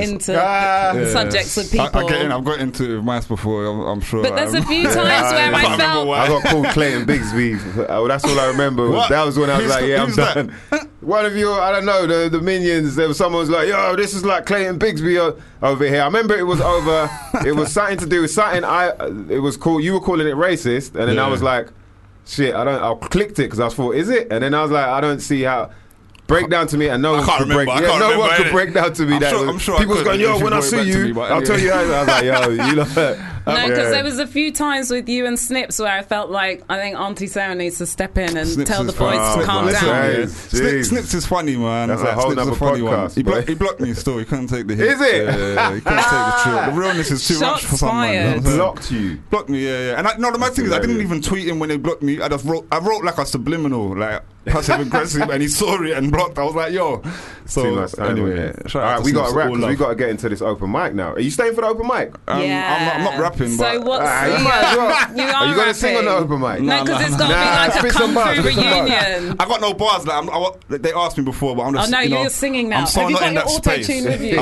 into subjects with people. I've got into it with my before, I'm sure. But there's a few times where I felt I got called Clayton Bigsby. That's all I remember. That was when I was I'm done. One of you, I don't know, the Minions, there was someone was like, yo, this is like Clayton Bigsby over here. I remember it was over, it was something to do with something, it was called, you were calling it racist, and then I was like, shit, I clicked it because I thought, is it? And then I was like, I don't see how. Break down to me, and no one could break down to me. I'm sure people was going, yo, when I see you, I'll tell you how. I was like, yo, you know. No, because there was a few times with you and Snips where I felt like I think Auntie Sarah needs to step in and Snips tell the boys to calm down. Snips is funny, man. That's a whole other podcast. He blocked me still. He couldn't take the hit. Is it? Yeah, he couldn't take the truth. The realness is too much for some man. Blocked you. Blocked me, yeah. And the mad thing is, I didn't even tweet him when they blocked me. I wrote like a subliminal, like passive aggressive, and he saw it and blocked. I was like, yo. So anyway, all right, we got to wrap because we got to get into this open mic now. Are you staying for the open mic? Yeah. I'm not rapping. So what's you might as well. Are you going to sing on the open mic? No, because it's got to be like a come through reunion. I got no bars. Like, they asked me before, but I'm just. Oh no, you're singing now. I'm so Have you not got in your that auto space. tune with you?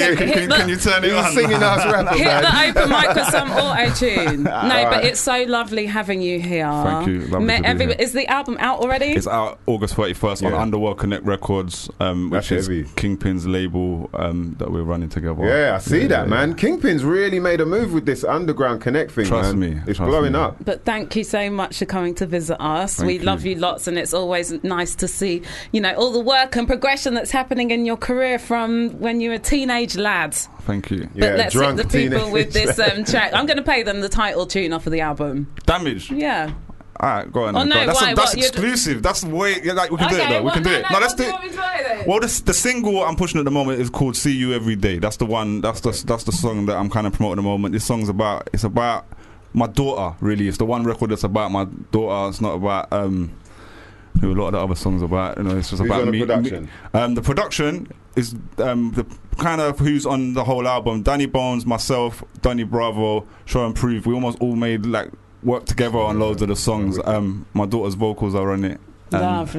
Can you turn it on? Singing ass rapper, Hit man. the open mic with some auto tune. No, but it's so lovely having you here. Thank you. Lovely to be here. Is the album out already? It's out August 31st on Underworld Connect Records, which is Kingpin's label that we're running together. Yeah, I see that, man. Kingpin's really made a move with this Underground Connect thing, Trust man. me. It's blowing up. But thank you so much for coming to visit us. We love you lots, and it's always nice to see, all the work and progression that's happening in your career from when you were a teenage lad. Thank you. But let's hit the people with this track. I'm going to play them the title tune off of the album. Damage. Yeah. Alright, go on. Oh, no, that's exclusive. That's the way. Like, we can do it though. We can do it. No, let's do it. Well, the single I'm pushing at the moment is called "See You Every Day." That's the one. That's the song that I'm kind of promoting at the moment. This song's about. It's about my daughter. Really, it's the one record that's about my daughter. It's not about who a lot of the other songs about. It's just about me. The production is the kind of who's on the whole album. Danny Bones, myself, Donny Bravo, Show and Prove. We almost all made work together on loads of the songs. My daughter's vocals are on it. Lovely.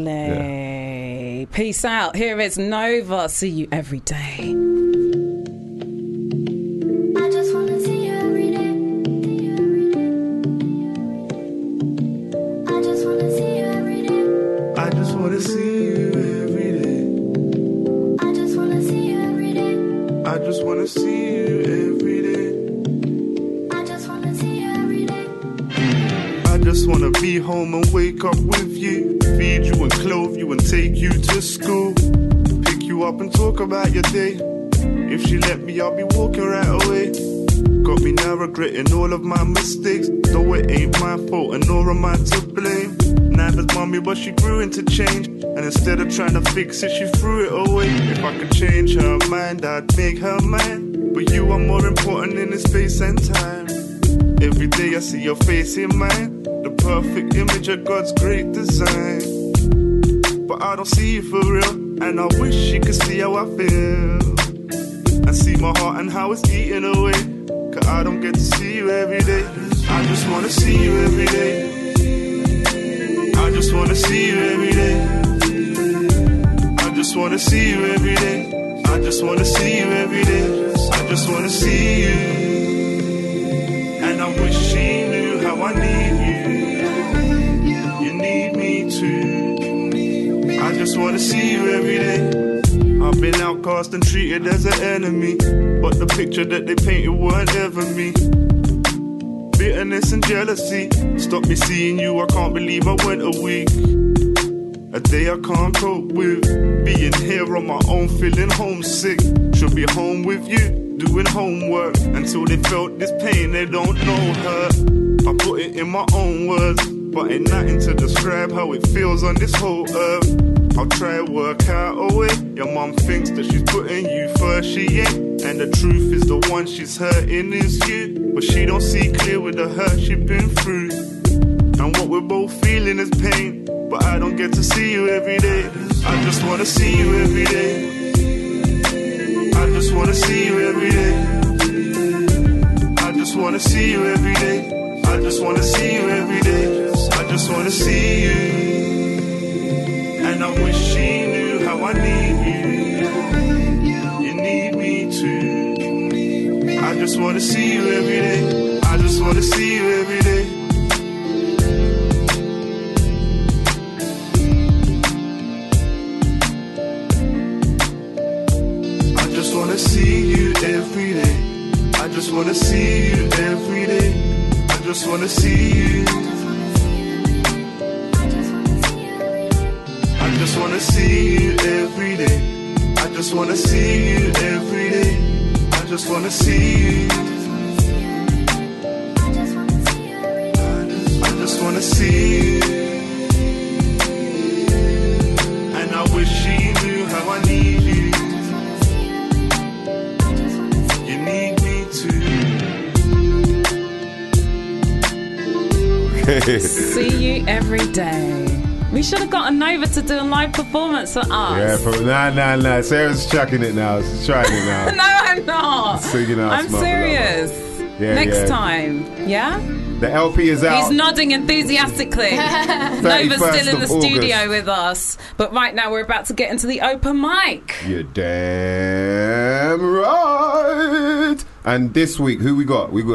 Yeah. Peace out. Here is Nova. See you every day. I just wanna see you every day. I just wanna see you every day. I just wanna see you every day. I just wanna see you every day. I just wanna see you every day. home and wake up with you. Feed you and clothe you and take you to school. Pick you up and talk about your day. If she let me, I'll be walking right away. Got me now regretting all of my mistakes. Though it ain't my fault and nor am I to blame. Neither's mommy, but she grew into change. And instead of trying to fix it, she threw it away. If I could change her mind, I'd make her mine. But you are more important in this space and time. Every day I see your face in mine. The perfect image of God's great design. But I don't see you for real. And I wish you could see how I feel. And see my heart and how it's eating away. Cause I don't get to see you every day. I just wanna see you every day. I just wanna see you every day. I just wanna see you every day. I just wanna see you every day. I just wanna see you. And I wish she knew how I need you. You need me too. I just wanna see you every day. I've been outcast and treated as an enemy, but the picture that they painted weren't ever me. Bitterness and jealousy stopped me seeing you. I can't believe I went a week. A day I can't cope with. Being here on my own, feeling homesick. Should be home with you, doing homework. Until they felt this pain, they don't know her. I put it in my own words, but ain't nothing to describe how it feels on this whole earth. I'll try to work out a way. Your mum thinks that she's putting you first, she ain't. And the truth is the one she's hurting is you. But she don't see clear with the hurt she's been through. And what we're both feeling is pain. But I don't get to see you every day. I just wanna see you every day. I just wanna see you every day. I just wanna see you every day. I just wanna see you every day. I just wanna see you. And I wish she knew how I need you. You need me too. I just wanna see you every day. I just wanna see you every day. I just wanna see you every day. I just wanna see you every day. I just wanna see you. I just wanna see you every day. I just wanna see you every day. I just wanna see you. I just wanna see you. And I wish she knew how I need you. You need me too. See you every day. We should have gotten Nova to do a live performance for us. Yeah, nah. Sarah's chucking it now. She's trying it now. No, I'm not. Singing out I'm serious. Yeah, Next yeah. time, yeah? The LP is out. He's nodding enthusiastically. Nova's still in the studio with us. But right now we're about to get into the open mic. You're damn right. And this week, who we got? We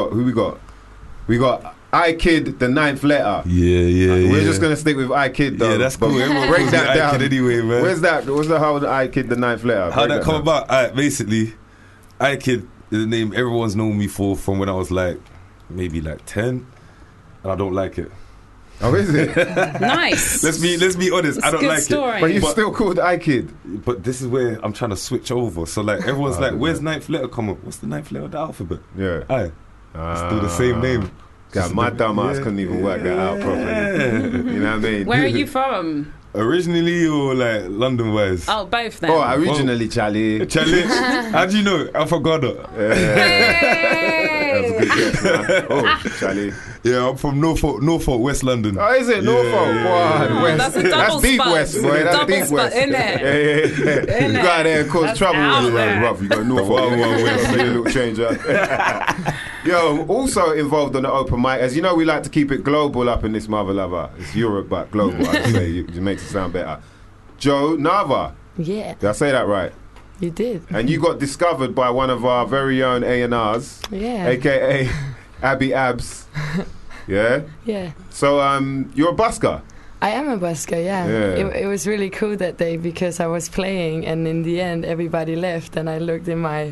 got iKid, the ninth letter. Yeah. We're just gonna stick with iKid though. Yeah, that's cool. Everyone Break calls that me down. iKid anyway, man. Where's that? What's the how iKid, the ninth letter? How Break that come down. about? Basically, iKid is the name everyone's known me for from when I was like maybe like 10, and I don't like it. Oh, is it? Nice. Let's be honest. It's I a don't good like story. it. But you still called iKid. But this is where I'm trying to switch over. So like everyone's like, "Where's ninth letter come up? What's the ninth letter of the alphabet?" Yeah. Aye. Still the same name. God, my dumb ass couldn't even work that out properly. You know what I mean? Where are you from? Originally or like London wise? Oh, both then. Oh, originally, Charlie. Charlie. How do you know? I'm from Ghana. That was a good guess, man. Oh, Charlie. Yeah, I'm from Norfolk, West London. Oh, is it? Norfolk? Wow, West. That's a double deep spot. West, boy. That's Double deep spot, West. innit? Yeah. You go out there and cause That's trouble out when you're there. rough. You go Norfolk. West. Make a little change up. Yo, also involved on the open mic. As you know, we like to keep it global up in this mother lover. It's Europe, but global. I say it makes it sound better. Joe Nava. Yeah, Did I say that right? you did. And you got discovered by one of our very own A&Rs, Yeah. aka Abby Abs. Yeah. Yeah. So you're a busker. I am a busker, yeah. It was really cool that day because I was playing and in the end everybody left and I looked in my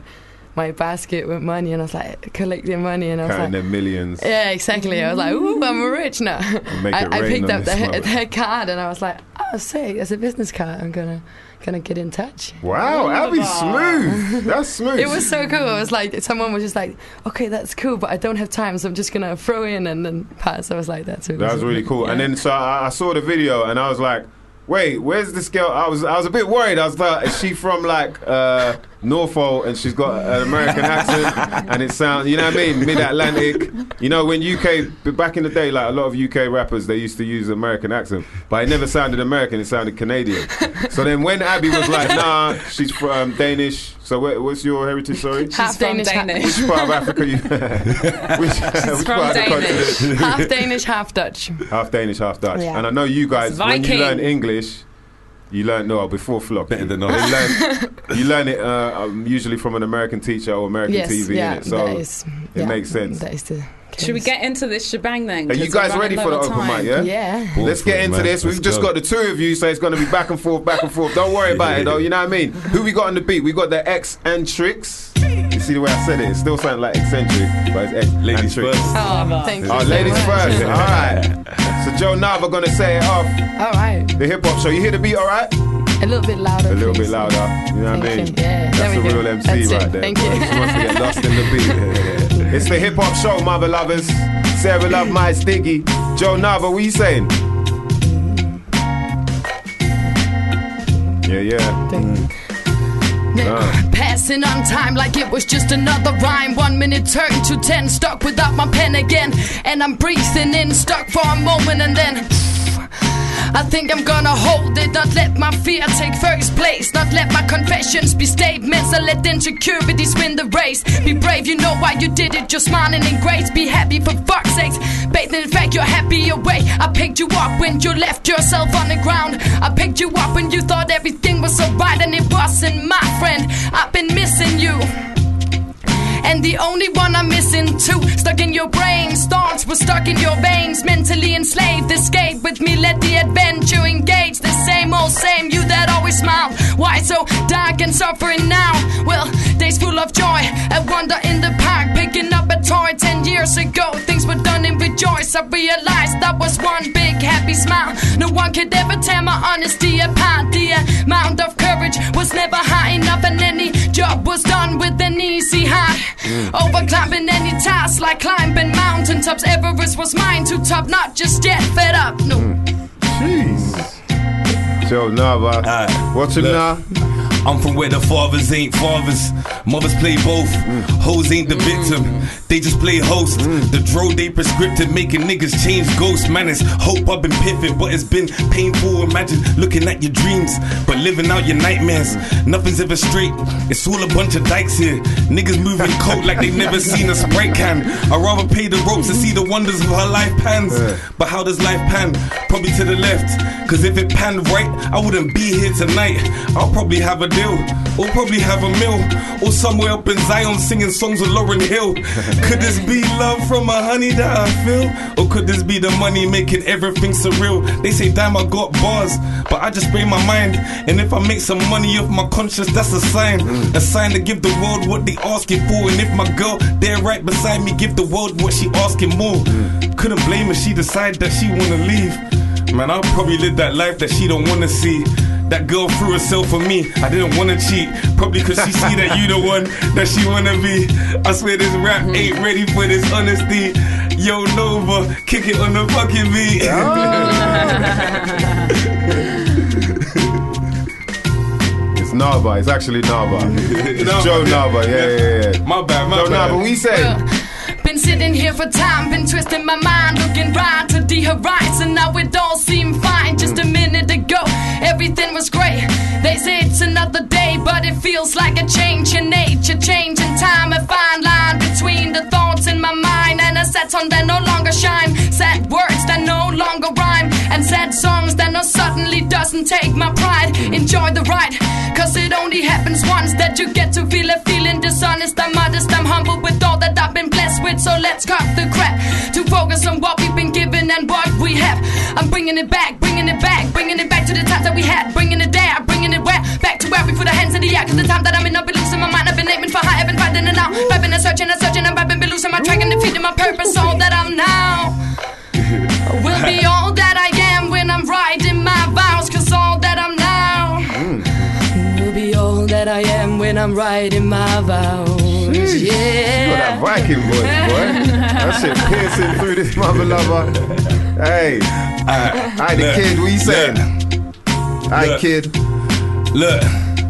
my basket with money, and I was like collecting money, and I was Counting like, them millions. yeah, exactly. I was like, ooh, I'm rich now. Make it I rain picked on up this the card, and I was like, oh, sick, it's a business card. I'm gonna get in touch. Wow, Abby's smooth. That's smooth. It was so cool. It was like someone was just like, okay, that's cool, but I don't have time, so I'm just gonna throw in and then pass. I was like, that's really That was really cool. Yeah. And then so I saw the video and I was like, wait, where's this girl? I was a bit worried. I was like, is she from like Norfolk and she's got an American accent and it sounds, you know what I mean, mid-Atlantic. You know, when UK, back in the day, like a lot of UK rappers, they used to use American accent, but it never sounded American, it sounded Canadian. So then when Abby was like, nah, she's from Danish. So what's your heritage, sorry? Half Danish. Which part of Africa you? which She's part of the continent? Half Danish, half Dutch. Half Danish, half Dutch. Yeah. And I know you guys, It's when you Viking. learn English, you learn, no, before Flock. Better than You learn it usually from an American teacher or American Yes, TV, yeah, innit? So that is- it makes sense. That is the Should we get into this shebang then? Are you 'Cause we're guys running ready for the low on open time. mic, yeah? Yeah. Let's get into this. We've just got the two of you, so it's going to be back and forth, back and forth. Don't worry about it, though, you know what I mean? Who we got on the beat? We got the X-Antrix. You see the way I said it? It still sounds like eccentric, but it's X. Ladies first. Oh, thank you. Oh, so ladies much. first. All right. So Joe Nava going to say it off. All right. The hip-hop show. You hear the beat, all right? A little bit louder. A little please. bit louder. You know what I Thank mean? you. Yeah, That's there a we go. real MC That's right it. there. Thank bro. you. Just wants to get lost in the beat. It's the hip hop show, mother lovers. Sarah Love, my Stiggy. Joe Nava, what you saying? Yeah. Passing on time like it was just another rhyme. 1 minute turned to 10, stuck without my pen again. And I'm breathing in, stuck for a moment and then I think I'm gonna hold it, not let my fear take first place. Not let my confessions be statements, not let insecurities win the race. Be brave, you know why you did it, just smiling in grace. Be happy for fuck's sakes, bathing in fact you're happy away. I picked you up when you left yourself on the ground. I picked you up when you thought everything was alright and it wasn't, my friend. I've been missing you. And the only one I'm missing too, stuck in your brain, thoughts were stuck in your veins, mentally enslaved. Escape with me, let the adventure engage. The same old same, you that always smile. Why so dark and suffering now? Well, days full of joy, a wander in the park, picking up a toy. 10 years ago, things were done in rejoice. I realized that was one big happy smile. No one could ever tear my honesty apart. The amount of courage was never high enough, and any job was done with an easy heart. Over climbing any task like climbing mountaintops. Everest was mine to top, not just yet fed up. No. Jeez. Joe Nava. What's him now? I'm from where the fathers ain't fathers, mothers play both. Hoes ain't the victim, they just play host. The dro they prescripted, making niggas change ghosts. Man, it's hope I've been piffing, but it's been painful. Imagine looking at your dreams, but living out your nightmares. Nothing's ever straight, it's all a bunch of dykes here. Niggas moving coke like they never seen a Sprite can. I'd rather pay the ropes to see the wonders of her life pans. But how does life pan? Probably to the left, cause if it panned right, I wouldn't be here tonight. I'll probably have a deal, or probably have a meal, or somewhere up in Zion singing songs with Lauryn Hill. Could this be love from a honey that I feel, or could this be the money making everything surreal? They say damn I got bars, but I just spray my mind. And if I make some money off my conscience, that's a sign to give the world what they asking for. And if my girl there right beside me, give the world what she asking more. Couldn't blame her, she decided that she wanna leave. Man, I'll probably live that life that she don't wanna see. That girl threw herself for me, I didn't wanna cheat. Probably cause she see that you the one that she wanna be. I swear this rap ain't ready for this honesty. Yo Nova, kick it on the fucking beat. It's Nava, it's actually Nava. It's Nava, Joe yeah. Nava, yeah. My bad, Joe bad. Nava, we say. Been sitting here for time, been twisting my mind, looking right to the horizon. Now it all seemed fine just a minute ago. Everything was great. They say it's another day, but it feels like a change in nature, change in time. A fine line between the thoughts in my mind and a sad song that no longer shine. Sad words that no longer rhyme, and sad songs that no suddenly doesn't take my pride. Enjoy the ride, cause it only happens once that you get to feel a feeling dishonest. I'm modest, I'm humble with all that I've been blessed with. So let's cut the crap to focus on what we've been given and what we have. I'm bringing it back, bringing it back, bringing it back to the times that we had. Bringing it there, bringing it where? Back to where we put our hands in the air. Cause the time that I'm in, I've been losing my mind. I've been aiming for high, I've been fighting I'm writing my vows. Yeah. You got that Viking voice, boy. That shit piercing through this mother lover. Hey, hi, the kid. What you saying? Hi, kid. Look.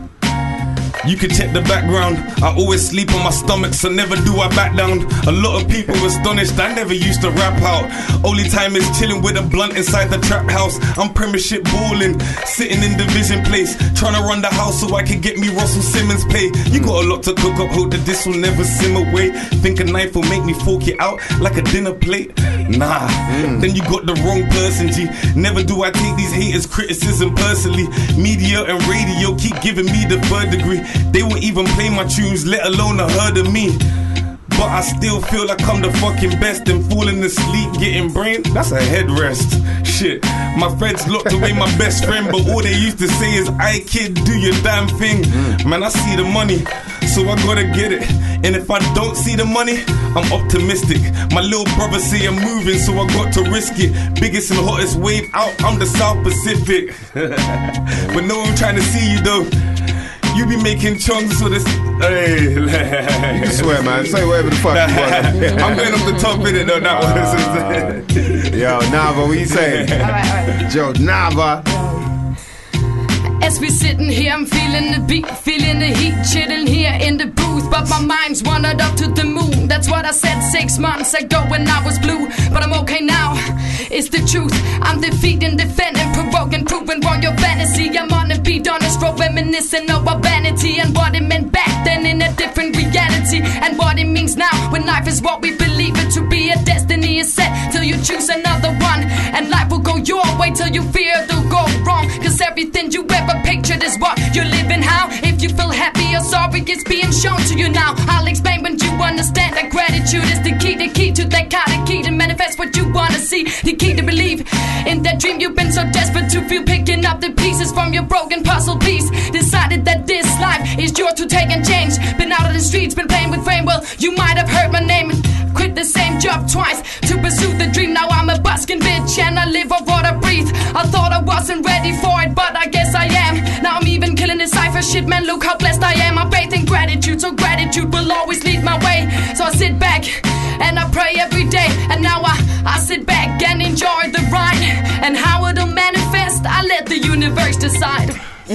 You can check the background. I always sleep on my stomach, so never do I back down. A lot of people astonished, I never used to rap out. Only time is chilling with a blunt inside the trap house. I'm premiership balling, sitting in division place, trying to run the house so I can get me Russell Simmons pay. You got a lot to cook up, hope that this will never simmer away. Think a knife will make me fork it out like a dinner plate? Nah, then you got the wrong person, G. Never do I take these haters' criticism personally. Media and radio keep giving me the third degree. They won't even play my tunes, let alone a heard of me. But I still feel like I'm the fucking best. And falling asleep, getting brain, that's a headrest. Shit, my friends locked away my best friend, but all they used to say is, "Aye kid, do your damn thing." Man, I see the money, so I gotta get it. And if I don't see the money, I'm optimistic. My little brother say I'm moving, so I got to risk it. Biggest and hottest wave out, I'm the South Pacific. But no one trying to see you though. You be making chunks for this. Hey, you can swear, man. Say whatever the fuck you want. I'm going off the top in it though. That one. Yo, Nava, what you saying? All right. Joe, Nava. As we sitting here, I'm feeling the beat, feeling the heat, chilling here in the booth. But my mind's wandered up to the moon. That's what I said 6 months ago when I was blue. But I'm okay now, it's the truth. I'm defeating, defending, provoking, proving wrong your fantasy. I'm on a beat, on a stroke, reminiscing of our vanity and what it meant back then in a different reality. And what it means now when life is what we believe it to be. A destiny is set till you choose another one. And life will go your way till you fear it'll go wrong. Cause everything you ever pictured is what you're living. How? If you feel happy or sorry, it's being shown to you now. I'll explain when you understand that gratitude is the key to that kind of key to manifest what you wanna see. The key to believe in that dream you've been so desperate to feel, picking up the pieces from your broken puzzle piece. Decided that this life is yours to take and change. Been out of the streets, been playing with fame. Well, you might have heard my name. Quit the same job twice to pursue the dream. Now I'm a busking bitch and I live off what I breathe. I thought I wasn't ready for it, but I guess I am. Now I'm even killing this cypher shit, man, look how blessed I am. I'm faith in gratitude, so gratitude will always lead my way. So I sit back and I pray every day. And now I sit back and enjoy the ride. And how it'll manifest, I let the universe decide.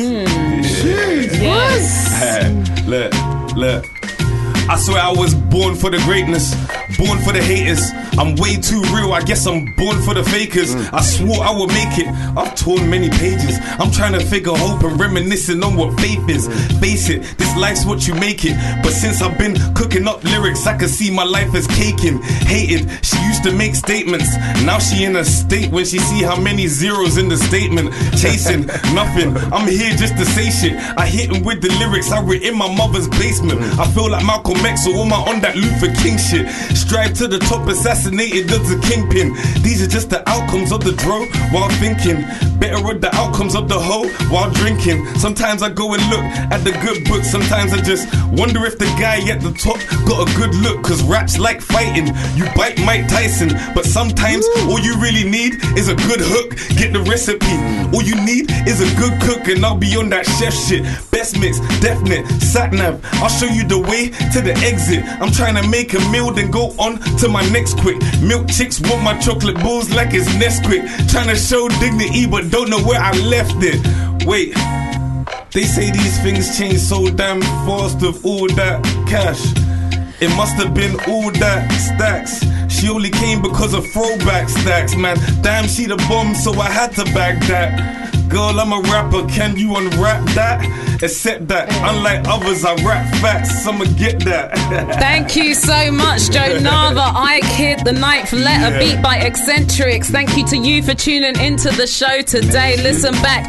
Yes. Look. I swear I was born for the greatness, born for the haters. I'm way too real, I guess I'm born for the fakers. I swore I would make it, I've torn many pages. I'm trying to figure hope and reminiscing on what faith is. Face it, this life's what you make it. But since I've been cooking up lyrics, I can see my life as caking. Hated, she used to make statements. Now she in a state when she see how many zeros in the statement. Chasing nothing, I'm here just to say shit. I hit him with the lyrics I wrote in my mother's basement. I feel like Malcolm X, so am I on that Luther King shit. Strive to the top, assassinated as a kingpin. These are just the outcomes of the dro while thinking. Better with the outcomes of the hoe while drinking. Sometimes I go and look at the good book. Sometimes I just wonder if the guy at the top got a good look. Cause rap's like fighting, you bite Mike Tyson. But sometimes all you really need is a good hook. Get the recipe, all you need is a good cook. And I'll be on that chef shit. Best mix, definite, sat-nav. I'll show you the way to the exit. I'm trying to make a meal, then go on to my next quick. Milk chicks want my chocolate balls like it's Nesquik. Trying to show dignity, but don't know where I left it. Wait, they say these things change so damn fast with all that cash. It must have been all that stacks. She only came because of throwback stacks, man. Damn, she the bomb, so I had to bag that. Girl, I'm a rapper, can you unwrap that? Except that, unlike others, I rap facts, I'ma get that. Thank you so much, Joe Nava. I Kid, The Ninth Letter, beat by Eccentrics. Thank you to you for tuning into the show today. Listen back,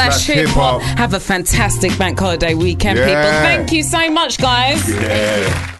foodbarradio.com/show/hip-hop. Have a fantastic bank holiday weekend, people. Thank you so much, guys. Yeah.